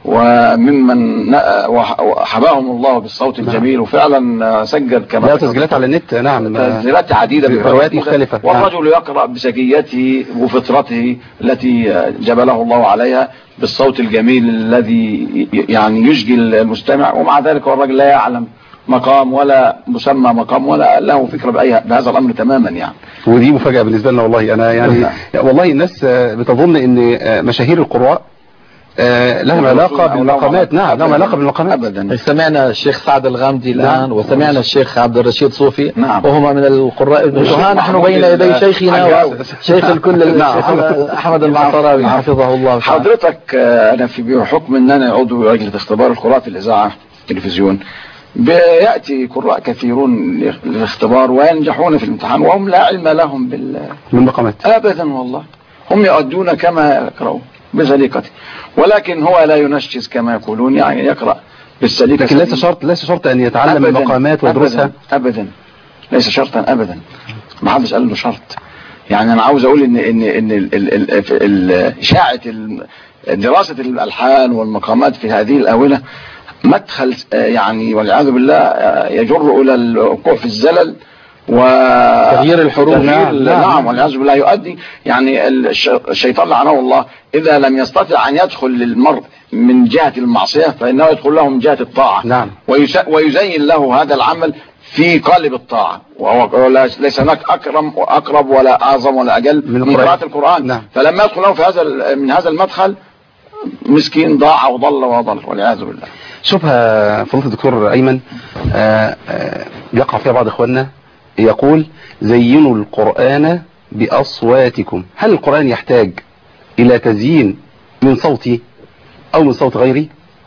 [SPEAKER 3] وممن حباهم الله بالصوت الجميل، وفعلا سجل كما
[SPEAKER 2] لا تسجيلات على النت. نعم،
[SPEAKER 3] تسجيلات عديدة
[SPEAKER 2] بروايات مختلفة.
[SPEAKER 3] والرجل يقرأ بسجيته وفطرته التي جبله الله عليها بالصوت الجميل الذي يعني يشجي المستمع، ومع ذلك الرجل لا يعلم مقام ولا مسمى مقام ولا له فكرة بهذا الأمر تماما يعني.
[SPEAKER 2] ودي مفاجأة بالنسبة لنا والله. أنا يعني والله الناس بتظن أن مشاهير القراء آه لهم علاقة بالمقامات. نعم لهم علاقة بالمقامات
[SPEAKER 4] أبدا. سمعنا الشيخ سعد الغامدي الآن. نعم. وسمعنا الشيخ عبد الرشيد صوفي.
[SPEAKER 3] نعم.
[SPEAKER 4] وهما من القراء النجوم. نحن بين يدي شيخنا شيخ الكل الشيخ أحمد المعصراوي حفظه الله.
[SPEAKER 3] حضرتك أنا في بحكم أن أنا عضو لجنة اختبار القراء في الإذاعة التلفزيون، بيأتي قراء كثيرون للاختبار وينجحون في الامتحان وهم لا علم لهم
[SPEAKER 2] بالمقامات
[SPEAKER 3] أبدا والله، هم يؤدون كما يقرؤون بسليقته، ولكن هو لا ينشز كما يقولون، يعني يقرأ بالسليقة.
[SPEAKER 2] لكن ليس شرط ليس شرط أن يتعلم المقامات ويدرسها.
[SPEAKER 3] أبدا, أبدا ليس شرطا أبدا، ما حدش قال له شرط. يعني أنا عاوز أقول إن إن إن إشاعة دراسة الألحان والمقامات في هذه الآونة مدخل يعني والعياذ بالله يجر إلى الوقوع في الزلل
[SPEAKER 4] وتغيير الحروف.
[SPEAKER 3] نعم, نعم والعياذ بالله يؤدي يعني الشيطان لعنه الله إذا لم يستطع أن يدخل للمرء من جهة المعصية فإنه يدخل له من جهة الطاعة.
[SPEAKER 2] نعم.
[SPEAKER 3] ويزين له هذا العمل في قالب الطاعة، وهو ليس هناك أكرم وأقرب ولا أعظم ولا أجل من قراءة القرآن.
[SPEAKER 2] نعم.
[SPEAKER 3] فلما يدخل له في هذا من هذا المدخل مسكين ضاع وضل وضل والعياذ بالله.
[SPEAKER 2] شوفها فضيلة الدكتور أيمن آآ آآ يقع فيها بعض إخواننا يقول زينوا القرآن بأصواتكم. هل القرآن يحتاج إلى تزيين من صوتي أو من صوت غيري؟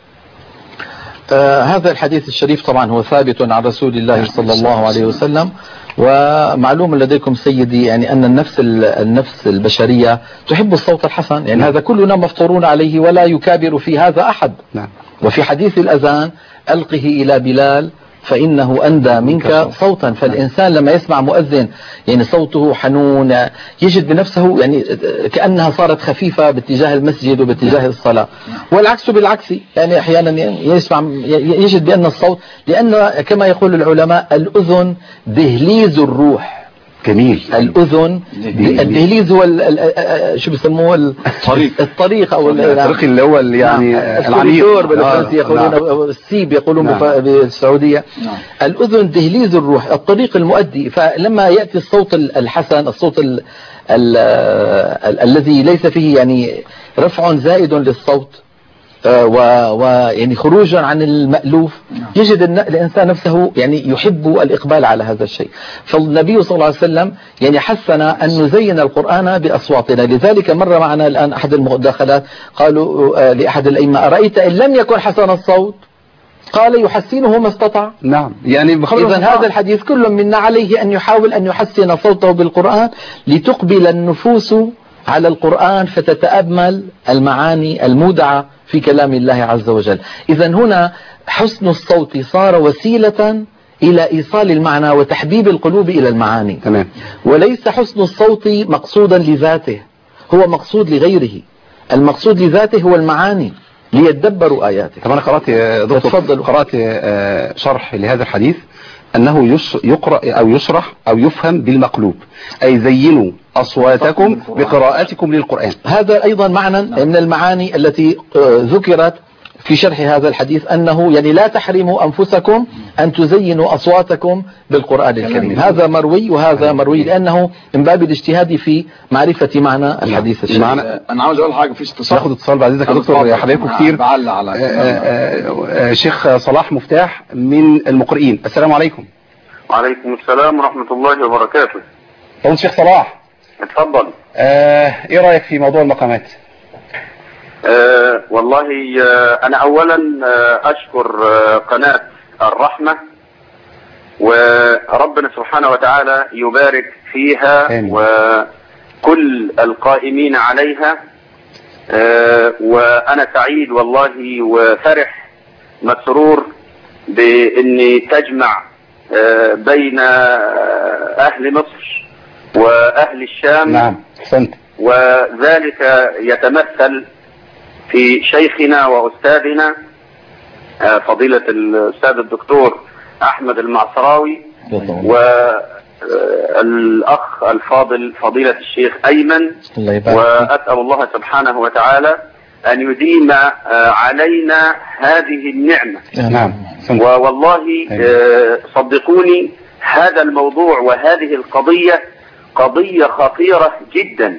[SPEAKER 4] آه هذا الحديث الشريف طبعا هو ثابت عن رسول الله صلى الله عليه وسلم، ومعلوم لديكم سيدي يعني أن النفس النفس البشرية تحب الصوت الحسن، يعني هذا كلنا مفطورون عليه ولا يكابر في هذا أحد.
[SPEAKER 2] نعم.
[SPEAKER 4] وفي حديث الأذان ألقه إلى بلال فإنه أندى منك صوتا. فالإنسان لما يسمع مؤذن يعني صوته حنون يجد بنفسه يعني كأنها صارت خفيفة باتجاه المسجد وباتجاه الصلاة، والعكس بالعكس، يعني أحيانا يسمع يجد بأن الصوت، لأن كما يقول العلماء الأذن دهليز الروح.
[SPEAKER 2] جميل.
[SPEAKER 4] الأذن الدهليز هو شو بيسموه الطريق الطريق أو
[SPEAKER 2] الطريق اللي هو يعني
[SPEAKER 4] العميق بالفرنسي يقولون السيب يقولون بالسعودية. الأذن دهليز الروح، الطريق المؤدي. فلما يأتي الصوت الحسن، الصوت ال ال ال الذي ليس فيه يعني رفع زائد للصوت ويعني خروجا عن المألوف، يجد الإنسان نفسه يعني يحب الإقبال على هذا الشيء. فالنبي صلى الله عليه وسلم يعني حثنا أن نزين القرآن بأصواتنا. لذلك مر معنا الآن أحد المداخلات قالوا لأحد الأئمة أرأيت إن لم يكن حسن الصوت قال يحسنه ما استطاع.
[SPEAKER 2] نعم، يعني
[SPEAKER 4] إذن هذا الحديث كل منا عليه أن يحاول أن يحسن صوته بالقرآن لتقبل النفوس على القرآن فتتأمل المعاني المودعة في كلام الله عز وجل. إذن هنا حسن الصوت صار وسيلة إلى إيصال المعنى وتحبيب القلوب إلى المعاني.
[SPEAKER 2] تمام.
[SPEAKER 4] وليس حسن الصوت مقصودا لذاته، هو مقصود لغيره. المقصود لذاته هو المعاني ليتدبروا آياته.
[SPEAKER 2] طب أنا قرأت يا دكتور قرأت شرح لهذا الحديث أنه يقرأ أو يشرح أو يفهم بالمقلوب، أي زينوا أصواتكم بقراءتكم للقرآن.
[SPEAKER 4] هذا أيضا معنى من المعاني التي ذكرت في شرح هذا الحديث أنه يعني لا تحرموا أنفسكم أن تزينوا أصواتكم بالقرآن الكريم. هذا مروي وهذا مروي لأنه من باب الاجتهاد في معرفة معنى الحديث الشريف.
[SPEAKER 3] أنا عاوز أقول حاجة في اتصال.
[SPEAKER 2] ناخد اتصال بعد إذنك يا دكتور، يا حبايبكم كتير.
[SPEAKER 3] بعلق على
[SPEAKER 2] شيخ صلاح مفتاح من المقرئين. السلام عليكم.
[SPEAKER 10] وعليكم السلام ورحمة الله وبركاته.
[SPEAKER 2] فضل شيخ صلاح
[SPEAKER 10] اتفضل.
[SPEAKER 2] آه ايه رأيك في موضوع المقامات؟
[SPEAKER 10] آه والله آه انا اولا آه اشكر آه قناة الرحمة، وربنا سبحانه وتعالى يبارك فيها آمين. وكل القائمين عليها. آه وانا سعيد والله وفرح مسرور باني تجمع آه بين اهل مصر واهل الشام.
[SPEAKER 2] نعم احسنت.
[SPEAKER 10] وذلك يتمثل في شيخنا وأستاذنا فضيلة الأستاذ الدكتور أحمد المعصراوي، والأخ الفاضل فضيلة الشيخ أيمن، وأسأل الله سبحانه وتعالى أن يديم علينا هذه النعمة.
[SPEAKER 2] نعم.
[SPEAKER 10] والله صدقوني هذا الموضوع وهذه القضية قضية خطيرة جدا،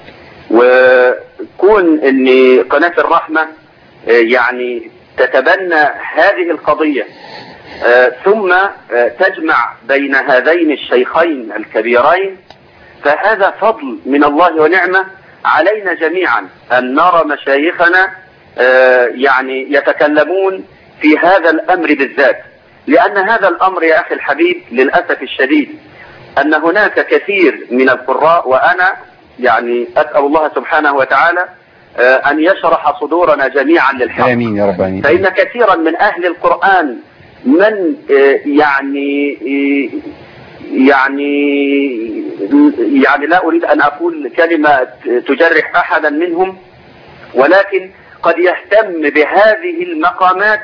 [SPEAKER 10] وكون ان قناة الرحمة يعني تتبنى هذه القضية ثم تجمع بين هذين الشيخين الكبيرين، فهذا فضل من الله ونعمة علينا جميعا أن نرى مشايخنا يعني يتكلمون في هذا الأمر بالذات، لأن هذا الأمر يا أخي الحبيب للأسف الشديد أن هناك كثير من القراء، وأنا يعني أسأل الله سبحانه وتعالى أن يشرح صدورنا جميعا للحق.
[SPEAKER 2] آمين يا رب آمين.
[SPEAKER 10] فإن كثيرا من أهل القرآن من يعني يعني يعني لا أريد أن أقول كلمة تجرح أحدا منهم، ولكن قد يهتم بهذه المقامات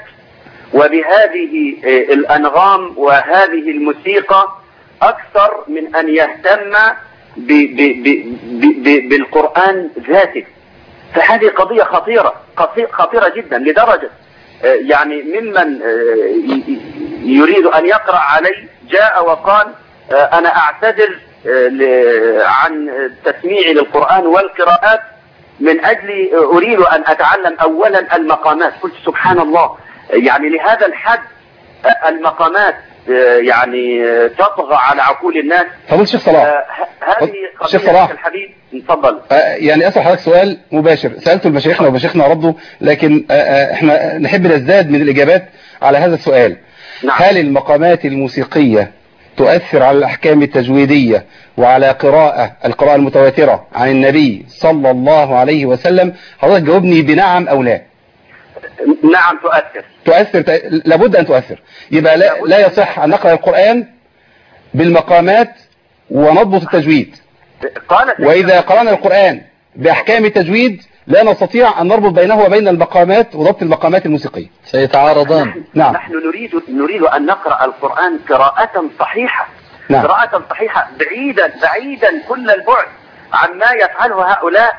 [SPEAKER 10] وبهذه الأنغام وهذه الموسيقى أكثر من أن يهتم ب ب ب ب بالقرآن ذاته. فهذه قضية خطيرة خطيرة جدا، لدرجة يعني ممن يريد أن يقرأ علي جاء وقال أنا أعتذر عن تسميعي للقرآن والقراءات من أجل أريد أن أتعلم أولا المقامات. قلت سبحان الله، يعني لهذا الحد المقامات يعني تطغى على عقول الناس.
[SPEAKER 2] فضل شيخ صلاح،
[SPEAKER 10] هذه قضية الحبيب. اتفضل.
[SPEAKER 2] يعني أسأل حضرتك سؤال مباشر سألته لمشايخنا ومشايخنا ردوا، لكن احنا نحب نزداد من الإجابات على هذا السؤال.
[SPEAKER 10] نعم.
[SPEAKER 2] هل المقامات الموسيقية تؤثر على الأحكام التجويدية وعلى قراءة القراءة المتواترة عن النبي صلى الله عليه وسلم؟ حضرتك جاوبني بنعم أو لا.
[SPEAKER 10] نعم تؤثر.
[SPEAKER 2] تؤثر ت... لابد أن تؤثر. يبقى لا, لا يصح أن نقرأ القرآن بالمقامات ونضبط التجويد. وإذا قرأنا القرآن بأحكام التجويد لا نستطيع أن نربط بينه وبين المقامات وضبط المقامات الموسيقية،
[SPEAKER 4] سيتعارضان.
[SPEAKER 10] نحن, نعم. نحن نريد نريد أن نقرأ القرآن قراءة صحيحة.
[SPEAKER 2] نعم.
[SPEAKER 10] قراءة صحيحة بعيدا بعيدا كل البعد عما يفعله هؤلاء.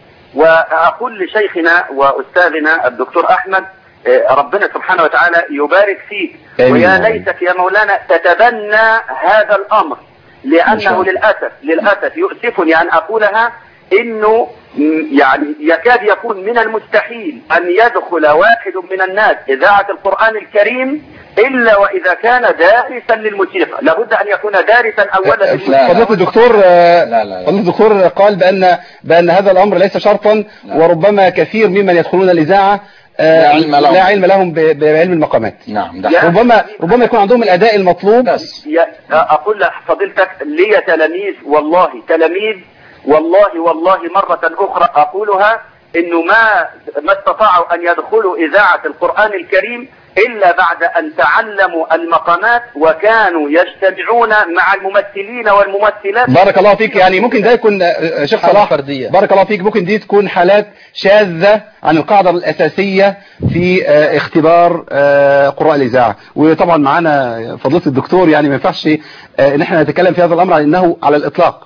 [SPEAKER 10] وأقول لشيخنا وأستاذنا الدكتور أحمد ربنا سبحانه وتعالى يبارك فيك، ويا ليتك يا مولانا تتبنى هذا الأمر، لأنه للأسف للأسف يؤسفني أن أقولها، إنه يعني يكاد يكون من المستحيل أن يدخل واحد من الناس إذاعة القرآن الكريم إلا وإذا كان دارسا للموسيقى. لابد أن يكون دارسا أولا.
[SPEAKER 2] فضيلة الدكتور فضيلة الدكتور قال بأن بأن هذا الأمر ليس شرطا، وربما كثير ممن يدخلون الإذاعة لا علم لهم, لا علم لهم بعلم المقامات.
[SPEAKER 3] نعم.
[SPEAKER 2] ربما ربما يكون عندهم الأداء المطلوب.
[SPEAKER 10] أقول لفضيلتك لي تلاميذ والله تلاميذ والله والله مرة أخرى أقولها، إنه ما ما استطاعوا أن يدخلوا إذاعة القرآن الكريم إلا بعد أن تعلموا المقامات وكانوا يجتمعون مع الممثلين والممثلات.
[SPEAKER 2] بارك الله فيك. يعني ممكن ده يكون شيخ صلاح، بارك الله فيك، ممكن دي تكون حالات شاذة عن القاعدة الأساسية في اختبار قراء الإذاعة. وطبعا معنا فضيلة الدكتور، يعني ما ينفعش ان احنا نتكلم في هذا الأمر على انه على الإطلاق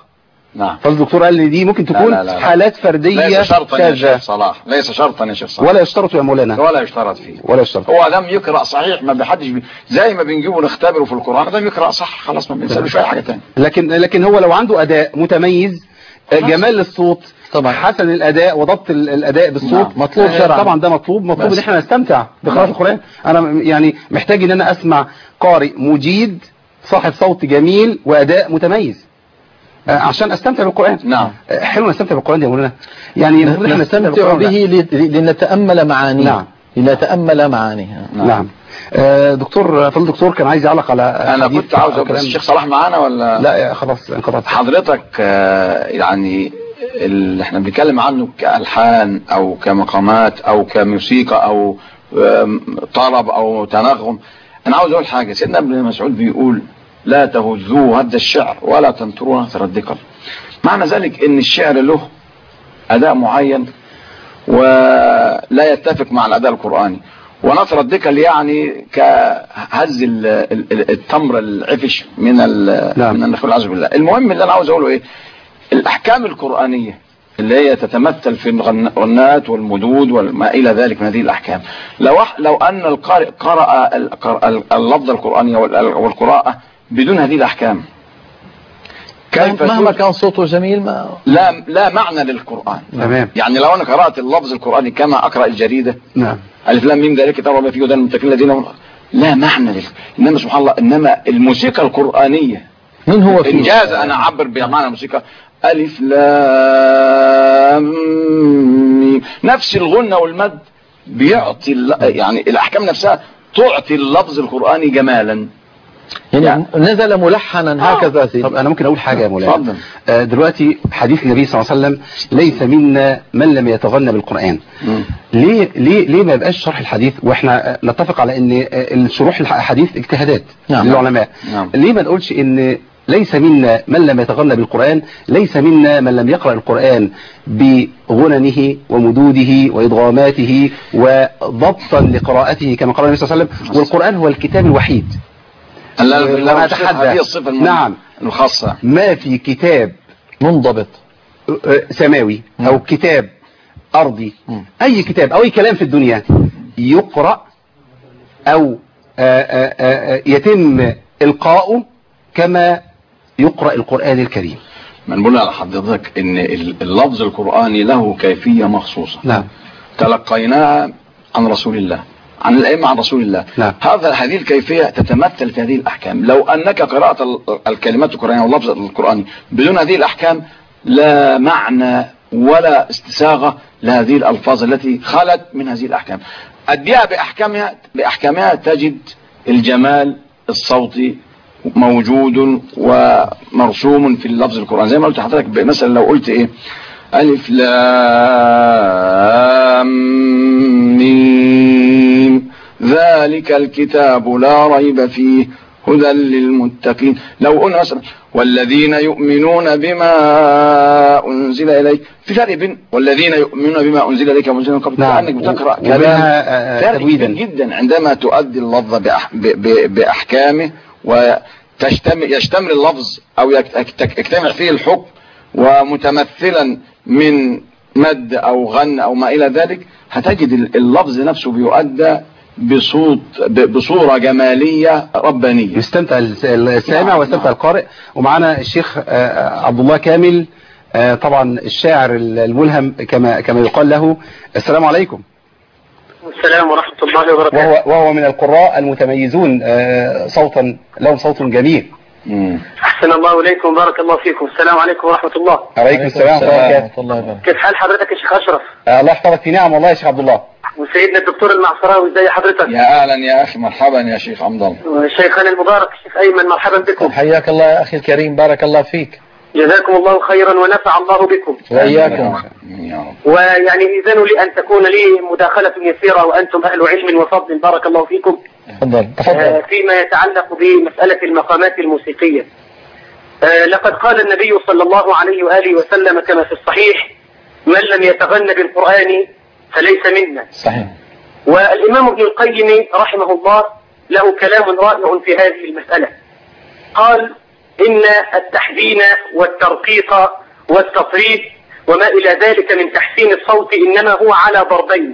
[SPEAKER 3] نعم.
[SPEAKER 2] فالدكتور قال لي دي ممكن تكون
[SPEAKER 3] لا لا لا.
[SPEAKER 2] حالات فردية
[SPEAKER 3] ليس شرطا يا
[SPEAKER 2] شاذة.
[SPEAKER 3] شيخ صلاح، ليس شرطا يا شيخ صلاح،
[SPEAKER 2] ولا يشترط يا مولانا،
[SPEAKER 3] ولا يشترط فيه،
[SPEAKER 2] ولا يشترط.
[SPEAKER 3] هو لم يقرأ صحيح، ما بحدش بي... زي ما بنجيبه نختبره في القرآن، لم يقرأ صح خلاص ما بنسألوش أي حاجة تانية.
[SPEAKER 2] لكن لكن هو لو عنده أداء متميز، جمال الصوت طبعا، حسن الأداء وضبط الأداء بالصوت،
[SPEAKER 4] نعم. مطلوب شرعا.
[SPEAKER 2] طبعا ده مطلوب مطلوب ان احنا نستمتع بقراءة القرآن. انا يعني محتاج ان انا اسمع قارئ مجيد صاحب صوت جميل وأداء متميز عشان استمتع بالقرآن.
[SPEAKER 3] نعم.
[SPEAKER 2] حلو نستمتع بالقرآن يا مولانا، يعني
[SPEAKER 4] نستمتع به لنتأمل معانيه.
[SPEAKER 2] نعم.
[SPEAKER 4] لنتأمل معانيه.
[SPEAKER 2] نعم, نعم. آه دكتور فضل الدكتور كان عايز يعلق على
[SPEAKER 3] انا كنت عاوز اقول بس الشيخ صلاح معانا ولا
[SPEAKER 2] لا؟ خلاص انقطعت.
[SPEAKER 3] حضرتك آه يعني اللي احنا بنتكلم عنه كألحان او كمقامات او كموسيقى او طرب او تنغم، انا عاوز اقول حاجه. سيدنا ابن مسعود بيقول لا تهزوه هد الشعر ولا تنطروه نثر الدقل. معنى ذلك ان الشعر له اداء معين ولا يتفق مع الاداء القرآني، ونثر الدقل يعني كهز التمر العفش من نعم. من النخيل والعياذ بالله. المهم اللي انا عاوز اقوله ايه، الاحكام القرآنية اللي هي تتمثل في الغنات والمدود وما الى ذلك من هذه الاحكام، لو لو ان القارئ قرأ اللفظ القرآني والقراءة بدون هذه الاحكام
[SPEAKER 4] كيف مهما كان صوته جميل ما
[SPEAKER 3] لا لا معنى للقرآن.
[SPEAKER 2] تمام.
[SPEAKER 3] يعني لو انا قرأت اللفظ القرآني كما اقرأ الجريدة،
[SPEAKER 2] نعم،
[SPEAKER 3] الف لام ميم ذلك الكتاب ربنا فيه هدى للمتقين الذين لا معنى له. انما سبحان الله، انما الموسيقى القرآنية
[SPEAKER 4] من هو فيه
[SPEAKER 3] انجاز انا اعبر بمعنى الموسيقى الف لام ميم، نفس الغنة والمد بيعطي يعني الاحكام نفسها تعطي اللفظ القرآني جمالا.
[SPEAKER 4] يعني, يعني نزل ملحنا هكذا.
[SPEAKER 2] آه. طب انا ممكن اقول حاجه يا مولانا؟
[SPEAKER 3] اتفضل.
[SPEAKER 2] آه دلوقتي حديث النبي صلى الله عليه وسلم ليس منا من لم يتغنى بالقرآن. م. ليه ليه ليه ما يبقاش شرح الحديث واحنا نتفق على ان الشروح الحديث اجتهادات
[SPEAKER 3] نعم.
[SPEAKER 2] للعلماء؟
[SPEAKER 3] نعم.
[SPEAKER 2] ليه ما نقولش ان ليس منا من لم يتغنى بالقرآن، ليس منا من لم يقرأ القرآن بغننه ومدوده وإدغاماته وضبطا لقراءته كما قال النبي صلى الله عليه وسلم، والقرآن هو الكتاب الوحيد.
[SPEAKER 3] لا أتحدى هذه الصفة
[SPEAKER 2] نعم
[SPEAKER 3] الخاصة،
[SPEAKER 2] ما في كتاب
[SPEAKER 4] منضبط
[SPEAKER 2] سماوي أو كتاب أرضي، أي كتاب أو أي كلام في الدنيا يقرأ أو آآ آآ يتم إلقاؤه كما يقرأ القرآن الكريم.
[SPEAKER 3] ما نقول على حضرتك ان اللفظ القرآني له كيفية مخصوصة.
[SPEAKER 2] نعم.
[SPEAKER 3] تلقيناها عن رسول الله، عن الأئمة عن رسول الله.
[SPEAKER 2] نعم.
[SPEAKER 3] هذا هذه الكيفية تتمثل في هذه الأحكام. لو أنك قرأت الكلمات القرآنية واللفظ القرآني بدون هذه الأحكام لا معنى ولا استساغة لهذه الألفاظ التي خلت من هذه الأحكام. أديها بأحكامها بأحكامها تجد الجمال الصوتي موجود ومرسوم في اللفظ القرآني. زي ما قلت لحضرتك مثلا لو قلت ايه الف لام ميم ذلك الكتاب لا ريب فيه هدى للمتقين، لو قلنا مثلا والذين يؤمنون بما أنزل إليك، في فرق بين والذين يؤمنون بما أنزل إليك وأنزل من قبل،
[SPEAKER 2] نعم.
[SPEAKER 3] كأنك بتقرأ كلام فرق جدا عندما تؤدي اللفظ بأح بأحكامه ويشتمل اللفظ أو يجتمع فيه الحكم ومتمثلا من مد أو غن أو ما إلى ذلك، هتجد اللفظ نفسه بيؤدى بصوت بصورة جمالية ربانية
[SPEAKER 2] يستمتع السامع ويستمتع القارئ. ومعنا الشيخ عبد الله كامل طبعا الشاعر الملهم كما كما يقال له. السلام عليكم.
[SPEAKER 11] السلام ورحمة الله وبركاته.
[SPEAKER 2] وهو, وهو من القراء المتميزون صوتا، لهم صوت جميل.
[SPEAKER 11] مم. أحسن الله إليكم، بارك الله فيكم. السلام عليكم ورحمة الله.
[SPEAKER 2] عليكم السلام ورحمة الله.
[SPEAKER 11] كيف حال حضرتك يا شيخ أشرف؟
[SPEAKER 2] آه الله يحفظك. في نعم والله يا شيخ عبد الله.
[SPEAKER 11] وسيدنا الدكتور المعصراوي ازي حضرتك؟
[SPEAKER 3] يا اهلا يا اخي، مرحبا يا شيخ عبد الله.
[SPEAKER 11] شيخنا المبارك الشيخ ايمن، مرحبا بكم.
[SPEAKER 4] حياك الله يا اخي الكريم، بارك الله فيك.
[SPEAKER 11] جزاكم الله خيرا ونفع الله بكم.
[SPEAKER 4] واياكم.
[SPEAKER 11] ويعني اذنوا لي ان تكون لي مداخلة يسيرة وانتم اهل علم وفضل، بارك الله فيكم.
[SPEAKER 4] تفضل تفضل.
[SPEAKER 11] آه فيما يتعلق بمسألة المقامات الموسيقية. آه لقد قال النبي صلى الله عليه واله وسلم كما في الصحيح: من لم يتغنى بالقرآن فليس منا.
[SPEAKER 4] صحيح.
[SPEAKER 11] والإمام ابن القيم رحمه الله له كلام رائع في هذه المسألة. قال: إن التحديد والترقيق والتطريب وما إلى ذلك من تحسين الصوت إنما هو على ضربين: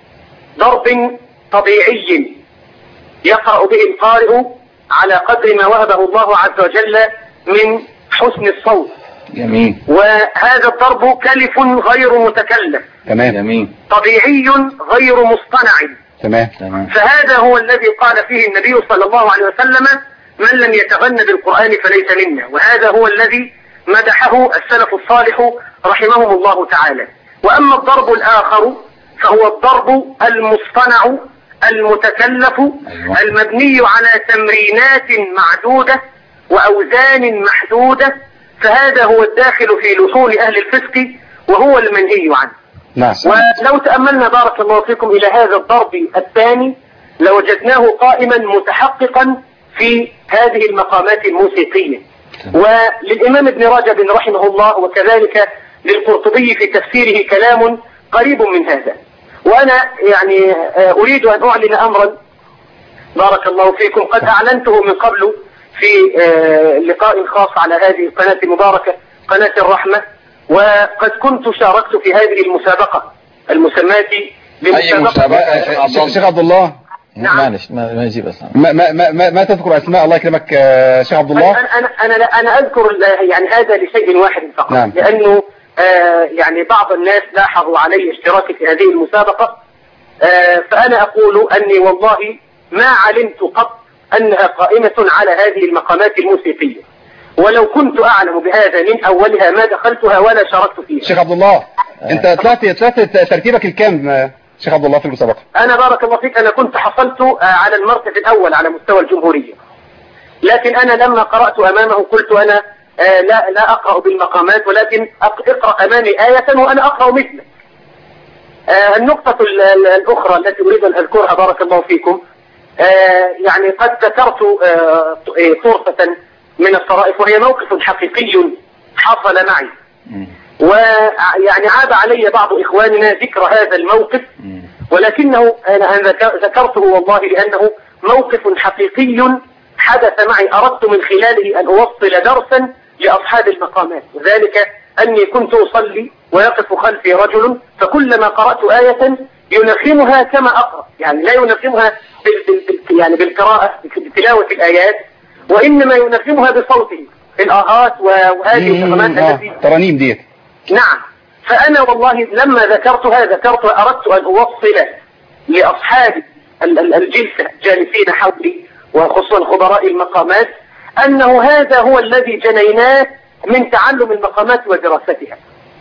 [SPEAKER 11] ضرب طبيعي يقرأ به القارئ على قدر ما وهبه الله عز وجل من حسن الصوت.
[SPEAKER 3] جميل.
[SPEAKER 11] وهذا الضرب كلف غير متكلف.
[SPEAKER 2] تمام. جميل.
[SPEAKER 11] طبيعي غير مصطنع.
[SPEAKER 2] تمام. تمام.
[SPEAKER 11] فهذا هو الذي قال فيه النبي صلى الله عليه وسلم: من لم يتغنى بالقرآن فليس منا. وهذا هو الذي مدحه السلف الصالح رحمهم الله تعالى. وأما الضرب الآخر فهو الضرب المصطنع المتكلف المبني على تمرينات معدودة وأوزان محدودة، فهذا هو الداخل في لحون أهل الفسق وهو المنهي عنه.
[SPEAKER 2] نعم.
[SPEAKER 11] ولو تأملنا بارك الله فيكم إلى هذا الضرب الثاني لوجدناه قائما متحققا في هذه المقامات الموسيقية. وللإمام ابن رجب رحمه الله وكذلك للقرطبي في تفسيره كلام قريب من هذا. وأنا يعني أريد أن أعلن أمرا بارك الله فيكم قد أعلنته من قبل في لقاء خاص على هذه القناة المباركة قناة الرحمة، وقد كنت شاركت في هذه المسابقة المسماة
[SPEAKER 2] بمسابقة شيخ عبد الله.
[SPEAKER 11] نعم.
[SPEAKER 4] معلش ما ما يجيب اسماء.
[SPEAKER 2] ما ما ما, ما تذكر اسماء الله يكرمك شيخ عبد الله.
[SPEAKER 11] انا انا انا, لا أنا اذكر يعني هذا لشيء واحد فقط.
[SPEAKER 2] نعم.
[SPEAKER 11] لانه آه يعني بعض الناس لاحظوا علي اشتراكي في هذه المسابقة، آه فانا اقول اني والله ما علمت قط انها قائمة على هذه المقامات الموسيقية، ولو كنت اعلم بهذا من اولها ما دخلتها ولا شاركت فيها.
[SPEAKER 2] شيخ عبد الله انت طلعت طلعت ترتيبك الكام شيخ عبد الله في المسابقة؟
[SPEAKER 11] انا بارك الله فيك انا كنت حصلت على المرتبة الاول على مستوى الجمهورية، لكن انا لما قرأت امامه قلت انا لا لا اقرأ بالمقامات ولكن اقرأ امامي آية وانا اقرأ مثله. النقطة الاخرى التي اريد ان اذكرها بارك الله فيكم، يعني قد ذكرت طرفة من الطرائف وهي موقف حقيقي حصل معي، ويعني عاب علي بعض إخواننا ذكر هذا الموقف، ولكنه أنا ذكرته والله لأنه موقف حقيقي حدث معي أردت من خلاله أن أوصل درسا لأصحاب المقامات. وذلك أني كنت أصلي ويقف خلفي رجل، فكلما قرأت آية ينخمها كما أقرأ، يعني لا ينخمها بال بال يعني بالقراءة بتلاوة الآيات، وإنما ينخمها بصوته الآهات وهذه النغمات التي
[SPEAKER 2] ترانيم ديت.
[SPEAKER 11] نعم. فأنا والله لما ذكرتها ذكرت أردت أن أوصل لأصحاب الجلسة جالسين حولي وخصوصا خبراء المقامات أنه هذا هو الذي جنيناه من تعلم المقامات ودراستها.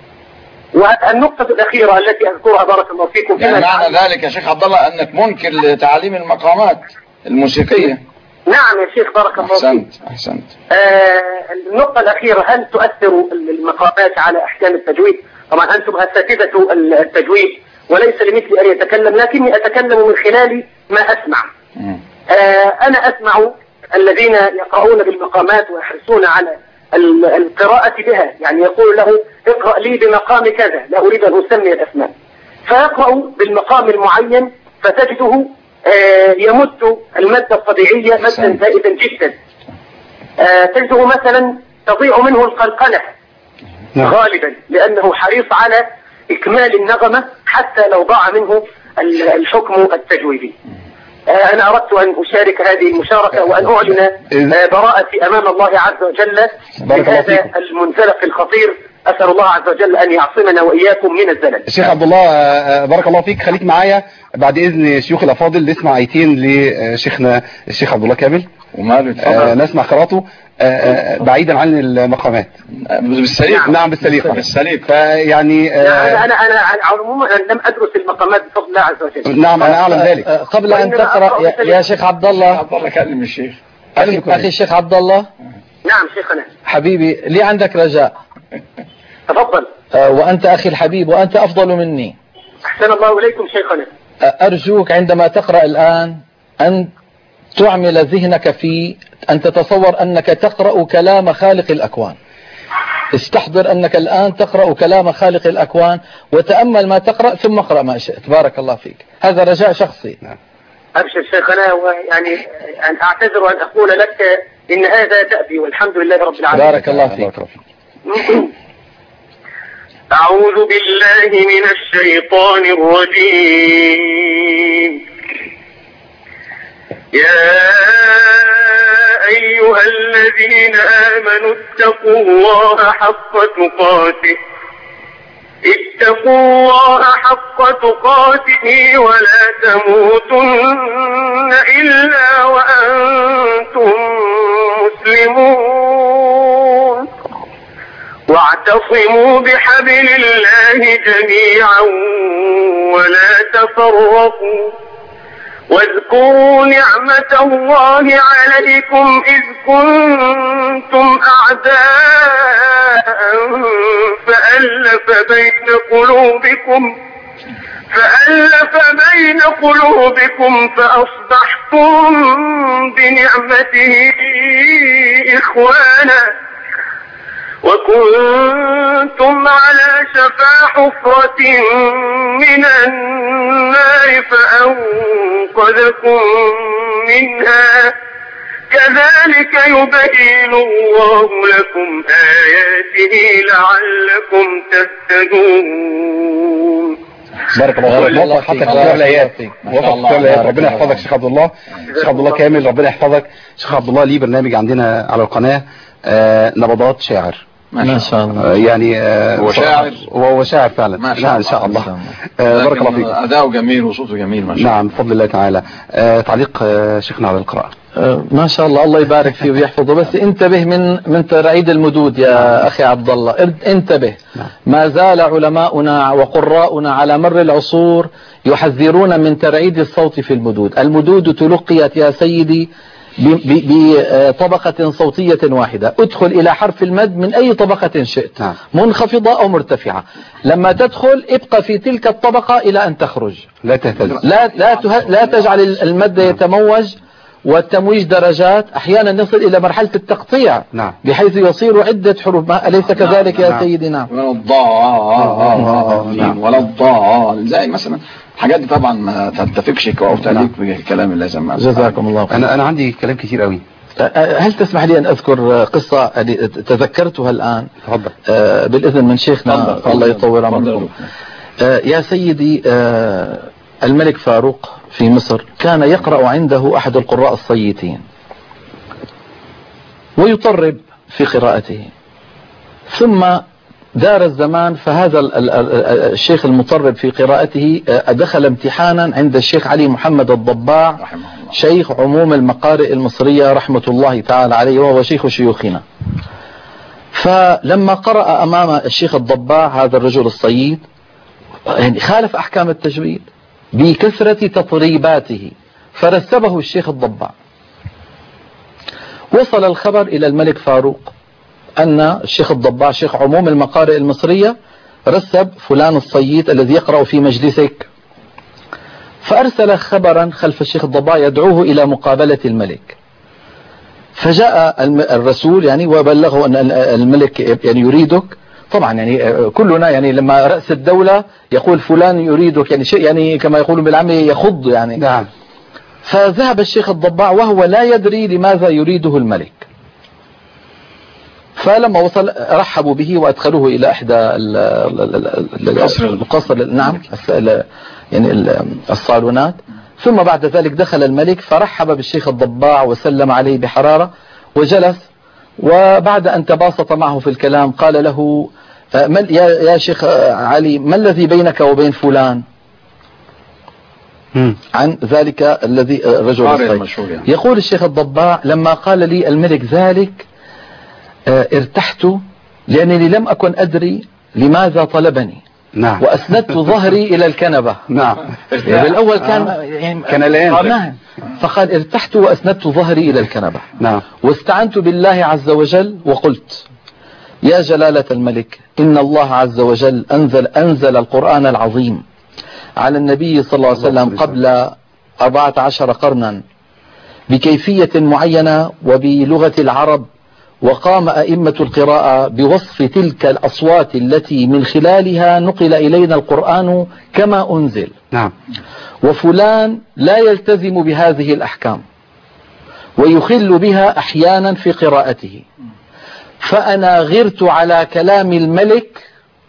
[SPEAKER 11] والنقطة الأخيرة التي أذكرها بارك الله فيكم،
[SPEAKER 3] يعني معنى ذلك يا شيخ عبد الله أنك منكر لتعليم المقامات الموسيقية؟
[SPEAKER 11] نعم يا شيخ بارك الله فيك.
[SPEAKER 3] أحسنت أحسنت.
[SPEAKER 11] آه النقطة الأخيرة، هل تؤثر المقامات على أحكام التجويد؟ طبعا أنتم أساتذة التجويد وليس لمثلي أن يتكلم، لكني أتكلم من خلال ما أسمع. آه أنا أسمع الذين يقرؤون بالمقامات ويحرصون على القراءة بها، يعني يقول له اقرأ لي بمقام كذا، لا أريد أن أسمي الأسماء، فيقرأ بالمقام المعين فتجده آه يمد المادة الطبيعية مدا زائدا جدا. آه تجده مثلا تضيع منه القلقلة غالبا لأنه حريص على إكمال النغمة حتى لو ضاع منه الحكم التجويدي. آه أنا أردت أن أشارك هذه المشاركة وأن أعلن آه براءتي أمام الله عز وجل في هذا المنزلق الخطير. أسأل الله عز وجل أن يعصمنا وإياكم من الزلل.
[SPEAKER 2] الشيخ عبد الله بارك الله فيك، خليك معايا بعد إذن شيوخ الأفاضل نسمع آيتين لشيخنا الشيخ عبد الله كامل وماله آه نسمع قراءته آه بعيدا عن المقامات
[SPEAKER 3] بالسليقة.
[SPEAKER 2] نعم بالسليقة
[SPEAKER 3] بالسليقة.
[SPEAKER 2] فيعني
[SPEAKER 11] آه أنا أنا أنا عموما لم أدرس المقامات بفضل الله عز وجل.
[SPEAKER 2] نعم أنا أعلم ذلك.
[SPEAKER 4] قبل أن تقرأ يا, يا شيخ عبد الله
[SPEAKER 3] عبد الله كلم الشيخ.
[SPEAKER 4] أخي, أخي الشيخ عبد الله.
[SPEAKER 11] نعم شيخنا
[SPEAKER 4] حبيبي لي عندك رجاء.
[SPEAKER 11] تفضل.
[SPEAKER 4] آه وأنت أخي الحبيب وأنت أفضل مني.
[SPEAKER 11] أحسن الله إليكم شيخنا.
[SPEAKER 4] آه أرجوك عندما تقرأ الآن أن تعمل ذهنك في أن تتصور أنك تقرأ كلام خالق الأكوان. استحضر أنك الآن تقرأ كلام خالق الأكوان وتأمل ما تقرأ ثم اقرأ ما شئت. بارك الله فيك. هذا رجاء شخصي.
[SPEAKER 11] أبشر شيخنا، ويعني أن أعتذر وأن أقول لك إن هذا دأبي والحمد لله رب العالمين.
[SPEAKER 4] بارك الله فيك.
[SPEAKER 11] أعوذ بالله من الشيطان الرجيم. يا أيها الذين آمنوا اتقوا الله حق تقاته اتقوا الله حق تقاته ولا تموتن إلا وأنتم مسلمون واعتصموا بحبل الله جميعا ولا تفرقوا واذكروا نعمة الله عليكم إذ كنتم أعداء فألف بين قلوبكم فألف بين قلوبكم فأصبحتم بنعمته إخوانا وكنتم على شفا حفرة من النار فأنقذكم منها كذلك يبين الله لكم آياته لعلكم تهتدون.
[SPEAKER 2] بارك الله فيك. وفق الله الآيات. وفق الآيات. ربنا يحفظك شيخ عبد الله. شيخ عبد الله كامل ربنا يحفظك. شيخ عبد الله ليه برنامج عندنا على القناة آه نبضات شاعر.
[SPEAKER 4] ما شاء الله.
[SPEAKER 2] يعني
[SPEAKER 3] هو شاعر
[SPEAKER 2] وهو شاعر فعلا. ما شاء الله. ان شاء الله. آه بارك الله فيك.
[SPEAKER 3] اداؤه جميل وصوته جميل ما شاء الله.
[SPEAKER 2] نعم بفضل الله تعالى. آه تعليق آه شيخنا على القراءة.
[SPEAKER 4] آه ما شاء الله الله يبارك فيه ويحفظه. بس انتبه من من ترعيد المدود يا اخي عبد الله. انتبه. ما زال علماؤنا وقراؤنا على مر العصور يحذرون من ترعيد الصوت في المدود. المدود تلقيت يا سيدي بطبقة صوتية واحدة. ادخل إلى حرف المد من أي طبقة شئت منخفضة أو مرتفعة. لما تدخل ابقى في تلك الطبقة إلى أن تخرج.
[SPEAKER 2] لا تهتز.
[SPEAKER 4] لا لا لا تجعل المد يتموج والتمويج درجات. أحيانا نصل إلى مرحلة التقطيع
[SPEAKER 2] نعم.
[SPEAKER 4] بحيث يصير عدة حروف. أليس كذلك يا سيدي؟ نعم.
[SPEAKER 3] ولا الضالين ولا الضال زي مثلا الحاجات دي طبعا ما تتفقش او تليق بالكلام اللازم.
[SPEAKER 4] جزاكم الله خير.
[SPEAKER 2] انا انا عندي كلام كتير قوي.
[SPEAKER 4] هل تسمح لي ان اذكر قصه تذكرتها الان؟
[SPEAKER 2] تفضل.
[SPEAKER 4] بالاذن من شيخنا الله يطول عمرك. يا سيدي الملك فاروق في مصر كان يقرأ عنده احد القراء الصيتين ويطرب في قراءته، ثم دار الزمان فهذا الشيخ المطرب في قراءته دخل امتحانا عند الشيخ علي محمد الضباع شيخ عموم المقارئ المصرية رحمة الله تعالى عليه وهو شيخ شيوخنا. فلما قرأ أمام الشيخ الضباع هذا الرجل الصيد يعني خالف أحكام التجويد بكثرة تطريباته فرسبه الشيخ الضباع. وصل الخبر إلى الملك فاروق أن الشيخ الضباع شيخ عموم المقارئ المصرية رسب فلان الصيد الذي يقرأ في مجلسك، فأرسل خبرا خلف الشيخ الضباع يدعوه إلى مقابلة الملك. فجاء الرسول يعني وبلغه أن الملك يعني يريدك. طبعا يعني كلنا يعني لما رأس الدولة يقول فلان يريدك يعني شيء يعني كما يقولون بالعامية يخض يعني.
[SPEAKER 2] نعم.
[SPEAKER 4] فذهب الشيخ الضباع وهو لا يدري لماذا يريده الملك. فلما وصل رحبوا به وادخلوه الى احدى القصر نعم يعني الصالونات. ثم بعد ذلك دخل الملك فرحب بالشيخ الضباع وسلم عليه بحرارة وجلس، وبعد ان تباسط معه في الكلام قال له يا شيخ علي ما الذي بينك وبين فلان عن ذلك الذي الرجل الصيد. يقول الشيخ الضباع لما قال لي الملك ذلك ارتحت لأنني لم أكن أدري لماذا طلبني.
[SPEAKER 2] نعم.
[SPEAKER 4] وأسندت ظهري إلى الكنبة.
[SPEAKER 2] نعم.
[SPEAKER 4] بالأول كان يعني
[SPEAKER 2] كان الآن.
[SPEAKER 4] نعم. فقال ارتحت وأسندت ظهري إلى الكنبة.
[SPEAKER 2] نعم.
[SPEAKER 4] واستعنت بالله عز وجل وقلت يا جلالة الملك إن الله عز وجل أنزل أنزل القرآن العظيم على النبي صلى الله عليه وسلم قبل أربعة عشر قرنا بكيفية معينة وبلغة العرب، وقام أئمة القراءة بوصف تلك الأصوات التي من خلالها نقل إلينا القرآن كما أنزل.
[SPEAKER 2] نعم.
[SPEAKER 4] وفلان لا يلتزم بهذه الأحكام، ويخل بها أحيانا في قراءته، فأنا غرت على كلام الملك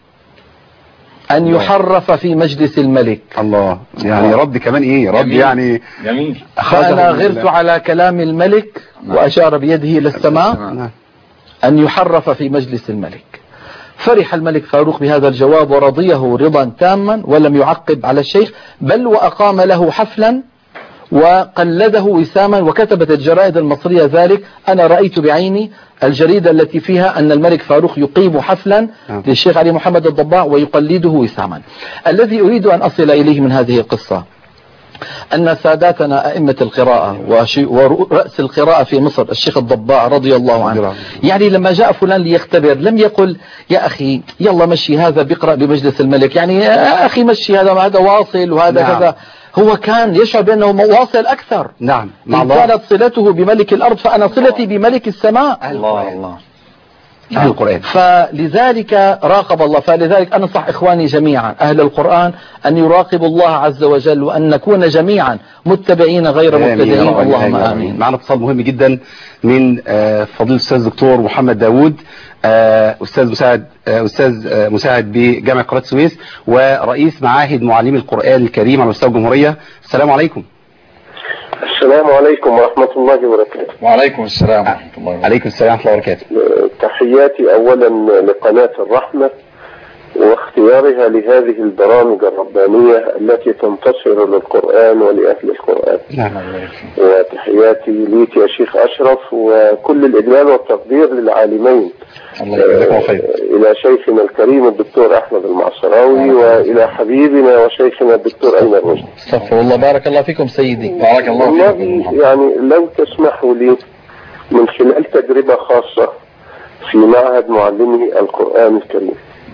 [SPEAKER 4] أن يحرف في مجلس الملك.
[SPEAKER 2] الله، يعني رد كمان إيه رد يعني
[SPEAKER 3] جميل.
[SPEAKER 4] فأنا غرت على كلام الملك وأشار بيده إلى السماء أن يحرف في مجلس الملك. فرح الملك فاروق بهذا الجواب ورضيه رضا تاما ولم يعقب على الشيخ، بل وأقام له حفلا وقلده وساما، وكتبت الجرائد المصرية ذلك. أنا رأيت بعيني الجريدة التي فيها أن الملك فاروق يقيم حفلا للشيخ علي محمد الضباع ويقلده وساما. الذي أريد أن أصل إليه من هذه القصة أن ساداتنا أئمة القراءة ورأس القراءة في مصر الشيخ الضباع رضي الله عنه، يعني لما جاء فلان ليختبر لم يقل يا أخي يلا مشي هذا بيقرأ بمجلس الملك، يعني يا أخي مشي هذا هذا واصل وهذا نعم. كذا. هو كان يشعر بأنه واصل أكثر.
[SPEAKER 2] نعم.
[SPEAKER 4] إن كانت صلته بملك الأرض فأنا صلتي بملك السماء.
[SPEAKER 3] الله الله.
[SPEAKER 2] أهل القرآن.
[SPEAKER 4] فلذلك راقب الله. فلذلك أنصح إخواني جميعا أهل القرآن أن يراقبوا الله عز وجل، وأن نكون جميعا متبعين غير مبتدعين. اللهم آمين.
[SPEAKER 2] معنا اتصال مهم جدا من فضيلة الأستاذ الدكتور محمد داوود، أستاذ مساعد أستاذ مساعد بجامعة قناة السويس ورئيس معاهد معلمي القرآن الكريم على مستوى الجمهورية. السلام عليكم.
[SPEAKER 12] السلام عليكم ورحمة الله وبركاته.
[SPEAKER 3] وعليكم السلام ورحمة الله وبركاته.
[SPEAKER 2] عليكم السلام ورحمة الله وبركاته.
[SPEAKER 12] تحياتي أولا لقناة الرحمة واختيارها لهذه البرامج الربانية التي تنتصر للقرآن ولأهل القرآن.
[SPEAKER 2] نعم.
[SPEAKER 12] وتحياتي ليك يا شيخ أشرف وكل الإجلال والتقدير للعالمين.
[SPEAKER 2] الله يجزاكم خير.
[SPEAKER 12] إلى شيخنا الكريم الدكتور أحمد المعصراوي وإلى حبيبنا وشيخنا الدكتور أيمن رشدي.
[SPEAKER 4] استغفر الله. بارك الله فيكم سيدي.
[SPEAKER 3] بارك الله فيكم.
[SPEAKER 12] يعني لو تسمحوا لي من خلال تجربة خاصة في معهد معلمي القرآن الكريم.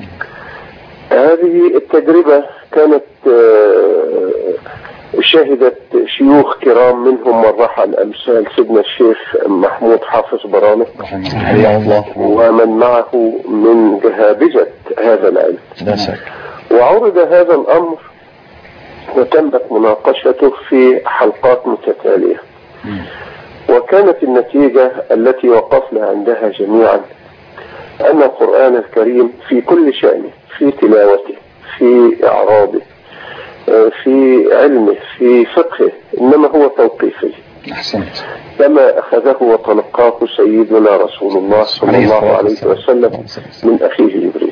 [SPEAKER 12] هذه التجربة كانت شهدت شيوخ كرام منهم والرحل أمثال سيدنا الشيخ محمود حافظ برامة
[SPEAKER 3] رحمه الله
[SPEAKER 12] ومن معه من جهابذة هذا العلم.
[SPEAKER 3] لا شك.
[SPEAKER 12] وعرض هذا الأمر وتمت مناقشته في حلقات متتالية، وكانت النتيجة التي وقفنا عندها جميعا أن القرآن الكريم في كل شأنه، في تلاوته، في إعرابه، في علمه، في فقهه، إنما هو توقيفي.
[SPEAKER 3] أحسنت.
[SPEAKER 12] كما أخذه وتلقاه سيدنا رسول الله صلى الله عليه وسلم من أخيه جبريل،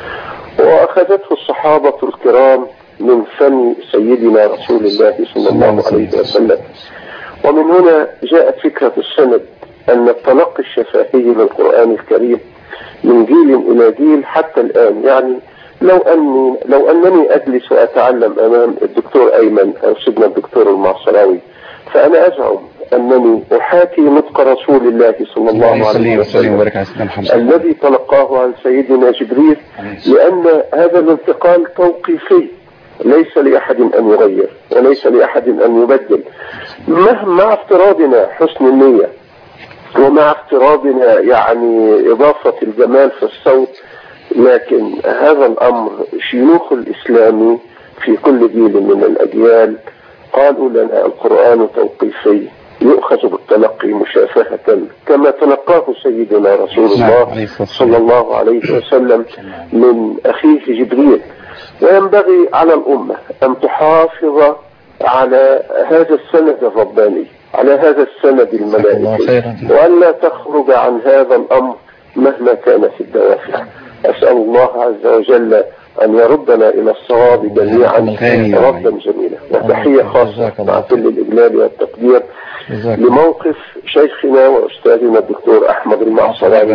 [SPEAKER 12] وأخذته الصحابة الكرام من فم سيدنا رسول الله صلى الله عليه وسلم. ومن هنا جاءت فكرة السند أن التلقي الشفاهي للقرآن الكريم من جيل إلى جيل حتى الآن. يعني لو أني لو أنني أجلس وأتعلم أمام الدكتور أيمن أو سيدنا الدكتور المعصراوي فأنا أزعم أنني أحاكي نطق رسول الله صلى الله عليه وسلم الذي تلقاه عن سيدنا جبريل، لأن هذا الانتقال توقيفي، ليس لأحد أن يغير وليس لأحد أن يبدل، مهما افتراضنا حسن النية ومع افتراضنا يعني إضافة الجمال في الصوت. لكن هذا الأمر شيوخ الإسلام في كل جيل من الأجيال قالوا لنا القرآن توقيفي يؤخذ بالتلقي مشافهة كما تلقاه سيدنا رسول الله صلى الله عليه وسلم من أخيه جبريل. وينبغي على الأمة أن تحافظ على هذا السند الرباني، على هذا السند الملائكي، وأن لا تخرج عن هذا الأمر مهما كانت الدوافع. أسأل الله عز وجل أن يردنا إلى الصواب جميعا ردا جميلا. وتحية خاصة مع كل الإجلال والتقدير لموقف شيخنا وأستاذنا الدكتور أحمد المعصراوي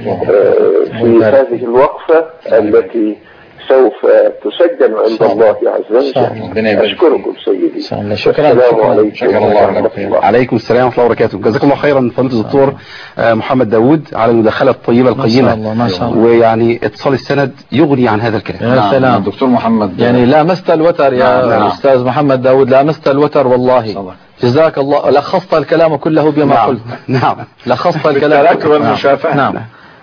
[SPEAKER 12] في هذه الوقفة التي سوف تسجل عند الله عز وجل. أشكركم سيدي. السلام عليكم ورحمة الله.
[SPEAKER 2] عليكم السلام ورحمة الله وبركاته. جزاكم الله خيرا فضيلة الدكتور محمد داوود على المداخلة الطيبة القيمة.
[SPEAKER 4] ما شاء الله ما شاء الله.
[SPEAKER 2] ويعني اتصال السند يغني عن هذا الكلام.
[SPEAKER 4] يا سلام.
[SPEAKER 3] نعم. دكتور محمد
[SPEAKER 4] يعني لامست الوتر يا
[SPEAKER 3] نعم.
[SPEAKER 4] أستاذ محمد داوود، لامست الوتر والله. جزاك الله. لخصت الكلام كله بما
[SPEAKER 2] نعم.
[SPEAKER 4] قلت.
[SPEAKER 2] نعم.
[SPEAKER 4] لخصت الكلام.
[SPEAKER 3] الأكبر والمشافهة.
[SPEAKER 4] نعم.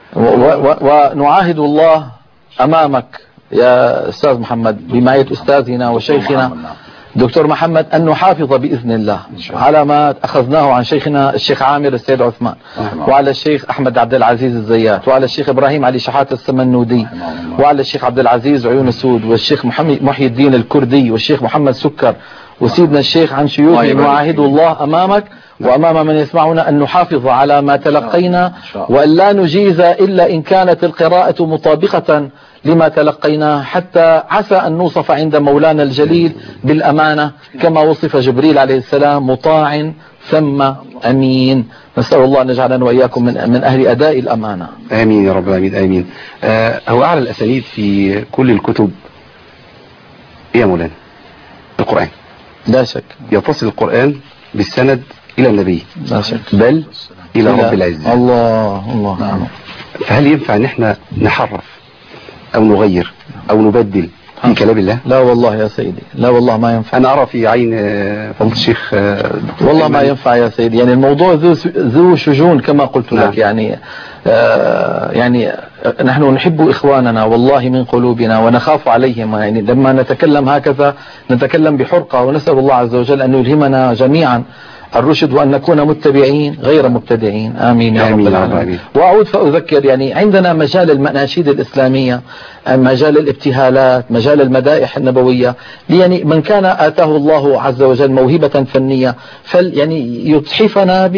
[SPEAKER 4] ونعاهد الله أمامك يا أستاذ محمد بمعية أستاذنا وشيخنا دكتور محمد أن نحافظ بإذن الله على ما أخذناه عن شيخنا الشيخ عامر السيد عثمان، وعلى الشيخ أحمد عبد العزيز الزيات، وعلى الشيخ إبراهيم علي شحات السمنودي، وعلى الشيخ عبد العزيز عيون السود، والشيخ محمد محي الدين الكردي، والشيخ محمد سكر، وسيدنا الشيخ عن شيوخ. نعاهد الله أمامك وأمام من يسمعنا أن نحافظ على ما تلقينا، وأن لا نجيز إلا إن كانت القراءة مطابقة لما تلقيناه، حتى عسى أن نوصف عند مولانا الجليل بالأمانة كما وصف جبريل عليه السلام: مطاع ثم أمين. نسأل الله أن يجعلنا وإياكم من, من أهل أداء الأمانة.
[SPEAKER 2] آمين يا رب العالمين آمين. آه هو أعلى الأسانيد في كل الكتب إيه يا مولانا؟ القرآن.
[SPEAKER 4] لا شك.
[SPEAKER 2] يتصل القرآن بالسند إلى النبي، لا شك، بل إلى رب العزة.
[SPEAKER 4] الله الله. نعم.
[SPEAKER 2] فهل ينفع أن احنا نحرف أو نغير أو نبدل في كلام الله؟
[SPEAKER 4] لا والله يا سيدي، لا والله ما ينفع.
[SPEAKER 2] أنا أرى في عين فضل الشيخ
[SPEAKER 4] والله ما ينفع يا سيدي. يعني الموضوع ذو ذو شجون كما قلت لك. نعم. يعني آه يعني نحن نحب إخواننا والله من قلوبنا ونخاف عليهم. يعني لما نتكلم هكذا نتكلم بحرقة، ونسأل الله عز وجل أن يلهمنا جميعا الرشد وأن نكون متبعين غير مبتدعين. آمين يا رب العالمين. وأعود فأذكر، يعني عندنا مجال المناشيد الإسلامية، مجال الابتهالات، مجال المدائح النبوية. يعني من كان آتاه الله عز وجل موهبة فنية فل يعني يتحفنا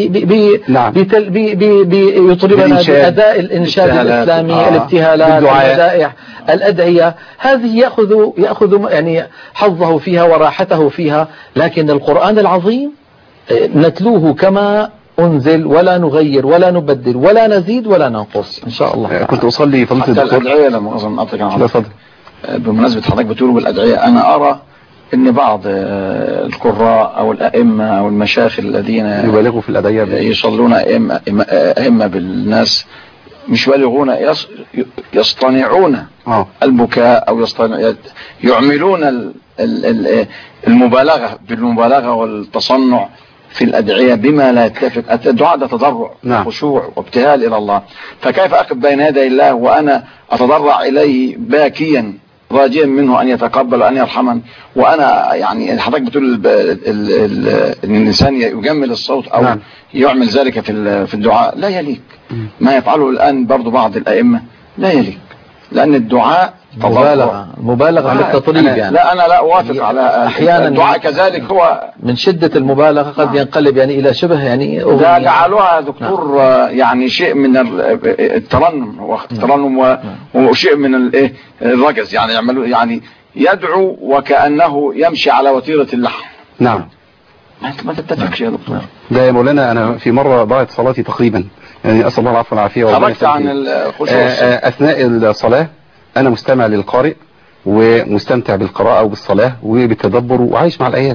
[SPEAKER 4] بيطلبنا بأداء الإنشاد الإسلامي، آه. الابتهالات، المدائح، الأدعية، هذه يأخذ يأخذ يعني حظه فيها وراحته فيها. لكن القرآن العظيم نتلوه كما أنزل، ولا نغير ولا نبدل ولا نزيد ولا ننقص إن شاء الله.
[SPEAKER 2] كنت أصلي فضيلة
[SPEAKER 3] الدكتور الأدعية لما أظن أطلق عن حضرتك بمناسبة حضرتك بتقول بالأدعية، أنا أرى أن بعض القراء أو الأئمة أو المشايخ الذين
[SPEAKER 2] يبالغوا في الأدعية،
[SPEAKER 3] يصلون أئمة, أئمة بالناس، مش بالغون، يصطنعون آه. البكاء أو يعملون المبالغة بالمبالغة والتصنع في الأدعية بما لا يتفق. الدعاء ده تضرع، نعم، خشوع وابتهال إلى الله، فكيف أقف بين يدي الله وأنا أتضرع إليه باكيا راجيا منه أن يتقبل وأن يرحمن، وأنا يعني حضرتك بتقول أن الإنسان يجمل الصوت أو نعم. يعمل ذلك في في الدعاء، لا يليق. ما يفعله الآن برضو بعض الأئمة لا يليق، لأن الدعاء
[SPEAKER 4] مبالغة مبالغة في التطريب. يعني
[SPEAKER 3] لا أنا لا أوافق على أحيانا الدعاء كذلك، هو
[SPEAKER 4] من شدة المبالغة قد ينقلب يعني إلى شبه يعني
[SPEAKER 3] إذا جعلوها دكتور نعم. يعني شيء من الترنم الترنم وشيء من الايه الرجز، يعني يعملوا يعني يدعو وكأنه يمشي على وتيرة اللحم.
[SPEAKER 2] نعم.
[SPEAKER 3] ما تتفقش يا دكتور.
[SPEAKER 2] ده يا مولانا أنا في مرة ضاعت صلاتي تقريبا، يعني أسأل الله العفو والعافية.
[SPEAKER 3] خرجت عن الخشوع
[SPEAKER 2] أثناء الصلاة أنا مستمع للقارئ ومستمتع بالقراءة وبالصلاة وبالتدبر وعايش مع الآيات.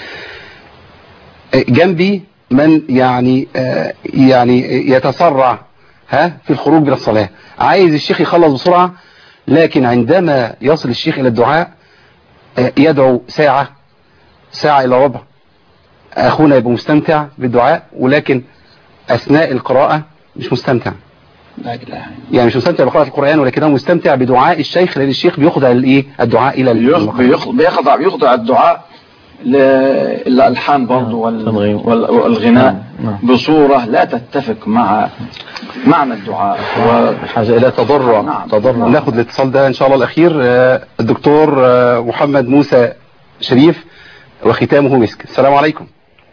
[SPEAKER 2] جنبي من يعني يعني يتسرع ها في الخروج من الصلاة، عايز الشيخ يخلص بسرعة، لكن عندما يصل الشيخ إلى الدعاء يدعو ساعة ساعة إلى ربع. أخونا يبقى مستمتع بالدعاء ولكن أثناء القراءة مش مستمتع.
[SPEAKER 3] لا إله.
[SPEAKER 2] يعني مش مستمتع بقراءة القرآن ولكنه مستمتع بدعاء الشيخ، لأن الشيخ بيخضع الايه الدعاء الى
[SPEAKER 3] بيخضع بيخضع الدعاء للألحان برضه والغناء بصورة لا تتفق مع معنى الدعاء
[SPEAKER 4] وحاجة إلى تضرع. نعم. تضرع.
[SPEAKER 2] ناخد الاتصال ده إن شاء الله الأخير. الدكتور محمد موسى شريف وختامه مسك. السلام عليكم.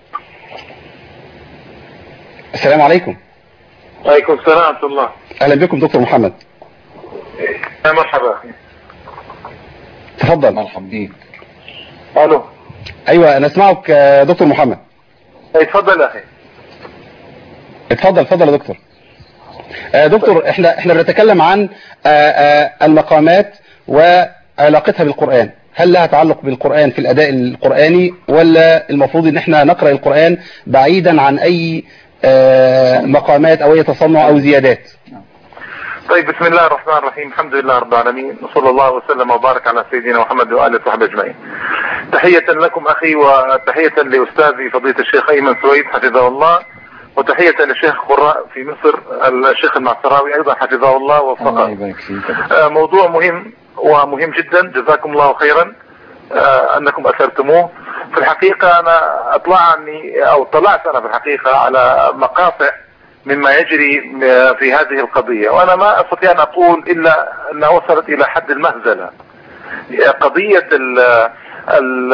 [SPEAKER 2] السلام عليكم.
[SPEAKER 13] وعليكم السلام ورحمة الله.
[SPEAKER 2] أهلا بكم دكتور محمد.
[SPEAKER 13] يا مرحبا أخي.
[SPEAKER 2] تفضل.
[SPEAKER 3] مرحبا بيك.
[SPEAKER 13] ألو.
[SPEAKER 2] أيوة أنا أسمعك دكتور محمد.
[SPEAKER 13] اتفضل أخي.
[SPEAKER 2] اتفضل اتفضل يا دكتور. آه دكتور احنا احنا بنتكلم عن آه آه المقامات وعلاقتها بالقرآن. هل لها تعلق بالقرآن في الأداء القرآني، ولا المفروض ان احنا نقرأ القرآن بعيدا عن أي آه مقامات أو أي تصنع أو زيادات؟
[SPEAKER 13] طيب، بسم الله الرحمن الرحيم، الحمد لله رب العالمين، وصلى الله وسلم وبارك على سيدنا محمد وآله وصحبه أجمعين. تحية لكم أخي، وتحية لأستاذي فضيلة الشيخ أيمن سويد حفظه الله، وتحية للشيخ قراء في مصر الشيخ المعصراوي أيضا حفظه الله ووفقه. آه موضوع مهم ومهم جدا، جزاكم الله خيرا آه أنكم أثرتموه. في الحقيقة أنا أطلعني أو اطلعت أنا في الحقيقة على مقاطع مما يجري في هذه القضية، وأنا ما أستطيع أن أقول إلا أنها وصلت إلى حد المهزلة. قضية ال ال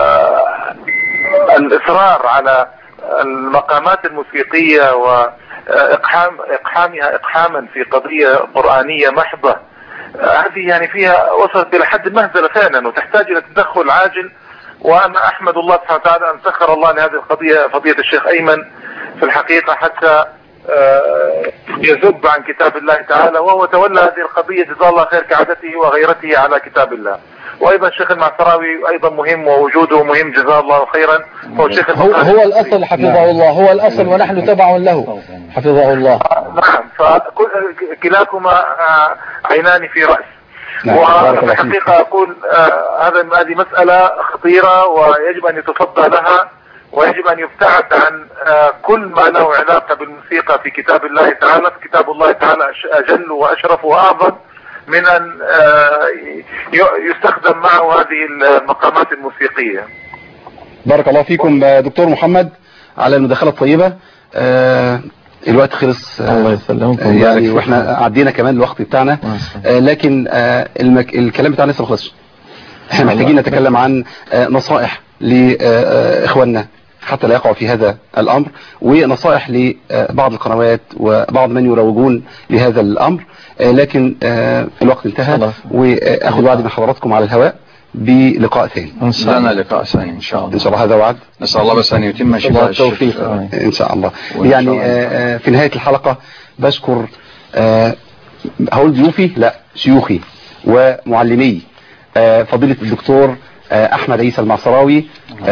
[SPEAKER 13] الإصرار على المقامات الموسيقية وإقحام إقحامها إقحاما في قضية قرآنية محضة، هذه يعني فيها وصلت إلى حد المهزلة فعلا وتحتاج إلى تدخل عاجل. وأنا أحمد الله سبحانه وتعالى أن سخر الله لهذه القضية فضيلة الشيخ أيمن في الحقيقة حتى يذب عن كتاب الله تعالى، وهو تولى هذه القضية جزاه الله خير كعادته وغيرته على كتاب الله. وأيضا الشيخ المعصراوي أيضا مهم ووجوده مهم جزاه الله خيرا. هو الشيخ
[SPEAKER 4] هو, هو الأصل حفظه الله، هو الأصل ونحن تبع له حفظه الله.
[SPEAKER 13] نعم، فكلاكما عينان في رأس. وأنا في الحقيقة أقول هذا هذه مسألة خطيرة ويجب أن يتصدى لها، ويجب أن يبتعد عن كل ما له علاقة بالموسيقى في كتاب الله تعالى. في كتاب الله تعالى أجل وأشرف وأعظم من أن يستخدم معه هذه المقامات الموسيقية.
[SPEAKER 2] بارك الله فيكم دكتور محمد على المداخلة الطيبة. آه الوقت خلص آه
[SPEAKER 4] الله يسلمكم
[SPEAKER 2] يعني، واحنا عدينا كمان الوقت بتاعنا، آه لكن آه المك... الكلام بتاعنا لسه ما خلصش. احنا محتاجين نتكلم عن آه نصائح لإخواننا حتى لا يقعوا في هذا الأمر، ونصائح لبعض القنوات وبعض من يروجون لهذا الأمر. لكن الوقت انتهى، وأخذ وعد من حضراتكم على الهواء بلقاء ثاني.
[SPEAKER 3] إن شاء الله لقاء ثاني إن شاء الله.
[SPEAKER 2] إن شاء الله هذا وعد.
[SPEAKER 3] نسأل الله بس أن يتم شفاء
[SPEAKER 2] التوفيق إن شاء الله. يعني في نهاية الحلقة بشكر هقول ضيوفي لا شيوخي ومعلمي فضيلة الدكتور أحمد عيسى المعصراوي،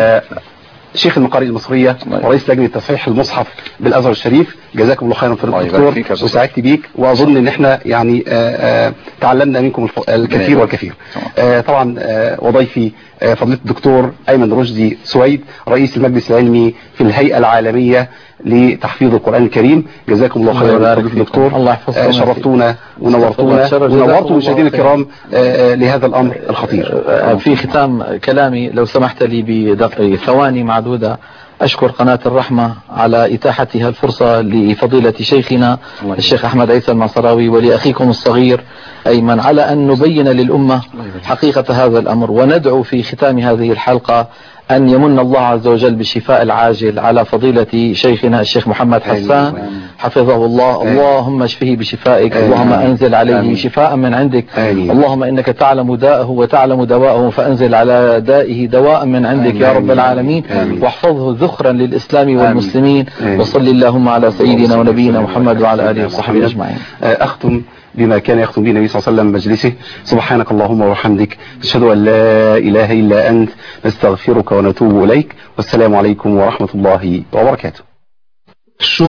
[SPEAKER 2] شيخ المقارئ المصرية ورئيس لجنة تصحيح المصحف بالأزهر الشريف. جزاكم الله خيرا فضيلة الدكتور، وسعدت بيك، وأظن إن احنا يعني آآ آآ تعلمنا منكم الكثير والكثير. طبعا وضيفي فضيلة الدكتور أيمن رشدي سويد رئيس المجلس العلمي في الهيئة العالمية لتحفيظ القرآن الكريم. جزاكم الله خيرا فضيلة الدكتور،
[SPEAKER 4] الله يحفظكم،
[SPEAKER 2] شرفتونا ونورتونا ونورتوا مشاهدينا الكرام لهذا الأمر الخطير.
[SPEAKER 4] في ختام كلامي لو سمحت لي بثواني معدودة أشكر قناة الرحمة على إتاحتها الفرصة لفضيلة شيخنا الشيخ أحمد عيسى المعصراوي ولأخيكم الصغير أيمن على أن نبين للأمة حقيقة هذا الأمر، وندعو في ختام هذه الحلقة أن يمن الله عز وجل بالشفاء العاجل على فضيلة شيخنا الشيخ محمد حسان حفظه الله. اللهم اشفه بشفائك، اللهم أنزل عليه شفاء من عندك، اللهم إنك تعلم داءه وتعلم دواءه فأنزل على دائه دواء من عندك يا رب العالمين، واحفظه ذخرا للإسلام والمسلمين. وصل اللهم على سيدنا ونبينا محمد وعلى آله وصحبه أجمعين.
[SPEAKER 2] أختم بما كان يختم به النبي صلى الله عليه وسلم مجلسه. سبحانك اللهم وبحمدك، نشهد أن لا إله إلا أنت، نستغفرك ونتوب إليك، والسلام عليكم ورحمة الله وبركاته.